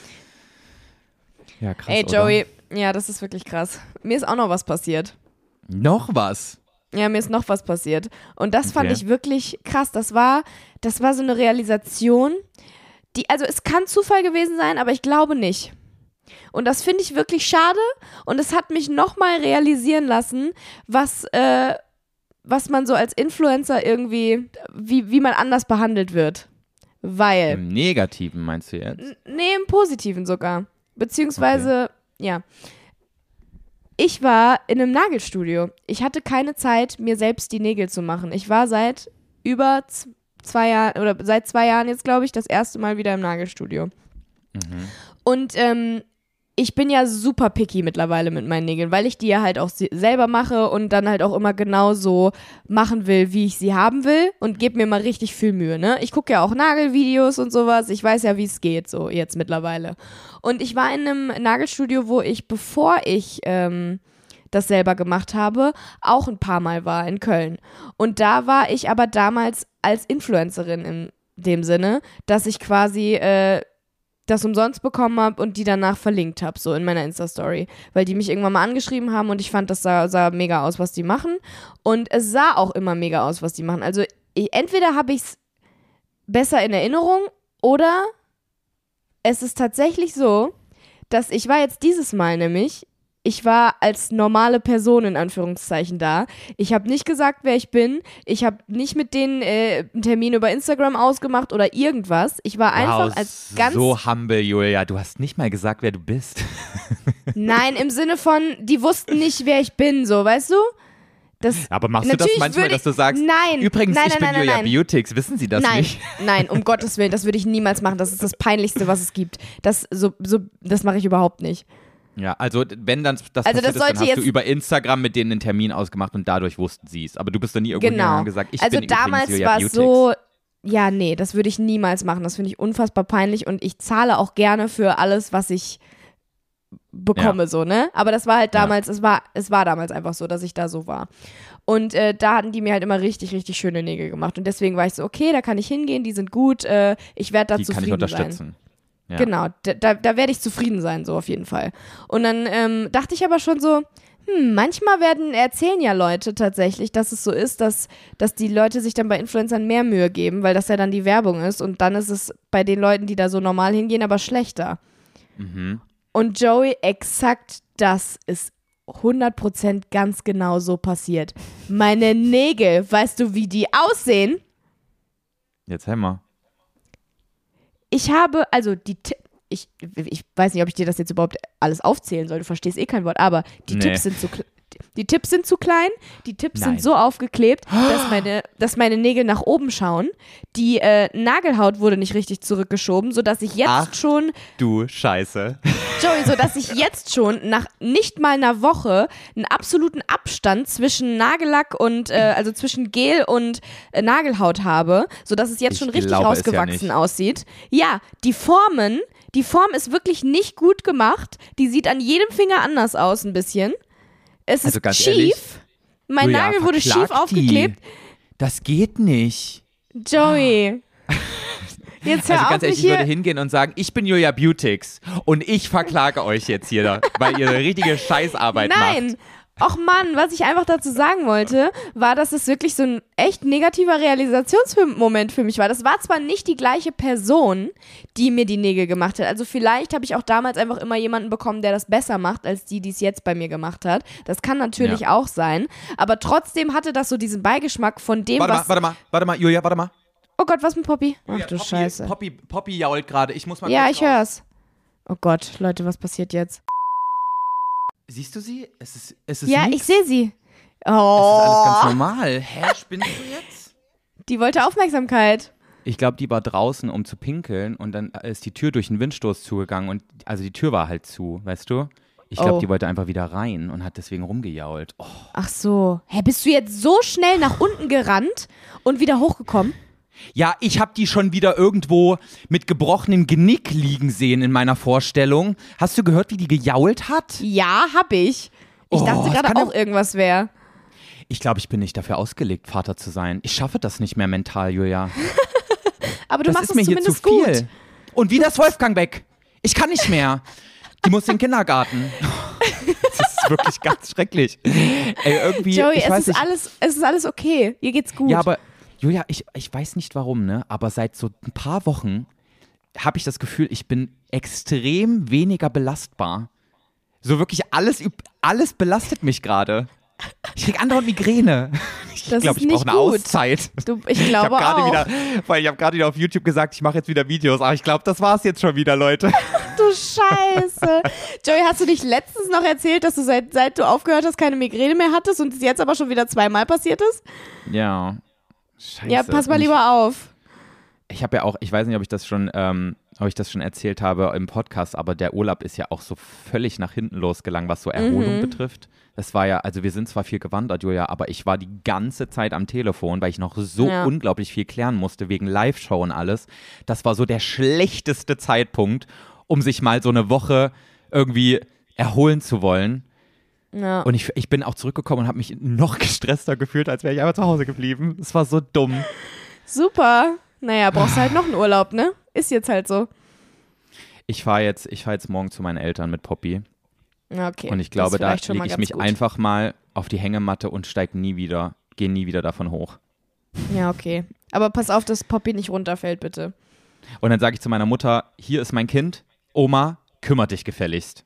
[SPEAKER 2] Ja, krass,
[SPEAKER 1] Ey,
[SPEAKER 2] oder?
[SPEAKER 1] Joey, ja, das ist wirklich krass. Mir ist auch noch was passiert.
[SPEAKER 2] Noch was?
[SPEAKER 1] Ja, mir ist noch was passiert. Und das fand
[SPEAKER 2] Okay.
[SPEAKER 1] ich wirklich krass. Das war, das war so eine Realisation, die, also es kann Zufall gewesen sein, aber ich glaube nicht. Und das finde ich wirklich schade. Und es hat mich nochmal realisieren lassen, was, äh, was man so als Influencer irgendwie, wie, wie man anders behandelt wird. Weil.
[SPEAKER 2] Im Negativen meinst du jetzt?
[SPEAKER 1] N- Nee, im Positiven sogar. Beziehungsweise, ja. Ich war in einem Nagelstudio. Ich hatte keine Zeit, mir selbst die Nägel zu machen. Ich war seit über z- zwei Jahren, oder seit zwei Jahren jetzt, glaube ich, das erste Mal wieder im Nagelstudio.
[SPEAKER 2] Mhm.
[SPEAKER 1] Und ähm, ich bin ja super picky mittlerweile mit meinen Nägeln, weil ich die ja halt auch se- selber mache und dann halt auch immer genau so machen will, wie ich sie haben will und gebe mir mal richtig viel Mühe, ne? Ich gucke ja auch Nagelvideos und sowas, ich weiß ja, wie es geht, so jetzt mittlerweile. Und ich war in einem Nagelstudio, wo ich, bevor ich ähm, das selber gemacht habe, auch ein paar Mal war in Köln. Und da war ich aber damals als Influencerin in dem Sinne, dass ich quasi äh, das umsonst bekommen habe und die danach verlinkt habe, so in meiner Insta-Story. Weil die mich irgendwann mal angeschrieben haben und ich fand, das sah, sah mega aus, was die machen. Und es sah auch immer mega aus, was die machen. Also ich, entweder habe ich es besser in Erinnerung oder es ist tatsächlich so, dass ich war jetzt dieses Mal nämlich, ich war als normale Person in Anführungszeichen da. Ich habe nicht gesagt, wer ich bin. Ich habe nicht mit denen äh, einen Termin über Instagram ausgemacht oder irgendwas. Ich war einfach
[SPEAKER 2] wow,
[SPEAKER 1] als ganz...
[SPEAKER 2] so humble, Julia. Du hast nicht mal gesagt, wer du bist.
[SPEAKER 1] Nein, im Sinne von, die wussten nicht, wer ich bin, so, weißt du? Das,
[SPEAKER 2] Aber machst du das
[SPEAKER 1] Natürlich
[SPEAKER 2] manchmal,
[SPEAKER 1] würde
[SPEAKER 2] dass du sagst,
[SPEAKER 1] nein,
[SPEAKER 2] übrigens,
[SPEAKER 1] nein,
[SPEAKER 2] ich
[SPEAKER 1] nein,
[SPEAKER 2] bin
[SPEAKER 1] nein,
[SPEAKER 2] Julia
[SPEAKER 1] nein.
[SPEAKER 2] Beautix, wissen Sie das
[SPEAKER 1] nein,
[SPEAKER 2] nicht?
[SPEAKER 1] nein, um Gottes Willen, das würde ich niemals machen. Das ist das Peinlichste, was es gibt. Das, so, so, das mache ich überhaupt nicht.
[SPEAKER 2] Ja, also wenn dann das
[SPEAKER 1] Also
[SPEAKER 2] passiert
[SPEAKER 1] das
[SPEAKER 2] ist, dann
[SPEAKER 1] sollte
[SPEAKER 2] hast
[SPEAKER 1] jetzt-
[SPEAKER 2] du über Instagram mit denen einen Termin ausgemacht und dadurch wussten sie es. Aber du bist dann nie irgendwo
[SPEAKER 1] Genau.
[SPEAKER 2] hingegangen und gesagt, ich
[SPEAKER 1] Also
[SPEAKER 2] bin
[SPEAKER 1] damals
[SPEAKER 2] übrigens Julia
[SPEAKER 1] war
[SPEAKER 2] Beautix.
[SPEAKER 1] es so, ja, nee, das würde ich niemals machen. Das finde ich unfassbar peinlich und ich zahle auch gerne für alles, was ich bekomme,
[SPEAKER 2] Ja.
[SPEAKER 1] so, ne? Aber das war halt
[SPEAKER 2] Ja.
[SPEAKER 1] damals, es war, es war damals einfach so, dass ich da so war. Und äh, da hatten die mir halt immer richtig, richtig schöne Nägel gemacht. Und deswegen war ich so, okay, da kann ich hingehen, die sind gut, äh, ich werde da
[SPEAKER 2] Die kann ich
[SPEAKER 1] zufrieden sein.
[SPEAKER 2] unterstützen. Ja.
[SPEAKER 1] Genau, da, da, da werde ich zufrieden sein, so auf jeden Fall. Und dann ähm, dachte ich aber schon so, hm, manchmal werden, erzählen ja Leute tatsächlich, dass es so ist, dass, dass die Leute sich dann bei Influencern mehr Mühe geben, weil das ja dann die Werbung ist und dann ist es bei den Leuten, die da so normal hingehen, aber schlechter.
[SPEAKER 2] Mhm.
[SPEAKER 1] Und Joey, exakt das ist hundert Prozent ganz genau so passiert. Meine Nägel, weißt du, wie die aussehen?
[SPEAKER 2] Jetzt hör mal.
[SPEAKER 1] Ich habe, also die, Ti- ich, ich weiß nicht, ob ich dir das jetzt überhaupt alles aufzählen soll, du verstehst eh kein Wort, aber die
[SPEAKER 2] Nee.
[SPEAKER 1] Tipps sind zu kle- die Tipps sind zu klein, die Tipps
[SPEAKER 2] Nein.
[SPEAKER 1] sind so aufgeklebt, dass meine, dass meine Nägel nach oben schauen. Die äh, Nagelhaut wurde nicht richtig zurückgeschoben, sodass ich jetzt
[SPEAKER 2] Ach.
[SPEAKER 1] schon,
[SPEAKER 2] Du Scheiße.
[SPEAKER 1] Joey, sodass ich jetzt schon nach nicht mal einer Woche einen absoluten Abstand zwischen Nagellack und, äh, also zwischen Gel und äh, Nagelhaut habe, sodass es jetzt
[SPEAKER 2] Ich
[SPEAKER 1] schon richtig
[SPEAKER 2] glaube es ja
[SPEAKER 1] rausgewachsen
[SPEAKER 2] nicht.
[SPEAKER 1] aussieht. Ja, die Formen, die Form ist wirklich nicht gut gemacht. Die sieht an jedem Finger anders aus ein bisschen. Es
[SPEAKER 2] Also
[SPEAKER 1] ist
[SPEAKER 2] ganz
[SPEAKER 1] schief.
[SPEAKER 2] ehrlich,
[SPEAKER 1] mein
[SPEAKER 2] Julia,
[SPEAKER 1] Nagel wurde schief
[SPEAKER 2] verklag
[SPEAKER 1] aufgeklebt.
[SPEAKER 2] Die. Das geht nicht.
[SPEAKER 1] Joey. Jetzt hör
[SPEAKER 2] Also
[SPEAKER 1] auf,
[SPEAKER 2] ganz ehrlich,
[SPEAKER 1] mich
[SPEAKER 2] ich würde
[SPEAKER 1] hier...
[SPEAKER 2] hingehen und sagen, ich bin Julia Beautix und ich verklage euch jetzt hier, weil ihr eine richtige Scheißarbeit macht.
[SPEAKER 1] Nein! Och Mann, was ich einfach dazu sagen wollte, war, dass es wirklich so ein echt negativer Realisationsmoment für mich war. Das war zwar nicht die gleiche Person, die mir die Nägel gemacht hat. Also vielleicht habe ich auch damals einfach immer jemanden bekommen, der das besser macht, als die, die es jetzt bei mir gemacht hat. Das kann natürlich
[SPEAKER 2] Ja.
[SPEAKER 1] auch sein. Aber trotzdem hatte das so diesen Beigeschmack von dem,
[SPEAKER 2] Warte
[SPEAKER 1] was...
[SPEAKER 2] mal, warte mal, warte mal, Julia, warte mal.
[SPEAKER 1] Oh Gott, was mit Poppy? Ach
[SPEAKER 2] Julia,
[SPEAKER 1] du
[SPEAKER 2] Poppy,
[SPEAKER 1] Scheiße.
[SPEAKER 2] Poppy, Poppy jault gerade, ich muss mal
[SPEAKER 1] Ja,
[SPEAKER 2] kurz
[SPEAKER 1] ich
[SPEAKER 2] raus.
[SPEAKER 1] hör's. Oh Gott, Leute, was passiert jetzt?
[SPEAKER 2] Siehst du sie? Es ist, es ist
[SPEAKER 1] Ja,
[SPEAKER 2] nix.
[SPEAKER 1] ich sehe sie.
[SPEAKER 2] Es ist alles ganz
[SPEAKER 1] Oh,
[SPEAKER 2] normal. Hä, spinnst du jetzt?
[SPEAKER 1] die wollte Aufmerksamkeit.
[SPEAKER 2] Ich glaube, die war draußen, um zu pinkeln und dann ist die Tür durch einen Windstoß zugegangen und also die Tür war halt zu, weißt du? Ich glaube,
[SPEAKER 1] Oh.
[SPEAKER 2] die wollte einfach wieder rein und hat deswegen rumgejault. Oh.
[SPEAKER 1] Ach so. Hä, bist du jetzt so schnell nach unten gerannt und wieder hochgekommen?
[SPEAKER 2] Ja, ich habe die schon wieder irgendwo mit gebrochenem Genick liegen sehen in meiner Vorstellung. Hast du gehört, wie die gejault hat?
[SPEAKER 1] Ja, hab ich. Ich
[SPEAKER 2] Oh,
[SPEAKER 1] dachte
[SPEAKER 2] das
[SPEAKER 1] gerade
[SPEAKER 2] kann
[SPEAKER 1] auch
[SPEAKER 2] ja-
[SPEAKER 1] irgendwas wäre.
[SPEAKER 2] Ich glaube, ich bin nicht dafür ausgelegt, Vater zu sein. Ich schaffe das nicht mehr mental, Julia.
[SPEAKER 1] Aber du
[SPEAKER 2] Das
[SPEAKER 1] machst
[SPEAKER 2] ist
[SPEAKER 1] es
[SPEAKER 2] mir hier zu
[SPEAKER 1] zumindest gut.
[SPEAKER 2] viel. Und wieder ist Wolfgang weg. Ich kann nicht mehr. Die muss in den Kindergarten. Das ist wirklich ganz schrecklich. Ey, irgendwie,
[SPEAKER 1] Joey,
[SPEAKER 2] ich
[SPEAKER 1] es
[SPEAKER 2] weiß
[SPEAKER 1] ist,
[SPEAKER 2] nicht.
[SPEAKER 1] alles, es ist alles okay. Ihr geht's gut.
[SPEAKER 2] Ja, aber Julia, ich, ich weiß nicht warum, ne? Aber seit so ein paar Wochen habe ich das Gefühl, ich bin extrem weniger belastbar. So wirklich alles, üb- alles belastet mich gerade. Ich krieg andauernd Migräne. Ich
[SPEAKER 1] Das
[SPEAKER 2] glaube,
[SPEAKER 1] ist
[SPEAKER 2] ich brauche
[SPEAKER 1] nicht
[SPEAKER 2] eine
[SPEAKER 1] gut.
[SPEAKER 2] Auszeit.
[SPEAKER 1] du, ich
[SPEAKER 2] Ich habe
[SPEAKER 1] glaube
[SPEAKER 2] gerade
[SPEAKER 1] auch.
[SPEAKER 2] wieder, weil ich habe gerade wieder auf YouTube gesagt, ich mache jetzt wieder Videos, aber ich glaube, das war's jetzt schon wieder, Leute.
[SPEAKER 1] Du Scheiße. Joey, hast du nicht letztens noch erzählt, dass du seit, seit du aufgehört hast, keine Migräne mehr hattest und es jetzt aber schon wieder zweimal passiert ist?
[SPEAKER 2] Ja. Scheiße.
[SPEAKER 1] Ja, pass mal
[SPEAKER 2] Und ich-
[SPEAKER 1] lieber auf.
[SPEAKER 2] Ich habe ja auch, ich weiß nicht, ob ich das schon, ähm, ob ich das schon erzählt habe im Podcast, aber der Urlaub ist ja auch so völlig nach hinten losgegangen, was so Erholung
[SPEAKER 1] Mhm.
[SPEAKER 2] betrifft. Das war ja, also wir sind zwar viel gewandert, Julia, aber ich war die ganze Zeit am Telefon, weil ich noch so
[SPEAKER 1] Ja.
[SPEAKER 2] unglaublich viel klären musste wegen Live-Show und alles. Das war so der schlechteste Zeitpunkt, um sich mal so eine Woche irgendwie erholen zu wollen.
[SPEAKER 1] Ja.
[SPEAKER 2] Und ich, ich bin auch zurückgekommen und habe mich noch gestresster gefühlt, als wäre ich einfach zu Hause geblieben. Es war so dumm.
[SPEAKER 1] Super. Naja, brauchst halt noch einen Urlaub, ne? Ist jetzt halt so.
[SPEAKER 2] Ich fahre jetzt, ich fahr jetzt morgen zu meinen Eltern mit Poppy.
[SPEAKER 1] Ja, okay.
[SPEAKER 2] Und ich
[SPEAKER 1] Das
[SPEAKER 2] glaube,
[SPEAKER 1] ist
[SPEAKER 2] da
[SPEAKER 1] vielleicht schon mal
[SPEAKER 2] lege ich
[SPEAKER 1] ganz
[SPEAKER 2] mich
[SPEAKER 1] gut.
[SPEAKER 2] einfach mal auf die Hängematte und steige nie wieder, gehe nie wieder davon hoch.
[SPEAKER 1] Ja, okay. Aber pass auf, dass Poppy nicht runterfällt, bitte.
[SPEAKER 2] Und dann sage ich zu meiner Mutter, hier ist mein Kind, Oma, kümmert dich gefälligst.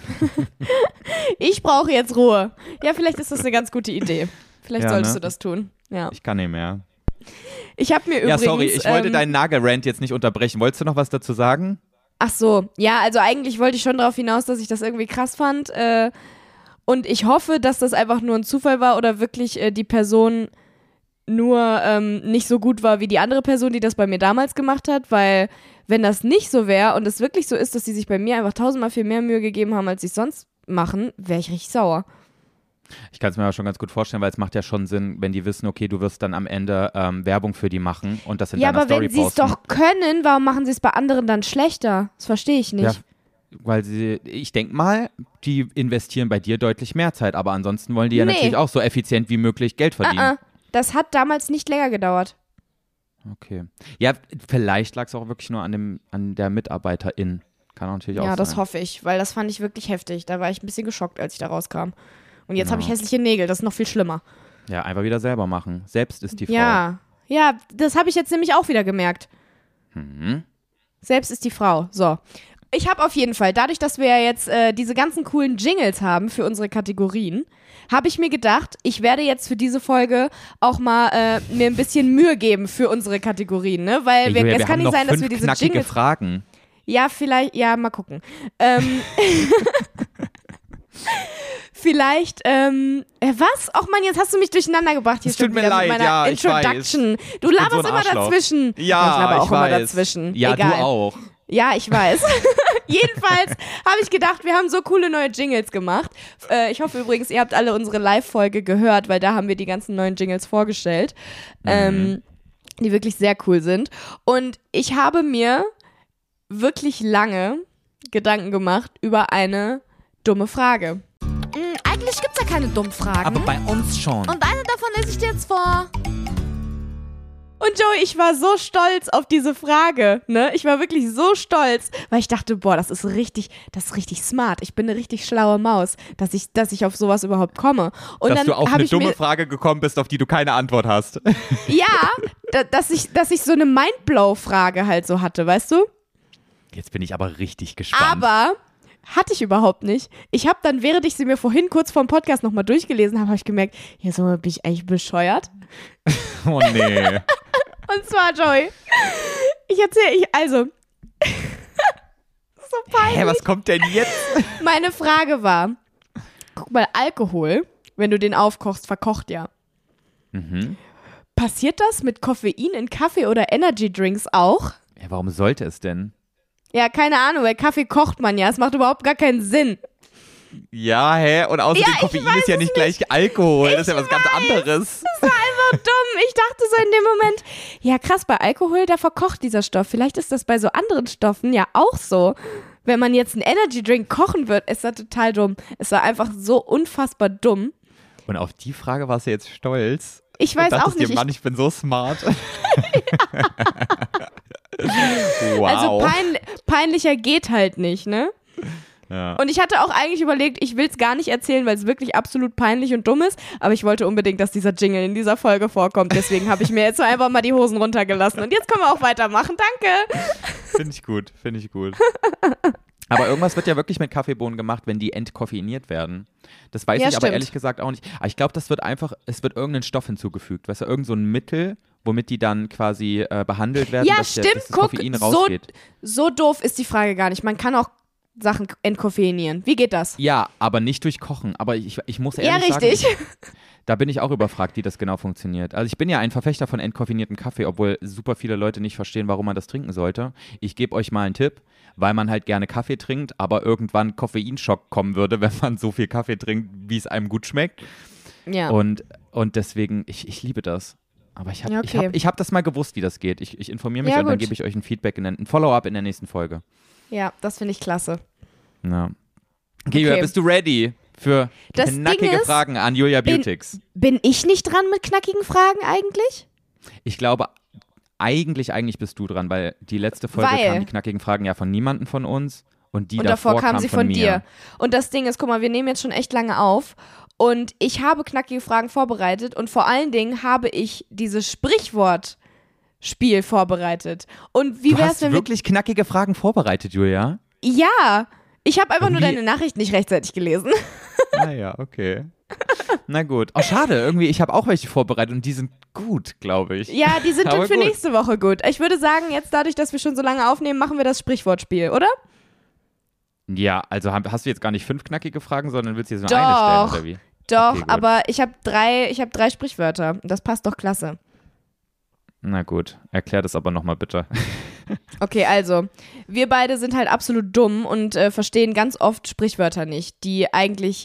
[SPEAKER 1] Ich brauche jetzt Ruhe. Ja, vielleicht ist das eine ganz gute Idee. Vielleicht
[SPEAKER 2] Ja,
[SPEAKER 1] solltest
[SPEAKER 2] ne?
[SPEAKER 1] du das tun. Ja.
[SPEAKER 2] Ich kann nicht mehr.
[SPEAKER 1] Ich habe mir
[SPEAKER 2] Ja,
[SPEAKER 1] übrigens...
[SPEAKER 2] sorry, ich wollte
[SPEAKER 1] ähm,
[SPEAKER 2] deinen Nagelrant jetzt nicht unterbrechen. Wolltest du noch was dazu sagen?
[SPEAKER 1] Ach so, ja, also eigentlich wollte ich schon darauf hinaus, dass ich das irgendwie krass fand. Äh, und ich hoffe, dass das einfach nur ein Zufall war oder wirklich äh, die Person nur ähm, nicht so gut war wie die andere Person, die das bei mir damals gemacht hat, weil wenn das nicht so wäre und es wirklich so ist, dass die sich bei mir einfach tausendmal viel mehr Mühe gegeben haben, als sie es sonst machen, wäre ich richtig sauer.
[SPEAKER 2] Ich kann es mir aber schon ganz gut vorstellen, weil es macht ja schon Sinn, wenn die wissen, okay, du wirst dann am Ende ähm, Werbung für die machen und das in
[SPEAKER 1] Ja,
[SPEAKER 2] deiner
[SPEAKER 1] aber
[SPEAKER 2] Story
[SPEAKER 1] wenn sie es
[SPEAKER 2] posten.
[SPEAKER 1] doch können, warum machen sie es bei anderen dann schlechter? Das verstehe ich nicht.
[SPEAKER 2] Ja, weil sie, ich denke mal, die investieren bei dir deutlich mehr Zeit, aber ansonsten wollen die ja
[SPEAKER 1] Nee.
[SPEAKER 2] natürlich auch so effizient wie möglich Geld verdienen.
[SPEAKER 1] Ah, ah. Das hat damals nicht länger gedauert.
[SPEAKER 2] Okay. Ja, vielleicht lag es auch wirklich nur an, dem, an der Mitarbeiterin. Kann auch natürlich auch
[SPEAKER 1] Ja,
[SPEAKER 2] sein.
[SPEAKER 1] das hoffe ich, weil das fand ich wirklich heftig. Da war ich ein bisschen geschockt, als ich da rauskam. Und jetzt
[SPEAKER 2] Ja.
[SPEAKER 1] habe ich hässliche Nägel, das ist noch viel schlimmer.
[SPEAKER 2] Ja, einfach wieder selber machen. Selbst ist die Frau.
[SPEAKER 1] Ja, ja, das habe ich jetzt nämlich auch wieder gemerkt.
[SPEAKER 2] Mhm.
[SPEAKER 1] Selbst ist die Frau. So. Ich habe auf jeden Fall, dadurch, dass wir ja jetzt äh, diese ganzen coolen Jingles haben für unsere Kategorien, habe ich mir gedacht, ich werde jetzt für diese Folge auch mal äh, mir ein bisschen Mühe geben für unsere Kategorien, ne? Weil
[SPEAKER 2] Ey,
[SPEAKER 1] wir,
[SPEAKER 2] Julia,
[SPEAKER 1] es
[SPEAKER 2] wir
[SPEAKER 1] kann
[SPEAKER 2] haben
[SPEAKER 1] nicht
[SPEAKER 2] noch
[SPEAKER 1] sein, dass
[SPEAKER 2] fünf
[SPEAKER 1] wir diese
[SPEAKER 2] knackige
[SPEAKER 1] Jingles...
[SPEAKER 2] Fragen.
[SPEAKER 1] Ja, vielleicht, ja, mal gucken. Ähm, vielleicht, ähm, äh, was? Och man, jetzt hast du mich durcheinander gebracht hier
[SPEAKER 2] Es tut
[SPEAKER 1] schon
[SPEAKER 2] mir
[SPEAKER 1] wieder
[SPEAKER 2] leid,
[SPEAKER 1] mit meiner
[SPEAKER 2] ja, ich
[SPEAKER 1] Introduction. Du
[SPEAKER 2] bin
[SPEAKER 1] laberst
[SPEAKER 2] so ein
[SPEAKER 1] immer
[SPEAKER 2] Arschloch.
[SPEAKER 1] dazwischen.
[SPEAKER 2] Ja,
[SPEAKER 1] ich laber auch
[SPEAKER 2] ich
[SPEAKER 1] immer
[SPEAKER 2] weiß.
[SPEAKER 1] dazwischen.
[SPEAKER 2] Ja,
[SPEAKER 1] Egal.
[SPEAKER 2] du auch.
[SPEAKER 1] Ja, ich weiß. Jedenfalls habe ich gedacht, wir haben so coole neue Jingles gemacht. Äh, ich hoffe übrigens, ihr habt alle unsere Live-Folge gehört, weil da haben wir die ganzen neuen Jingles vorgestellt,
[SPEAKER 2] Mhm.
[SPEAKER 1] ähm, die wirklich sehr cool sind. Und ich habe mir wirklich lange Gedanken gemacht über eine dumme Frage.
[SPEAKER 5] Mm, eigentlich gibt's ja keine dummen Fragen.
[SPEAKER 2] bei uns schon.
[SPEAKER 5] Und eine davon lese ich dir jetzt vor.
[SPEAKER 1] Und Und Joey, ich war so stolz auf diese Frage, ne? Ich war wirklich so stolz, weil ich dachte, boah, das ist richtig, das ist richtig smart. Ich bin eine richtig schlaue Maus, dass ich, dass ich auf sowas überhaupt komme. Und
[SPEAKER 2] dass
[SPEAKER 1] dann
[SPEAKER 2] du auf
[SPEAKER 1] hab
[SPEAKER 2] eine
[SPEAKER 1] ich
[SPEAKER 2] dumme
[SPEAKER 1] mir,
[SPEAKER 2] Frage gekommen bist, auf die du keine Antwort hast.
[SPEAKER 1] Ja, da, dass ich, dass ich so eine Mindblow-Frage halt so hatte, weißt du?
[SPEAKER 2] Jetzt bin ich aber richtig gespannt.
[SPEAKER 1] Aber hatte ich überhaupt nicht. Ich habe dann, während ich sie mir vorhin kurz vor dem Podcast nochmal durchgelesen habe, habe ich gemerkt, ja, so bin ich eigentlich bescheuert.
[SPEAKER 2] Oh nee.
[SPEAKER 1] Und zwar, Joey, ich erzähle, ich, also, so peinlich.
[SPEAKER 2] Hä, was kommt denn jetzt?
[SPEAKER 1] Meine Frage war, guck mal, Alkohol, wenn du den aufkochst, verkocht ja.
[SPEAKER 2] Mhm.
[SPEAKER 1] Passiert das mit Koffein in Kaffee oder Energy Drinks auch?
[SPEAKER 2] Ja, warum sollte es denn?
[SPEAKER 1] Ja, keine Ahnung, weil Kaffee kocht man ja. Es macht überhaupt gar keinen Sinn.
[SPEAKER 2] Ja, hä? Und außerdem,
[SPEAKER 1] Ja, ich
[SPEAKER 2] Koffein
[SPEAKER 1] weiß
[SPEAKER 2] ist ja
[SPEAKER 1] es
[SPEAKER 2] nicht gleich Alkohol. Das ist ja was ganz anderes.
[SPEAKER 1] Das war einfach dumm. Ich dachte so in dem Moment, ja krass, bei Alkohol, da verkocht dieser Stoff. Vielleicht ist das bei so anderen Stoffen ja auch so. Wenn man jetzt einen Energy Drink kochen wird, ist das total dumm. Es war einfach so unfassbar dumm.
[SPEAKER 2] Und auf die Frage warst du jetzt stolz.
[SPEAKER 1] Ich weiß
[SPEAKER 2] und dachtest
[SPEAKER 1] auch nicht.
[SPEAKER 2] Dir, Mann, ich bin so smart. Wow.
[SPEAKER 1] Also pein, peinlicher geht halt nicht, ne?
[SPEAKER 2] Ja.
[SPEAKER 1] Und ich hatte auch eigentlich überlegt, ich will es gar nicht erzählen, weil es wirklich absolut peinlich und dumm ist, aber ich wollte unbedingt, dass dieser Jingle in dieser Folge vorkommt, deswegen habe ich mir jetzt so einfach mal die Hosen runtergelassen. Und jetzt können wir auch weitermachen, danke.
[SPEAKER 2] Finde ich gut, finde ich gut. Aber irgendwas wird ja wirklich mit Kaffeebohnen gemacht, wenn die entkoffeiniert werden. Das weiß
[SPEAKER 1] Ja,
[SPEAKER 2] ich aber
[SPEAKER 1] stimmt.
[SPEAKER 2] ehrlich gesagt auch nicht. Aber ich glaube, das wird einfach, es wird irgendein Stoff hinzugefügt. Weißt du, irgend so ein Mittel, womit die dann quasi äh, behandelt werden,
[SPEAKER 1] Ja,
[SPEAKER 2] dass, der,
[SPEAKER 1] stimmt,
[SPEAKER 2] dass das
[SPEAKER 1] guck,
[SPEAKER 2] Koffein
[SPEAKER 1] so,
[SPEAKER 2] rausgeht.
[SPEAKER 1] so doof ist die Frage gar nicht. Man kann auch Sachen entkoffeinieren. Wie geht das?
[SPEAKER 2] Ja, aber nicht durch Kochen. Aber ich, ich muss
[SPEAKER 1] Ja,
[SPEAKER 2] ehrlich
[SPEAKER 1] richtig.
[SPEAKER 2] sagen, da bin ich auch überfragt, wie das genau funktioniert. Also ich bin ja ein Verfechter von entkoffiniertem Kaffee, obwohl super viele Leute nicht verstehen, warum man das trinken sollte. Ich gebe euch mal einen Tipp, weil man halt gerne Kaffee trinkt, aber irgendwann Koffeinschock kommen würde, wenn man so viel Kaffee trinkt, wie es einem gut schmeckt.
[SPEAKER 1] Ja.
[SPEAKER 2] Und, und deswegen, ich, ich liebe das. Aber ich habe
[SPEAKER 1] Ja,
[SPEAKER 2] ich
[SPEAKER 1] okay.
[SPEAKER 2] hab, ich hab das mal gewusst, wie das geht. Ich, ich informiere mich
[SPEAKER 1] Ja,
[SPEAKER 2] und dann
[SPEAKER 1] gut.
[SPEAKER 2] gebe ich euch ein Feedback, in der, ein Follow-up in der nächsten Folge.
[SPEAKER 1] Ja, das finde ich klasse.
[SPEAKER 2] Ja. Okay, Julia,
[SPEAKER 1] Okay.
[SPEAKER 2] bist du ready für
[SPEAKER 1] Das Ding
[SPEAKER 2] knackige
[SPEAKER 1] ist,
[SPEAKER 2] Fragen an Julia
[SPEAKER 1] bin-
[SPEAKER 2] Beautix?
[SPEAKER 1] Bin ich nicht dran mit knackigen Fragen eigentlich?
[SPEAKER 2] Ich glaube, eigentlich, eigentlich bist du dran, weil die letzte Folge
[SPEAKER 1] Weil-
[SPEAKER 2] kamen die knackigen Fragen ja von niemandem von uns und die
[SPEAKER 1] Und
[SPEAKER 2] davor,
[SPEAKER 1] davor kamen sie
[SPEAKER 2] von,
[SPEAKER 1] von
[SPEAKER 2] mir.
[SPEAKER 1] dir. Und das Ding ist, guck mal, wir nehmen jetzt schon echt lange auf und ich habe knackige Fragen vorbereitet und vor allen Dingen habe ich dieses Sprichwortspiel vorbereitet. Und wie
[SPEAKER 2] Du
[SPEAKER 1] wär's,
[SPEAKER 2] hast
[SPEAKER 1] wenn wir...
[SPEAKER 2] wirklich knackige Fragen vorbereitet, Julia?
[SPEAKER 1] Ja, ich habe einfach nur
[SPEAKER 2] Irgendwie-
[SPEAKER 1] deine Nachricht nicht rechtzeitig gelesen.
[SPEAKER 2] Naja, okay. Na gut. Oh, schade, irgendwie, ich habe auch welche vorbereitet und die sind gut, glaube ich.
[SPEAKER 1] Ja, die sind
[SPEAKER 2] Aber
[SPEAKER 1] dann für
[SPEAKER 2] gut.
[SPEAKER 1] nächste Woche gut. Ich würde sagen, jetzt dadurch, dass wir schon so lange aufnehmen, machen wir das Sprichwortspiel, oder?
[SPEAKER 2] Ja, also hab- hast du jetzt gar nicht fünf knackige Fragen, sondern willst du jetzt nur
[SPEAKER 1] Doch.
[SPEAKER 2] eine stellen, oder wie?
[SPEAKER 1] Doch,
[SPEAKER 2] Okay, gut.
[SPEAKER 1] aber ich habe drei, ich habe drei Sprichwörter. Das passt doch klasse.
[SPEAKER 2] Na gut, erklär das aber nochmal bitte.
[SPEAKER 1] Okay, also, wir beide sind halt absolut dumm und äh, verstehen ganz oft Sprichwörter nicht, die eigentlich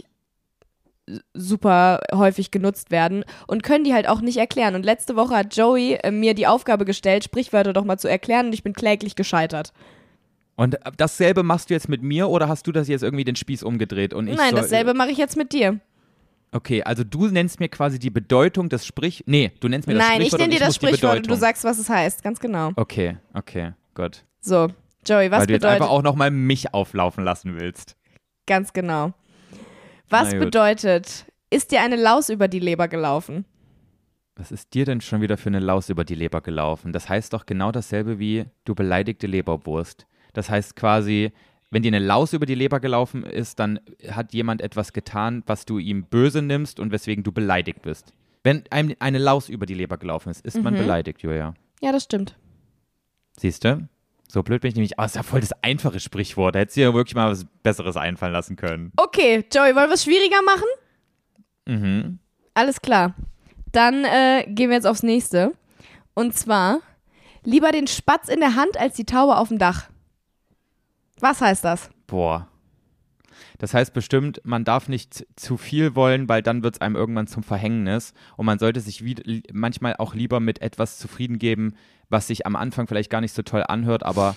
[SPEAKER 1] super häufig genutzt werden und können die halt auch nicht erklären. Und letzte Woche hat Joey äh, mir die Aufgabe gestellt, Sprichwörter doch mal zu erklären und ich bin kläglich gescheitert.
[SPEAKER 2] Und dasselbe machst du jetzt mit mir oder hast du das jetzt irgendwie den Spieß umgedreht? Und ich
[SPEAKER 1] Nein,
[SPEAKER 2] soll,
[SPEAKER 1] dasselbe mache ich jetzt mit dir.
[SPEAKER 2] Okay, also du nennst mir quasi die Bedeutung des Sprich... Nee, du nennst mir das
[SPEAKER 1] Nein, ich
[SPEAKER 2] Sprichwort
[SPEAKER 1] nenne
[SPEAKER 2] und
[SPEAKER 1] dir das
[SPEAKER 2] muss die
[SPEAKER 1] Sprichwort und du
[SPEAKER 2] Bedeutung.
[SPEAKER 1] sagst, was es heißt. Ganz genau.
[SPEAKER 2] Okay, okay, gut.
[SPEAKER 1] So, Joey, was
[SPEAKER 2] Weil du jetzt
[SPEAKER 1] bedeutet...
[SPEAKER 2] einfach auch nochmal mich auflaufen lassen willst.
[SPEAKER 1] Ganz genau. Was
[SPEAKER 2] Na gut.
[SPEAKER 1] bedeutet, ist dir eine Laus über die Leber gelaufen?
[SPEAKER 2] Was ist dir denn schon wieder für eine Laus über die Leber gelaufen? Das heißt doch genau dasselbe wie du beleidigte Leberwurst. Das heißt quasi, wenn dir eine Laus über die Leber gelaufen ist, dann hat jemand etwas getan, was du ihm böse nimmst und weswegen du beleidigt bist. Wenn einem eine Laus über die Leber gelaufen ist, ist man
[SPEAKER 1] Mhm.
[SPEAKER 2] beleidigt, Julia.
[SPEAKER 1] Ja, das stimmt.
[SPEAKER 2] Siehst du? So blöd bin ich nämlich. Oh, das ist ja voll das einfache Sprichwort. Da hättest du dir wirklich mal was Besseres einfallen lassen können.
[SPEAKER 1] Okay, Joey, wollen wir es schwieriger machen?
[SPEAKER 2] Mhm.
[SPEAKER 1] Alles klar. Dann äh, gehen wir jetzt aufs nächste. Und zwar, lieber den Spatz in der Hand als die Taube auf dem Dach. Was heißt das?
[SPEAKER 2] Boah. Das heißt bestimmt, man darf nicht zu viel wollen, weil dann wird es einem irgendwann zum Verhängnis. Und man sollte sich wie, manchmal auch lieber mit etwas zufrieden geben, was sich am Anfang vielleicht gar nicht so toll anhört, aber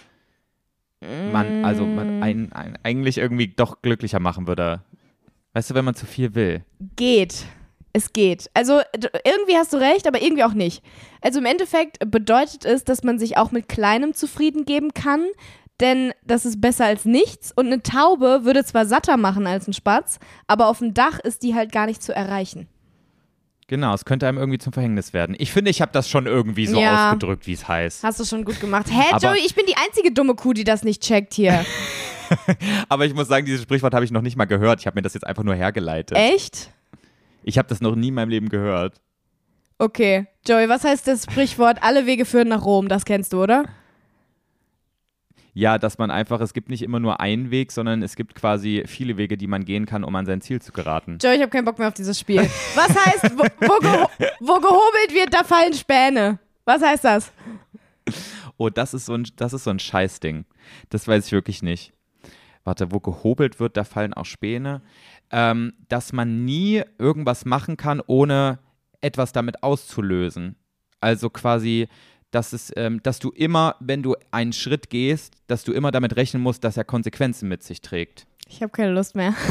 [SPEAKER 2] man, also man ein, ein, eigentlich irgendwie doch glücklicher machen würde. Weißt du, wenn man zu viel will.
[SPEAKER 1] Geht. Es geht. Also d- irgendwie hast du recht, aber irgendwie auch nicht. Also im Endeffekt bedeutet es, dass man sich auch mit Kleinem zufrieden geben kann, denn das ist besser als nichts. Und eine Taube würde zwar satter machen als ein Spatz, aber auf dem Dach ist die halt gar nicht zu erreichen.
[SPEAKER 2] Genau, es könnte einem irgendwie zum Verhängnis werden. Ich finde, ich habe das schon irgendwie so
[SPEAKER 1] Ja.
[SPEAKER 2] ausgedrückt, wie es heißt.
[SPEAKER 1] Hast du schon gut gemacht. Hä,
[SPEAKER 2] Aber-
[SPEAKER 1] Joey, ich bin die einzige dumme Kuh, die das nicht checkt hier.
[SPEAKER 2] Aber ich muss sagen, dieses Sprichwort habe ich noch nicht mal gehört. Ich habe mir das jetzt einfach nur hergeleitet.
[SPEAKER 1] Echt?
[SPEAKER 2] Ich habe das noch nie in meinem Leben gehört.
[SPEAKER 1] Okay. Joey, was heißt das Sprichwort, alle Wege führen nach Rom? Das kennst du, oder?
[SPEAKER 2] Ja, dass man einfach, es gibt nicht immer nur einen Weg, sondern es gibt quasi viele Wege, die man gehen kann, um an sein Ziel zu geraten.
[SPEAKER 1] Joey, ich habe keinen Bock mehr auf dieses Spiel. Was heißt, wo, wo, geho wo gehobelt wird, da fallen Späne? Was heißt das?
[SPEAKER 2] Oh, das ist so ein, das ist so ein Scheißding. Das weiß ich wirklich nicht. Warte, wo gehobelt wird, da fallen auch Späne. Ähm, dass man nie irgendwas machen kann, ohne etwas damit auszulösen. Also quasi, dass, es, ähm, dass du immer, wenn du einen Schritt gehst, dass du immer damit rechnen musst, dass er Konsequenzen mit sich trägt.
[SPEAKER 1] Ich habe keine Lust mehr.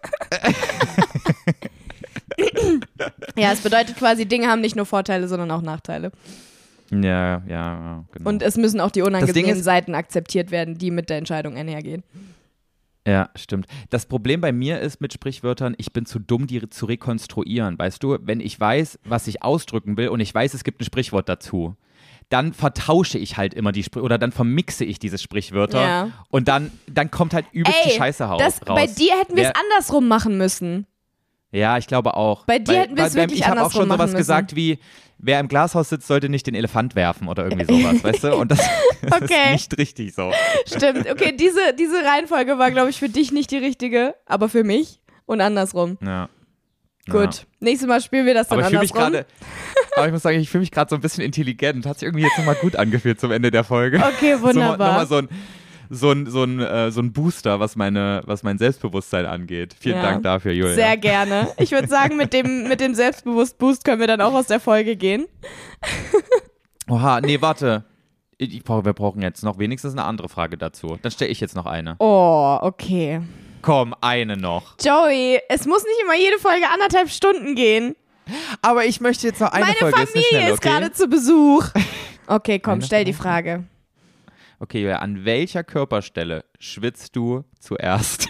[SPEAKER 1] Ja, es bedeutet quasi, Dinge haben nicht nur Vorteile, sondern auch Nachteile.
[SPEAKER 2] Ja, ja, ja, genau.
[SPEAKER 1] Und es müssen auch die
[SPEAKER 2] Ding
[SPEAKER 1] unangenehmen
[SPEAKER 2] ist-
[SPEAKER 1] Seiten akzeptiert werden, die mit der Entscheidung einhergehen.
[SPEAKER 2] Ja, stimmt. Das Problem bei mir ist mit Sprichwörtern, ich bin zu dumm, die zu rekonstruieren. Weißt du, wenn ich weiß, was ich ausdrücken will und ich weiß, es gibt ein Sprichwort dazu, dann vertausche ich halt immer die Sprichwörter oder dann vermixe ich diese Sprichwörter
[SPEAKER 1] Ja.
[SPEAKER 2] und dann, dann kommt halt übelst die Scheiße raus.
[SPEAKER 1] das, bei dir hätten wir es
[SPEAKER 2] Wer-
[SPEAKER 1] andersrum machen müssen.
[SPEAKER 2] Ja, ich glaube auch.
[SPEAKER 1] Bei dir hätten wir es
[SPEAKER 2] bei-
[SPEAKER 1] wirklich
[SPEAKER 2] Ich habe auch
[SPEAKER 1] andersrum
[SPEAKER 2] schon sowas
[SPEAKER 1] machen müssen.
[SPEAKER 2] gesagt wie, wer im Glashaus sitzt, sollte nicht den Elefant werfen oder irgendwie sowas, weißt du? Und das, das
[SPEAKER 1] Okay.
[SPEAKER 2] ist nicht richtig so.
[SPEAKER 1] Stimmt. Okay, diese, diese Reihenfolge war, glaube ich, für dich nicht die richtige, aber für mich und andersrum.
[SPEAKER 2] Ja.
[SPEAKER 1] Gut.
[SPEAKER 2] Ja.
[SPEAKER 1] Nächstes Mal spielen wir das dann
[SPEAKER 2] Aber ich fühle mich
[SPEAKER 1] andersrum.
[SPEAKER 2] gerade, aber ich muss sagen, ich fühle mich gerade so ein bisschen intelligent. Hat sich irgendwie jetzt nochmal gut angefühlt zum Ende der Folge.
[SPEAKER 1] Okay, wunderbar.
[SPEAKER 2] So, nochmal so ein, so ein, so ein, äh, so ein Booster, was, meine, was mein Selbstbewusstsein angeht. Vielen
[SPEAKER 1] Ja.
[SPEAKER 2] Dank dafür, Julia.
[SPEAKER 1] Sehr gerne. Ich würde sagen, mit dem, mit dem Selbstbewusst-Boost können wir dann auch aus der Folge gehen.
[SPEAKER 2] Oha, nee, warte. Ich, ich brauch, wir brauchen jetzt noch wenigstens eine andere Frage dazu. Dann stelle ich jetzt noch eine.
[SPEAKER 1] Oh, okay.
[SPEAKER 2] Komm, eine noch.
[SPEAKER 1] Joey, es muss nicht immer jede Folge anderthalb Stunden gehen.
[SPEAKER 2] Aber ich möchte jetzt noch eine
[SPEAKER 1] Meine
[SPEAKER 2] Folge.
[SPEAKER 1] Familie
[SPEAKER 2] ist, nicht schnell,
[SPEAKER 1] ist
[SPEAKER 2] okay?
[SPEAKER 1] gerade zu Besuch. Okay, komm,
[SPEAKER 2] Eine
[SPEAKER 1] stell die Frage.
[SPEAKER 2] Okay, Julia, an welcher Körperstelle schwitzt du zuerst?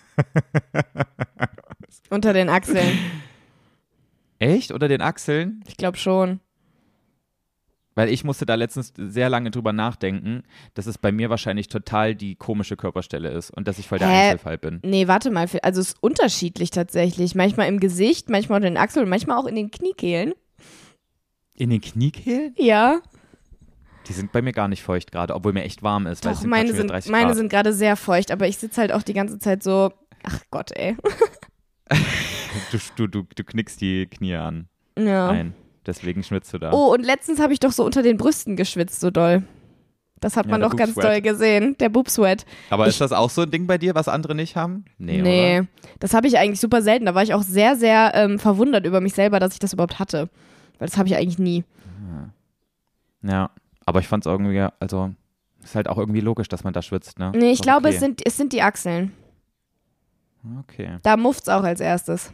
[SPEAKER 1] Unter den Achseln.
[SPEAKER 2] Echt? Unter den Achseln?
[SPEAKER 1] Ich glaube schon.
[SPEAKER 2] Weil ich musste da letztens sehr lange drüber nachdenken, dass es bei mir wahrscheinlich total die komische Körperstelle ist und dass ich voll der
[SPEAKER 1] Hä?
[SPEAKER 2] Einzelfall bin.
[SPEAKER 1] Nee, warte mal. Also es ist unterschiedlich tatsächlich. Manchmal im Gesicht, manchmal unter den Achseln und manchmal auch in den Kniekehlen.
[SPEAKER 2] In den Kniekehlen?
[SPEAKER 1] Ja.
[SPEAKER 2] Die sind bei mir gar nicht feucht gerade, obwohl mir echt warm ist. weil es
[SPEAKER 1] Doch,
[SPEAKER 2] sind
[SPEAKER 1] meine
[SPEAKER 2] grad schon wieder
[SPEAKER 1] sind,
[SPEAKER 2] dreißig
[SPEAKER 1] meine
[SPEAKER 2] Grad.
[SPEAKER 1] sind gerade sehr feucht, aber ich sitze halt auch die ganze Zeit so, ach Gott, ey.
[SPEAKER 2] Du, du, du, du knickst die Knie an.
[SPEAKER 1] Ja.
[SPEAKER 2] Ein. Deswegen schwitzt du da.
[SPEAKER 1] Oh, und letztens habe ich doch so unter den Brüsten geschwitzt, so doll. Das hat
[SPEAKER 2] Ja,
[SPEAKER 1] man
[SPEAKER 2] der
[SPEAKER 1] doch ganz
[SPEAKER 2] Boobsweat.
[SPEAKER 1] doll gesehen, der Boobsweat.
[SPEAKER 2] Aber
[SPEAKER 1] ich-
[SPEAKER 2] ist das auch so ein Ding bei dir, was andere nicht haben? Nee,
[SPEAKER 1] Nee,
[SPEAKER 2] oder?
[SPEAKER 1] das habe ich eigentlich super selten. Da war ich auch sehr, sehr ähm, verwundert über mich selber, dass ich das überhaupt hatte. Weil das habe ich eigentlich nie.
[SPEAKER 2] Ja, aber ich fand es irgendwie, also, ist halt auch irgendwie logisch, dass man da schwitzt, ne?
[SPEAKER 1] Nee, ich
[SPEAKER 2] Ist
[SPEAKER 1] glaube,
[SPEAKER 2] okay.
[SPEAKER 1] es sind, es sind die Achseln.
[SPEAKER 2] Okay.
[SPEAKER 1] Da mufft's auch als erstes.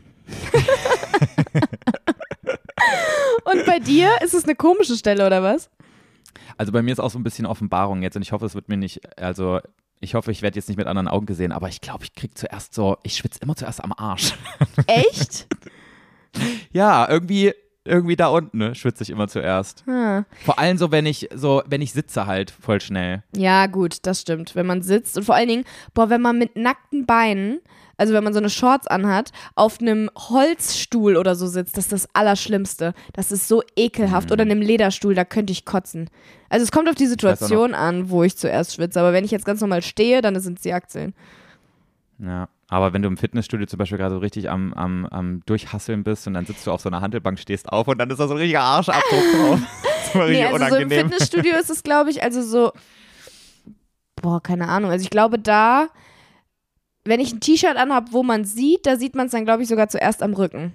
[SPEAKER 1] Und bei dir ist es eine komische Stelle, oder was?
[SPEAKER 2] Also bei mir ist auch so ein bisschen Offenbarung jetzt und ich hoffe, es wird mir nicht, also ich hoffe, ich werde jetzt nicht mit anderen Augen gesehen, aber ich glaube, ich krieg zuerst so, ich schwitze immer zuerst am Arsch.
[SPEAKER 1] Echt?
[SPEAKER 2] Ja, irgendwie, irgendwie da unten, ne, schwitze ich immer zuerst.
[SPEAKER 1] Hm.
[SPEAKER 2] Vor allem so, wenn ich, so, wenn ich sitze halt voll schnell.
[SPEAKER 1] Ja, gut, das stimmt. Wenn man sitzt und vor allen Dingen, boah, wenn man mit nackten Beinen, also wenn man so eine Shorts anhat, auf einem Holzstuhl oder so sitzt, das ist das Allerschlimmste. Das ist so ekelhaft.
[SPEAKER 2] Mhm.
[SPEAKER 1] Oder einem Lederstuhl, da könnte ich kotzen. Also es kommt auf die
[SPEAKER 2] weiß auch
[SPEAKER 1] Situation an, wo ich zuerst schwitze. Aber wenn ich jetzt ganz normal stehe, dann sind es die Achseln.
[SPEAKER 2] Ja. Aber wenn du im Fitnessstudio zum Beispiel gerade so richtig am, am, am Durchhasseln bist und dann sitzt du auf so einer Handelbank, stehst auf und dann ist da so ein richtiger Arschabdruck drauf. Das ist immer
[SPEAKER 1] Nee,
[SPEAKER 2] richtig
[SPEAKER 1] also so im
[SPEAKER 2] unangenehm.
[SPEAKER 1] Fitnessstudio ist es, glaube ich, also so, boah, keine Ahnung. Also ich glaube da, wenn ich ein T-Shirt anhabe, wo man sieht, da sieht man es dann, glaube ich, sogar zuerst am Rücken.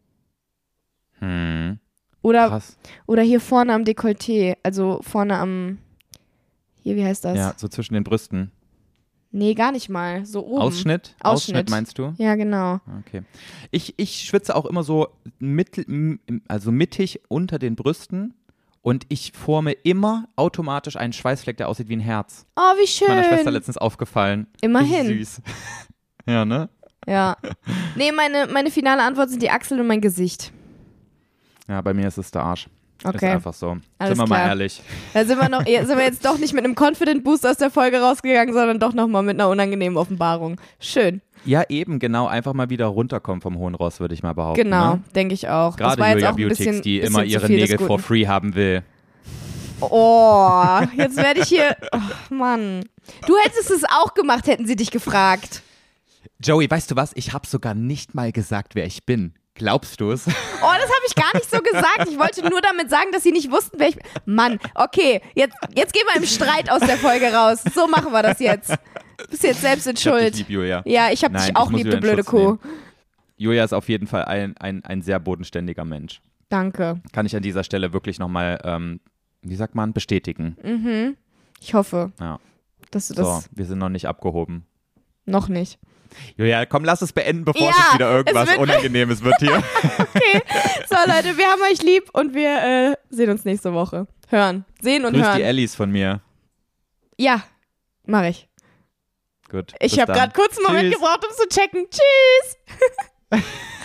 [SPEAKER 2] Hm,
[SPEAKER 1] Oder,
[SPEAKER 2] krass.
[SPEAKER 1] oder hier vorne am Dekolleté, also vorne am, hier, wie heißt das?
[SPEAKER 2] Ja, so zwischen den Brüsten.
[SPEAKER 1] Nee, gar nicht mal. So oben.
[SPEAKER 2] Ausschnitt?
[SPEAKER 1] Ausschnitt.
[SPEAKER 2] Ausschnitt meinst du?
[SPEAKER 1] Ja, genau.
[SPEAKER 2] Okay. Ich, ich schwitze auch immer so mittel, also mittig unter den Brüsten und ich forme immer automatisch einen Schweißfleck, der aussieht wie ein Herz.
[SPEAKER 1] Oh, wie schön.
[SPEAKER 2] Meiner Schwester letztens aufgefallen.
[SPEAKER 1] Immerhin.
[SPEAKER 2] Wie süß. Ja, ne?
[SPEAKER 1] Ja. Nee, meine, meine finale Antwort sind die Achseln und mein Gesicht.
[SPEAKER 2] Ja, bei mir ist es der Arsch.
[SPEAKER 1] Okay.
[SPEAKER 2] Ist einfach so.
[SPEAKER 1] Alles
[SPEAKER 2] sind wir
[SPEAKER 1] klar.
[SPEAKER 2] mal ehrlich.
[SPEAKER 1] Da sind wir, noch, sind wir jetzt doch nicht mit einem Confident Boost aus der Folge rausgegangen, sondern doch nochmal mit einer unangenehmen Offenbarung. Schön.
[SPEAKER 2] Ja, eben, genau. Einfach mal wieder runterkommen vom hohen Ross, würde ich mal behaupten.
[SPEAKER 1] Genau,
[SPEAKER 2] ne?
[SPEAKER 1] denke ich auch.
[SPEAKER 2] Gerade
[SPEAKER 1] das war jetzt
[SPEAKER 2] Julia
[SPEAKER 1] auch ein
[SPEAKER 2] Beautix,
[SPEAKER 1] bisschen,
[SPEAKER 2] die
[SPEAKER 1] bisschen
[SPEAKER 2] immer
[SPEAKER 1] zu
[SPEAKER 2] ihre
[SPEAKER 1] viel des
[SPEAKER 2] Nägel for
[SPEAKER 1] Guten.
[SPEAKER 2] free haben will.
[SPEAKER 1] Oh, jetzt werde ich hier. Oh, Mann. Du hättest es auch gemacht, hätten sie dich gefragt.
[SPEAKER 2] Joey, weißt du was? Ich habe sogar nicht mal gesagt, wer ich bin. Glaubst du es?
[SPEAKER 1] Oh, das habe ich gar nicht so gesagt. Ich wollte nur damit sagen, dass sie nicht wussten, wer ich bin. Mann, okay, jetzt, jetzt gehen wir im Streit aus der Folge raus. So machen wir das jetzt. Du bist jetzt selbst in
[SPEAKER 2] Ich hab
[SPEAKER 1] Schuld.
[SPEAKER 2] dich lieb, Julia.
[SPEAKER 1] Ja, ich habe
[SPEAKER 2] Nein,
[SPEAKER 1] dich auch
[SPEAKER 2] ich muss
[SPEAKER 1] lieb,
[SPEAKER 2] Julia
[SPEAKER 1] du
[SPEAKER 2] in
[SPEAKER 1] blöde
[SPEAKER 2] Schutz
[SPEAKER 1] Kuh.
[SPEAKER 2] nehmen. Julia ist auf jeden Fall ein, ein, ein sehr bodenständiger Mensch.
[SPEAKER 1] Danke.
[SPEAKER 2] Kann ich an dieser Stelle wirklich nochmal, ähm, wie sagt man, bestätigen.
[SPEAKER 1] Mhm. Ich hoffe,
[SPEAKER 2] Ja.
[SPEAKER 1] dass du das
[SPEAKER 2] So, wir sind noch nicht abgehoben.
[SPEAKER 1] noch nicht.
[SPEAKER 2] Julia, komm, lass es beenden, bevor
[SPEAKER 1] Ja,
[SPEAKER 2] es jetzt wieder irgendwas
[SPEAKER 1] es wird-
[SPEAKER 2] Unangenehmes wird hier.
[SPEAKER 1] Okay, so Leute, wir haben euch lieb und wir äh, sehen uns nächste Woche. Hören. Sehen und
[SPEAKER 2] Grüß
[SPEAKER 1] hören.
[SPEAKER 2] die Ellis von mir.
[SPEAKER 1] Ja, mache ich.
[SPEAKER 2] Gut.
[SPEAKER 1] Ich
[SPEAKER 2] bis
[SPEAKER 1] habe
[SPEAKER 2] dann.
[SPEAKER 1] gerade kurz einen Moment
[SPEAKER 2] Tschüss.
[SPEAKER 1] gebraucht, um zu checken. Tschüss.